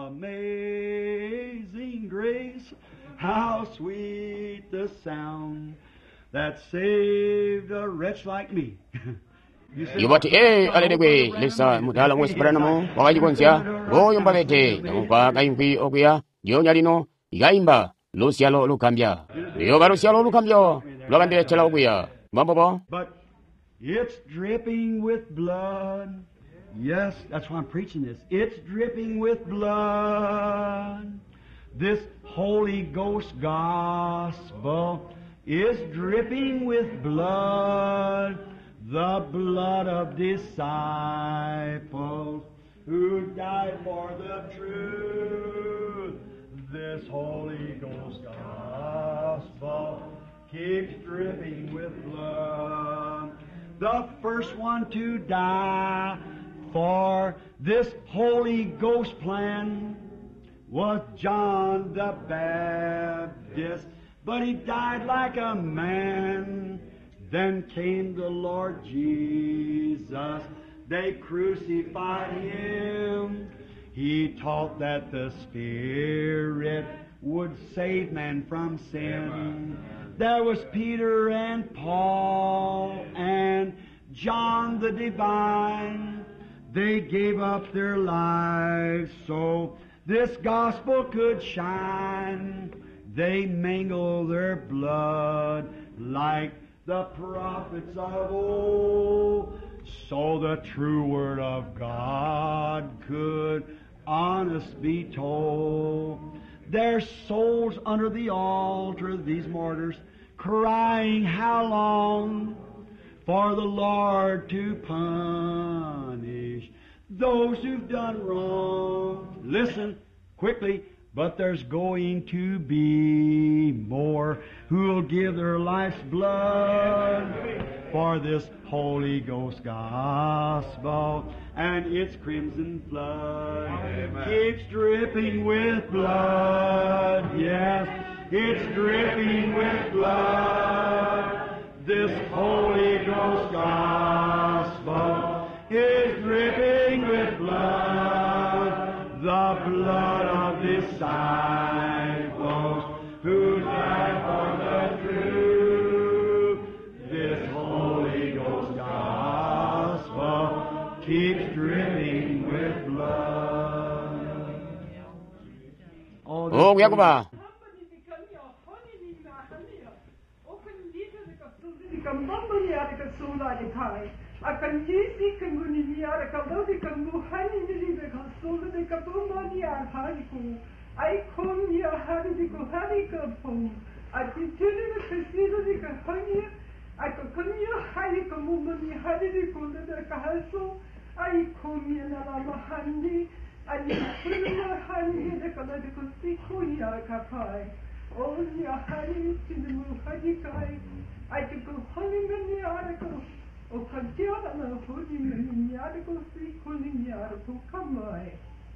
Speaker 2: Amazing grace, how sweet the sound that saved a wretch like me.
Speaker 1: yobati e aledekwe lesa mutala mwesiparanamo wakachikonzya ngoyomba lete namukwa kaimbi okuya nyonya lino ikaimba lusyalo lukambya yoka lusyalo lukambya lwakandetela okuya mambobo
Speaker 2: But it's dripping with blood. Yes, that's why I'm preaching this. It's dripping with blood. This Holy Ghost gospel is dripping with blood. The blood of disciples who died for the truth. This Holy Ghost gospel keeps dripping with blood. The first one to die for this Holy Ghost plan was John the Baptist, but he died like a man. Then came the Lord Jesus. They crucified Him. He taught that the Spirit would save man from sin. There was Peter and Paul and John the Divine. They gave up their lives so this gospel could shine. They mingled their blood like the prophets of old, so the true word of God could honest be told. Their souls under the altar, these martyrs, crying how long for the Lord to punish those who've done wrong. Listen quickly. But there's going to be more who'll give their life's blood for this Holy Ghost gospel and its crimson flood. Amen. Keeps dripping with blood, yes, it's dripping with blood. This Holy Ghost gospel is dripping with blood. the blood of disciples who died for the truth. This Holy Ghost gospel keeps dripping with blood.
Speaker 1: 오, 야구바.
Speaker 3: akan Yesus kan bunyinya akan bagi kan Tuhan ini dengan sulit dekat dunia hariku, aikon ya hari diku hari kapung, ati jadi kesiru dekat hanya, aku kanya hari kamu mani hari diku dekat hasil, aikon ya nama hani, ani semua hani dekat dekat siku ya kapai, oh ya hari itu hari kai, aku hani mani aku. O kantiara na honi me niare ko si honi niare ko kamai.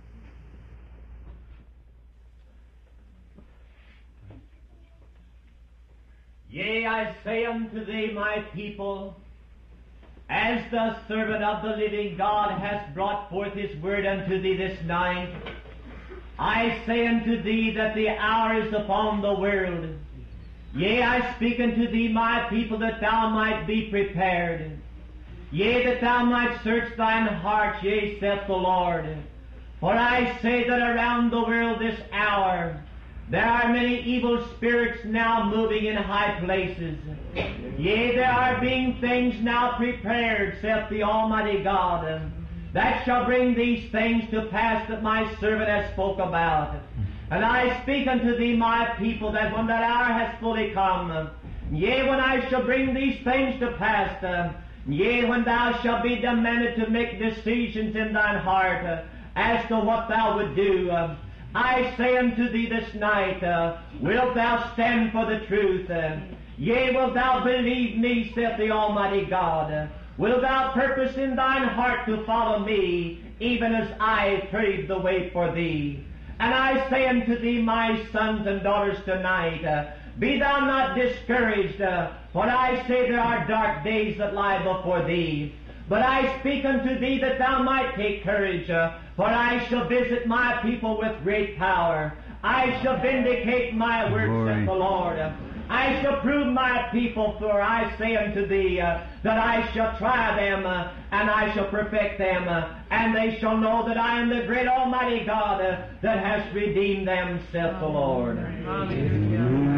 Speaker 4: Yea, I say unto thee, my people, as the servant of the living God has brought forth his word unto thee this night, I say unto thee that the hour is upon the world. Yea, I speak unto thee, my people, that thou might be prepared. Yea, that thou might search thine heart, yea, saith the Lord. For I say that around the world this hour, there are many evil spirits now moving in high places. Yea, there are being things now prepared, saith the Almighty God, that shall bring these things to pass that my servant has spoke about. And I speak unto thee, my people, that when that hour has fully come, yea, when I shall bring these things to pass, uh, yea, when thou shalt be demanded to make decisions in thine heart uh, as to what thou would do, uh, I say unto thee this night, uh, wilt thou stand for the truth? Uh, yea, wilt thou believe me, saith the Almighty God? Uh, wilt thou purpose in thine heart to follow me, even as I paved the way for thee? And I say unto thee, my sons and daughters, tonight, uh, be thou not discouraged, uh, for I say there are dark days that lie before thee. But I speak unto thee that thou might take courage, uh, for I shall visit my people with great power. I shall vindicate my words, saith the Lord. I shall prove my people, for I say unto thee uh, that I shall try them, uh, and I shall perfect them, uh, and they shall know that I am the great Almighty God uh, that has redeemed them, saith the Lord. Amen.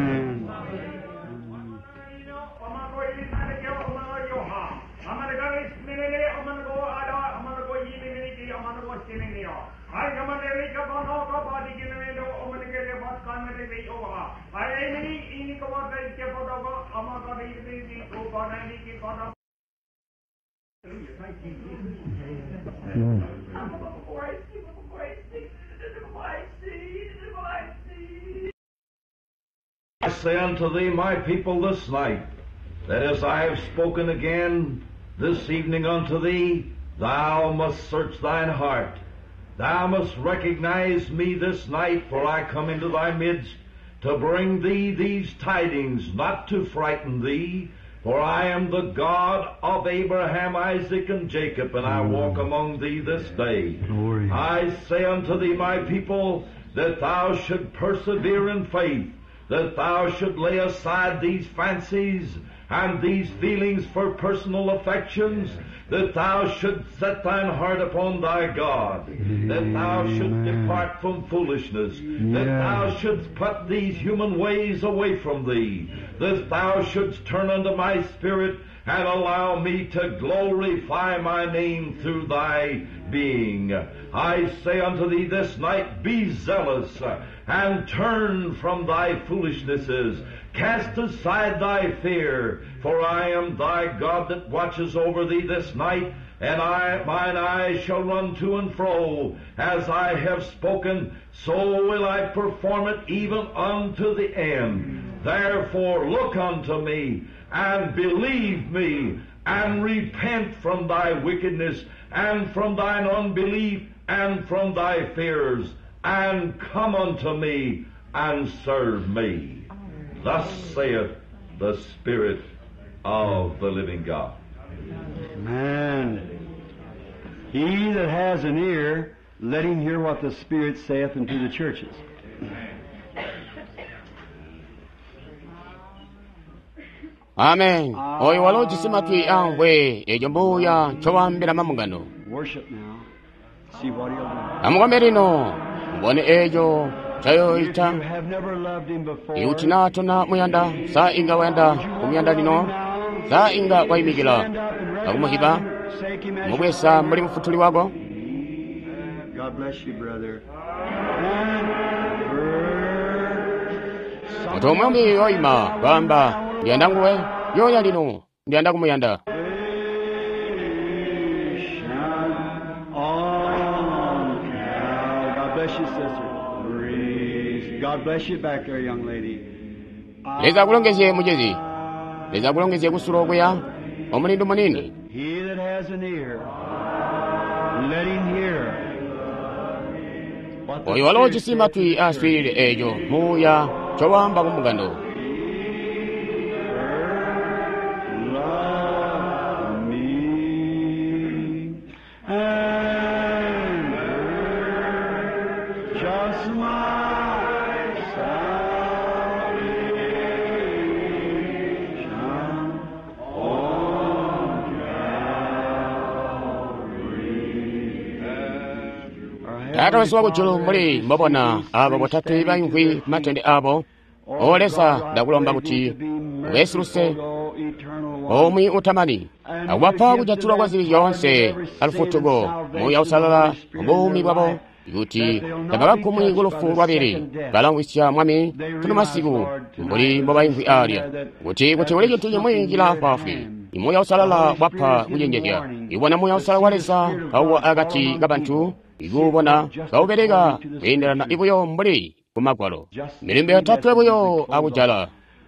Speaker 5: I say unto thee, my people, this night, that as I have spoken again this evening unto thee, thou must search thine heart. Thou must recognize me this night, for I come into thy midst to bring thee these tidings, not to frighten thee, for I am the God of Abraham, Isaac, and Jacob, and I walk among thee this day. Glory. I say unto thee, my people, that thou should persevere in faith, that thou should lay aside these fancies and these feelings for personal affections, that thou should set thine heart upon thy God, that thou should depart from foolishness, that thou shouldst put these human ways away from thee, that thou shouldst turn unto my Spirit and allow me to glorify my name through thy being. I say unto thee this night, be zealous and turn from thy foolishnesses. Cast aside thy fear, for I am thy God that watches over thee this night, and I, mine eyes shall run to and fro. As I have spoken, so will I perform it even unto the end. Therefore look unto me, and believe me, and repent from thy wickedness, and from thine unbelief, and from thy fears, and come unto me, and serve me. Thus saith the Spirit of the living God.
Speaker 2: Amen. He that has an ear, Let him hear what the Spirit saith unto the churches.
Speaker 1: 아멘. 어이 wallo 지스마티 양회 예전부야 조함비라 마문가노.
Speaker 2: Worship now. See what he'll do.
Speaker 1: 아무가 메리노 원에 에조 자요
Speaker 2: If
Speaker 1: 이차
Speaker 2: you have never loved him before,
Speaker 1: 이우치나 초나 무얀다 사 인가 와얀다 우미얀다 리노 사 인가 와이미기라 아구모 히바 모베사 머리무 futuliwago.
Speaker 2: God bless you, brother.
Speaker 1: 도모미 어이마 바암바 미안당구에 요야리노 미안다구 무얀다.
Speaker 2: God bless you, sister. Praise. God bless you back there, young lady.
Speaker 1: 레자 구렁게시에 무제지 레자 구렁게시에 구스로고야 어머니도 머니니
Speaker 2: He that has an ear, let him hear. what the
Speaker 1: 어이 wallo
Speaker 2: Spirit
Speaker 1: 지스마티
Speaker 2: saith to the
Speaker 1: 아스피리 에조 무야 조함 바군무간도.
Speaker 2: Love me and just my salvation on Calvary.
Speaker 1: Taro suago chulu muri mabona abo botatu ibanyu hui matende abo olesa dakulomba kuti wesuruse omwi utamani awapa kujatula kwa zili yonse alufutugo muya usalala omumi bwabo yuti tabaka kumwi gulufu lwabiri balangwisya mwami tuno masiku mbuli mbabayingwi alya kuti kuti ulejo tuye mwingila pafi imuya usalala wapa kujenjekya iwana muya usala walesa kawa agati gabantu igubona kauberega wenderana ibuyo mbuli kumagwalo milimbe yatatu ebuyo abujala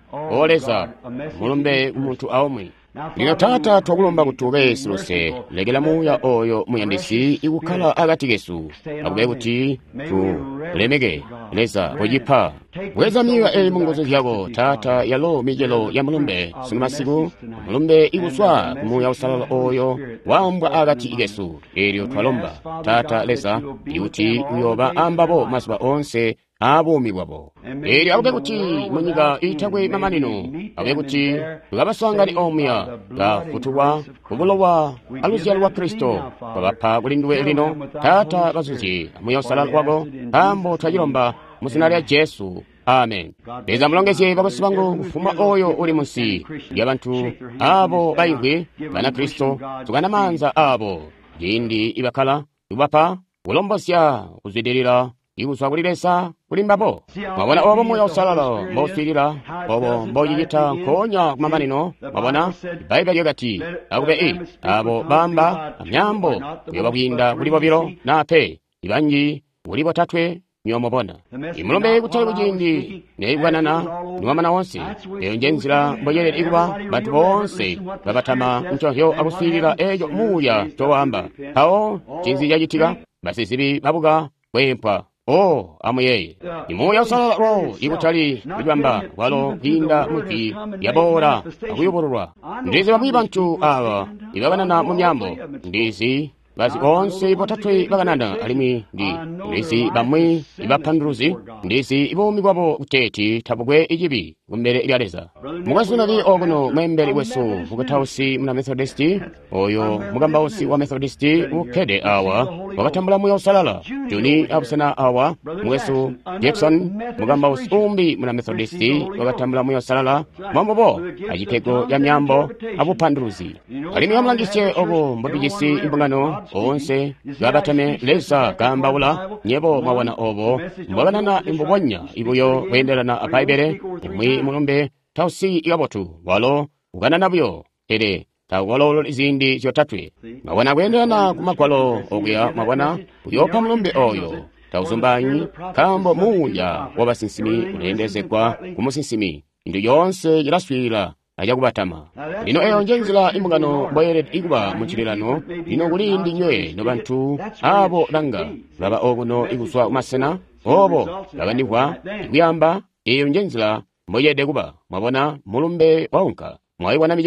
Speaker 1: olesa mulumbe umuntu aomwe lino tata twakulomba kutube silose legela muya oyo muyandisi ikukhala agati gesu akube kuti tulemege lesa ojipa weza miya eli mungozo zyago tata yalo mijelo ya mulumbe sunu masiku mulumbe ikuswa kumuya usalala oyo wambwa agati igesu elio twalomba tata lesa ikuti uyoba ambabo masuba onse abomi bwabo eri akube kuti munyiga itagwe mamanino akube kuti tukabasangani omuya gafutuwa kubulowa aluzya lwa kristo kwabapha kulinduwe elino tata bazuzi amuya usalala kwago ambo twajilomba musina lya jesu amen. Leza mulongezi bakosi bangu kufuma oyo uli musi y'abantu abo bayingwi bana kristo tukanamanza abo jindi ibakala tubapa ulombosya kuzidirira ikuswakulilesa kulimbabo mwabona obo muya usalala mbofirira obo mboyiyita nkonya kumamanino mwabona ibayibali yogati akube i abo bamba amyambo kuyoba bwinda kulibo biro nape ibanji kulibo tatwe nyomobona imulombe kutali bujindi neigwanana niwamana wonse eyo njenzira mboyere iguba bantu bonse babatama nchohyo akuswirira eyo muya towamba awo chinzija jitiga basisibi babuga kwempa o amuyeye imuya usalala ro ikutali bujwamba walo hinda muki yabora akuyoborwa ndizi bamwi bantu awa ibabanana mu myambo ndizi basi onse ibotatwe bagananda alimwi ndi ndisi bamwe ibapanduruzi ndisi ibomi bwabo uteti tabugwe ijibi gumbere ibyaleza mugasuna ogono mwembere weso mugatausi muna methodisti oyo mugamba osi wa methodisti ukede awa wagatambula muya usalala juni abusana awa mweso Jackson mugamba osi umbi muna methodisti wagatambula muya usalala mambobo ajitego ya myambo abupanduruzi alimwi amlangisye obo mbobijisi imbungano onse gabatame lesa kambawula nyebo mwawana obo mwabanana imbubonya ibuyo wenderana apaibere mwi mulumbe tausi igabotu walo ugana nabuyo ere tawolo izindi zyotatwe mwawana wenderana kumakwalo oguya mwawana uyopa mulumbe oyo tauzumbanyi kambo muya wabasinsimi ulendezekwa kumusinsimi indu yonse iraswira aja kubatama lino eyo njenzila imbungano mboyere iguba muchililano lino kulindi nywe no bantu abo langa laba oguno iguswa umasena obo labanibwa iguyamba eyo njenzila mboyede guba mwabona mulumbe waunka mwayiwana mijelo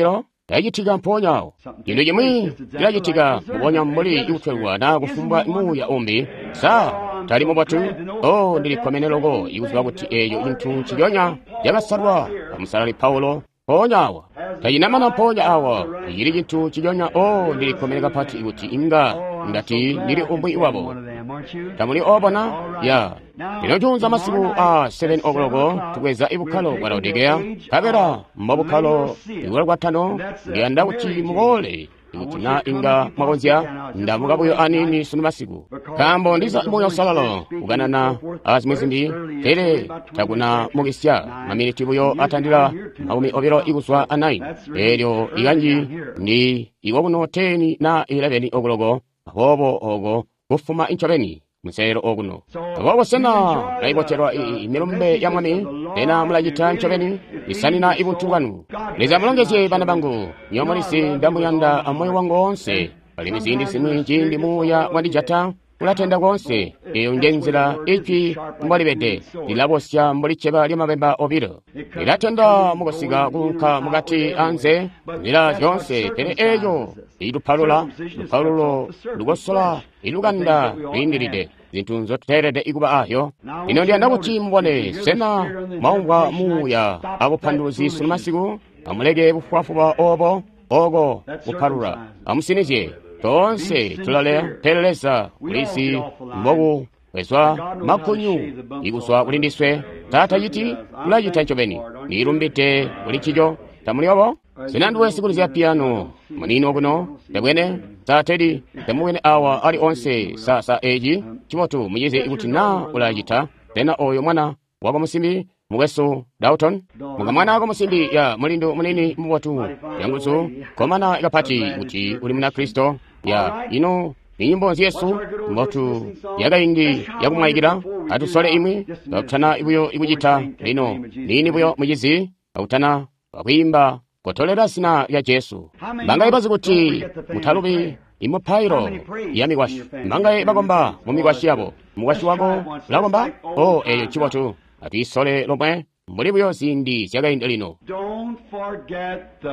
Speaker 1: tayichitika mponyawo ino yemwe tilayitika muponya mmuli ikuthelwa na kufumbwa imu ya ombi sa talimo batu o ndili komeneloko ikuziwa kuti eyo inthu chiyonya yakasalwa pamusalali paulo ponyawa tayinamana mponya awa yili chinthu chiyonya o ndili komeneka pati ikuti inga ngati ndili omwe iwabo tamuli obona ya ndinochunza masiku a seven okoloko tukweza ibukhalo bwa Laodikeya kapera mmabukhalo ikula kwathano ndiyanda kuti mukole ikuti na inga mwakonzya ndamukabuyo anini sunu masiku kambo ndiza moyo osalala kuganana azimwezi ndi tere takuna mukisya maminiti buyo atandira makumi oviro ikuswa anayi eryo ikanji ndi iwo kuno ten na eleven okoloko ahobo ogo kufuma inchoveni musero okuno abobo sena laiboterwa imilumbe ya mwami tena mulajita nchoveni isanina ibuntukanu liza mulongezi bana bangu nyomolisi ndamuyanda amoyo wangu onse pali mizindi siminji ndi muya mwadijata mulatenda konse iyo njenzera ichi mbalibede lilabosya mbulicheba lya mabemba obiro lilatenda mukosika kunka mukati anze lila yonse tere eyo ilupalula lupalulo lugosola iluganda luyindiride zinthu nzoterede ikuba ayo ino ndiyanda kuti mbone sena maungwa muya akuphanduzi sunu masiku amuleke bufuafuba obo ogo kuphalula amusinizye tonse tulale teleleza kulisi mbogu wezwa makunyu ikuswa kulindiswe tata yiti kulajita nchoveni nilumbite kulichijo tamuliobo sinanduwe sikulu zya piano manino kuno tebwene tatedi temuwene awa ali onse sa sa eji chimotu muyize ikuti na ulajita tena oyo mwana wako musimbi muweso Dalton muga mwana wako musimbi ya mulindo munini muwatu yanguzu komana ikapati kuti uli muna Kristo ya ino inyimbo Yesu mbotu yagaindi yakumwaigira atusole imwe bakutana ibuyo ikujita lino nini buyo muyizi bakutana bakuyimba kotolera sina ya Yesu bangaye bazi kuti mutalubi imophairo ya migwashi bangaye bagomba mu migwashi yabo mugwashi wako lagomba o eyo chibotu atisole lomwe muri buyo sindi syagaindi lino.
Speaker 2: Don't forget the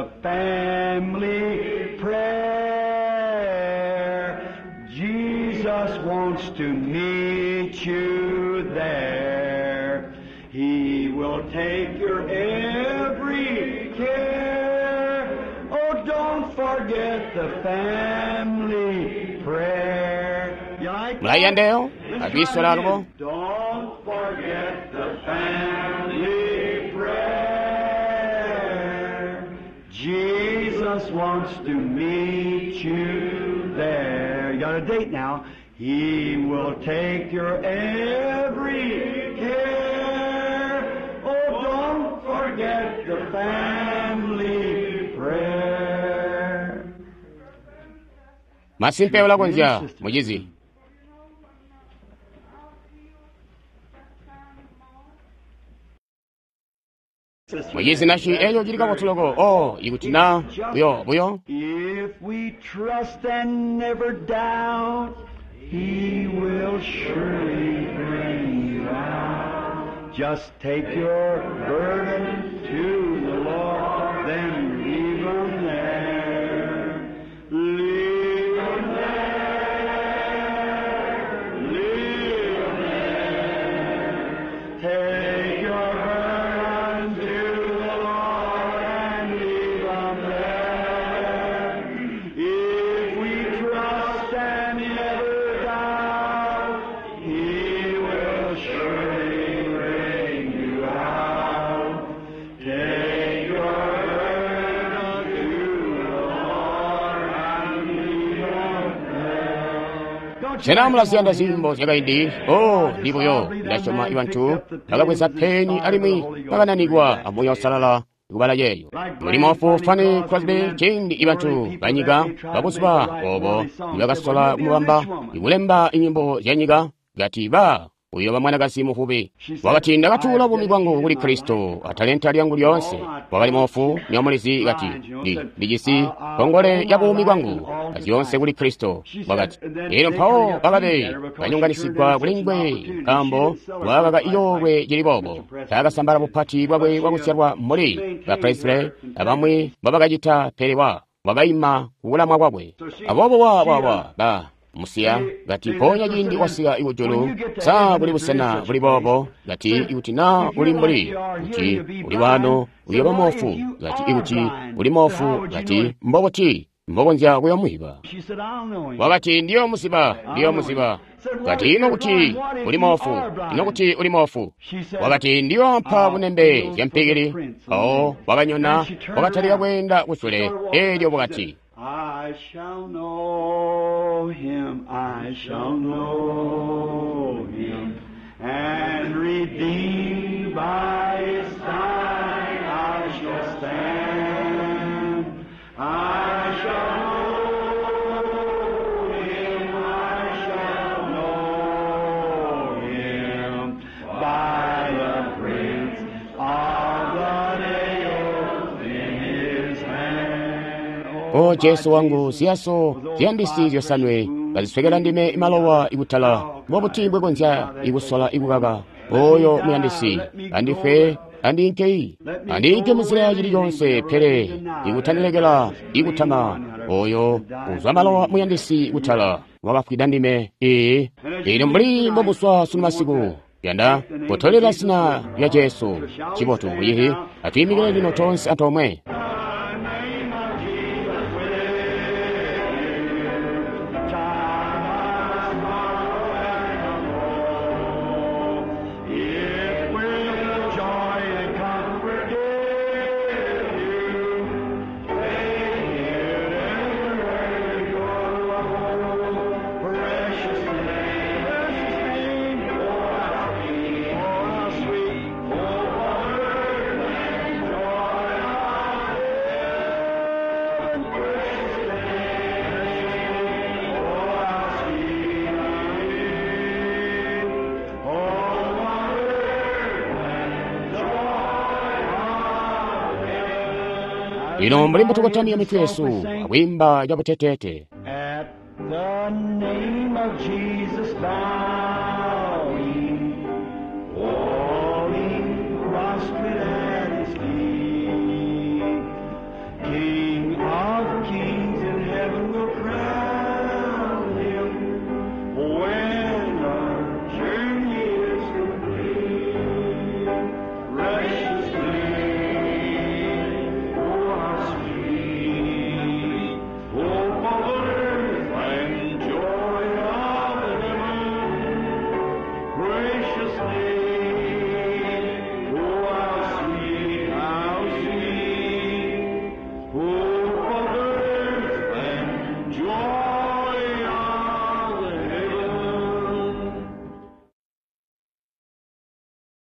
Speaker 2: family prayer. Jesus wants to meet you there. He will take your every care. Oh, don't forget the family prayer.
Speaker 1: Mulayandeyo abisola lubo.
Speaker 2: Don't forget the family prayer. Jesus wants to meet you there. You got a date now. He will take your every care. Oh, don't forget the family prayer.
Speaker 1: Masimpe wala konja mujizi. Mujizi nashi eyo jirika kotuloko oh ikutina buyo buyo.
Speaker 2: If we trust and never doubt, He will surely bring you out. Just take your burden to the Lord, then leave them there. Leave them there. Leave them there. Take your burden to the Lord and leave them there. If we trust and never doubt, He will surely bring you out. Take your burden to the Lord and leave them there.
Speaker 1: Senamula siyanda zimbo syagaindi oh ndibuyo ndashoma iwantu bagakweza peni alimi bagananigwa amoyo salala ikubala yeyo mulimo fufani Crosby chindi iwantu banyiga babusuba obo ibagasola mubamba ikulemba inyimbo yanyiga gati ba uyo bamwanagasi mufubi wakati ndakatula obumi bwangu buli kristo atalenta lyangu lyonse wabali mofu nyomulizi gati ndi ligisi kongole ya bumi bwangu kazi yonse buli kristo wakati ero mpawo bagabe banyunganisigwa bulingwe kambo wabaga iyobwe jiribobo tagasambala bupati bwabwe bwagusyarwa muri bapresle abamwe babagajita perewa wabaima kubulamwa bwabwe abobo wawawa ba musiya gati ponya jindi wasiga iwujulu saa buli busena buli bobo gati iwuti na uli mbuli uti uli wano uyoba mofu gati iwuti uli mofu gati mbobo ti mbobo nja kuya muhiba wakati ndiyo musiba ndiyo musiba gati ino kuti uli mofu ino kuti uli mofu wakati ndiyo mpa bunembe ya mpigiri o wakanyona wakatali ya kwenda usule elio wakati
Speaker 2: I shall know him, I shall know him, and redeemed by his side I shall stand. I shall know him, I shall know him, by the prints of the nails in his hand.
Speaker 1: o jesu wangu siyaso ziyandisi zyosanwe baziswegera ndime imalowa ibutala bwobutimbwe gonzya ibusola ibugaga oyo muyandisi andife andinkeyi andinke muzira jiri yonse pere igutanilegera igutama oyo uzwa malowa muyandisi butala wabafwida ndime ee ino mbulimbo buswa sunumasiku yanda potolera sina ya jesu chibotu buyihi atuyimigire lino tonse atomwe ino mbulimbo tukotamia mitu yesu awimba jabutetete
Speaker 2: At the name of Jesus bowing, falling prostrate at his feet, King of kings in heaven will crown him when our journey is complete. Precious name, oh how sweet, hope of earth and joy of heaven. Gracious name.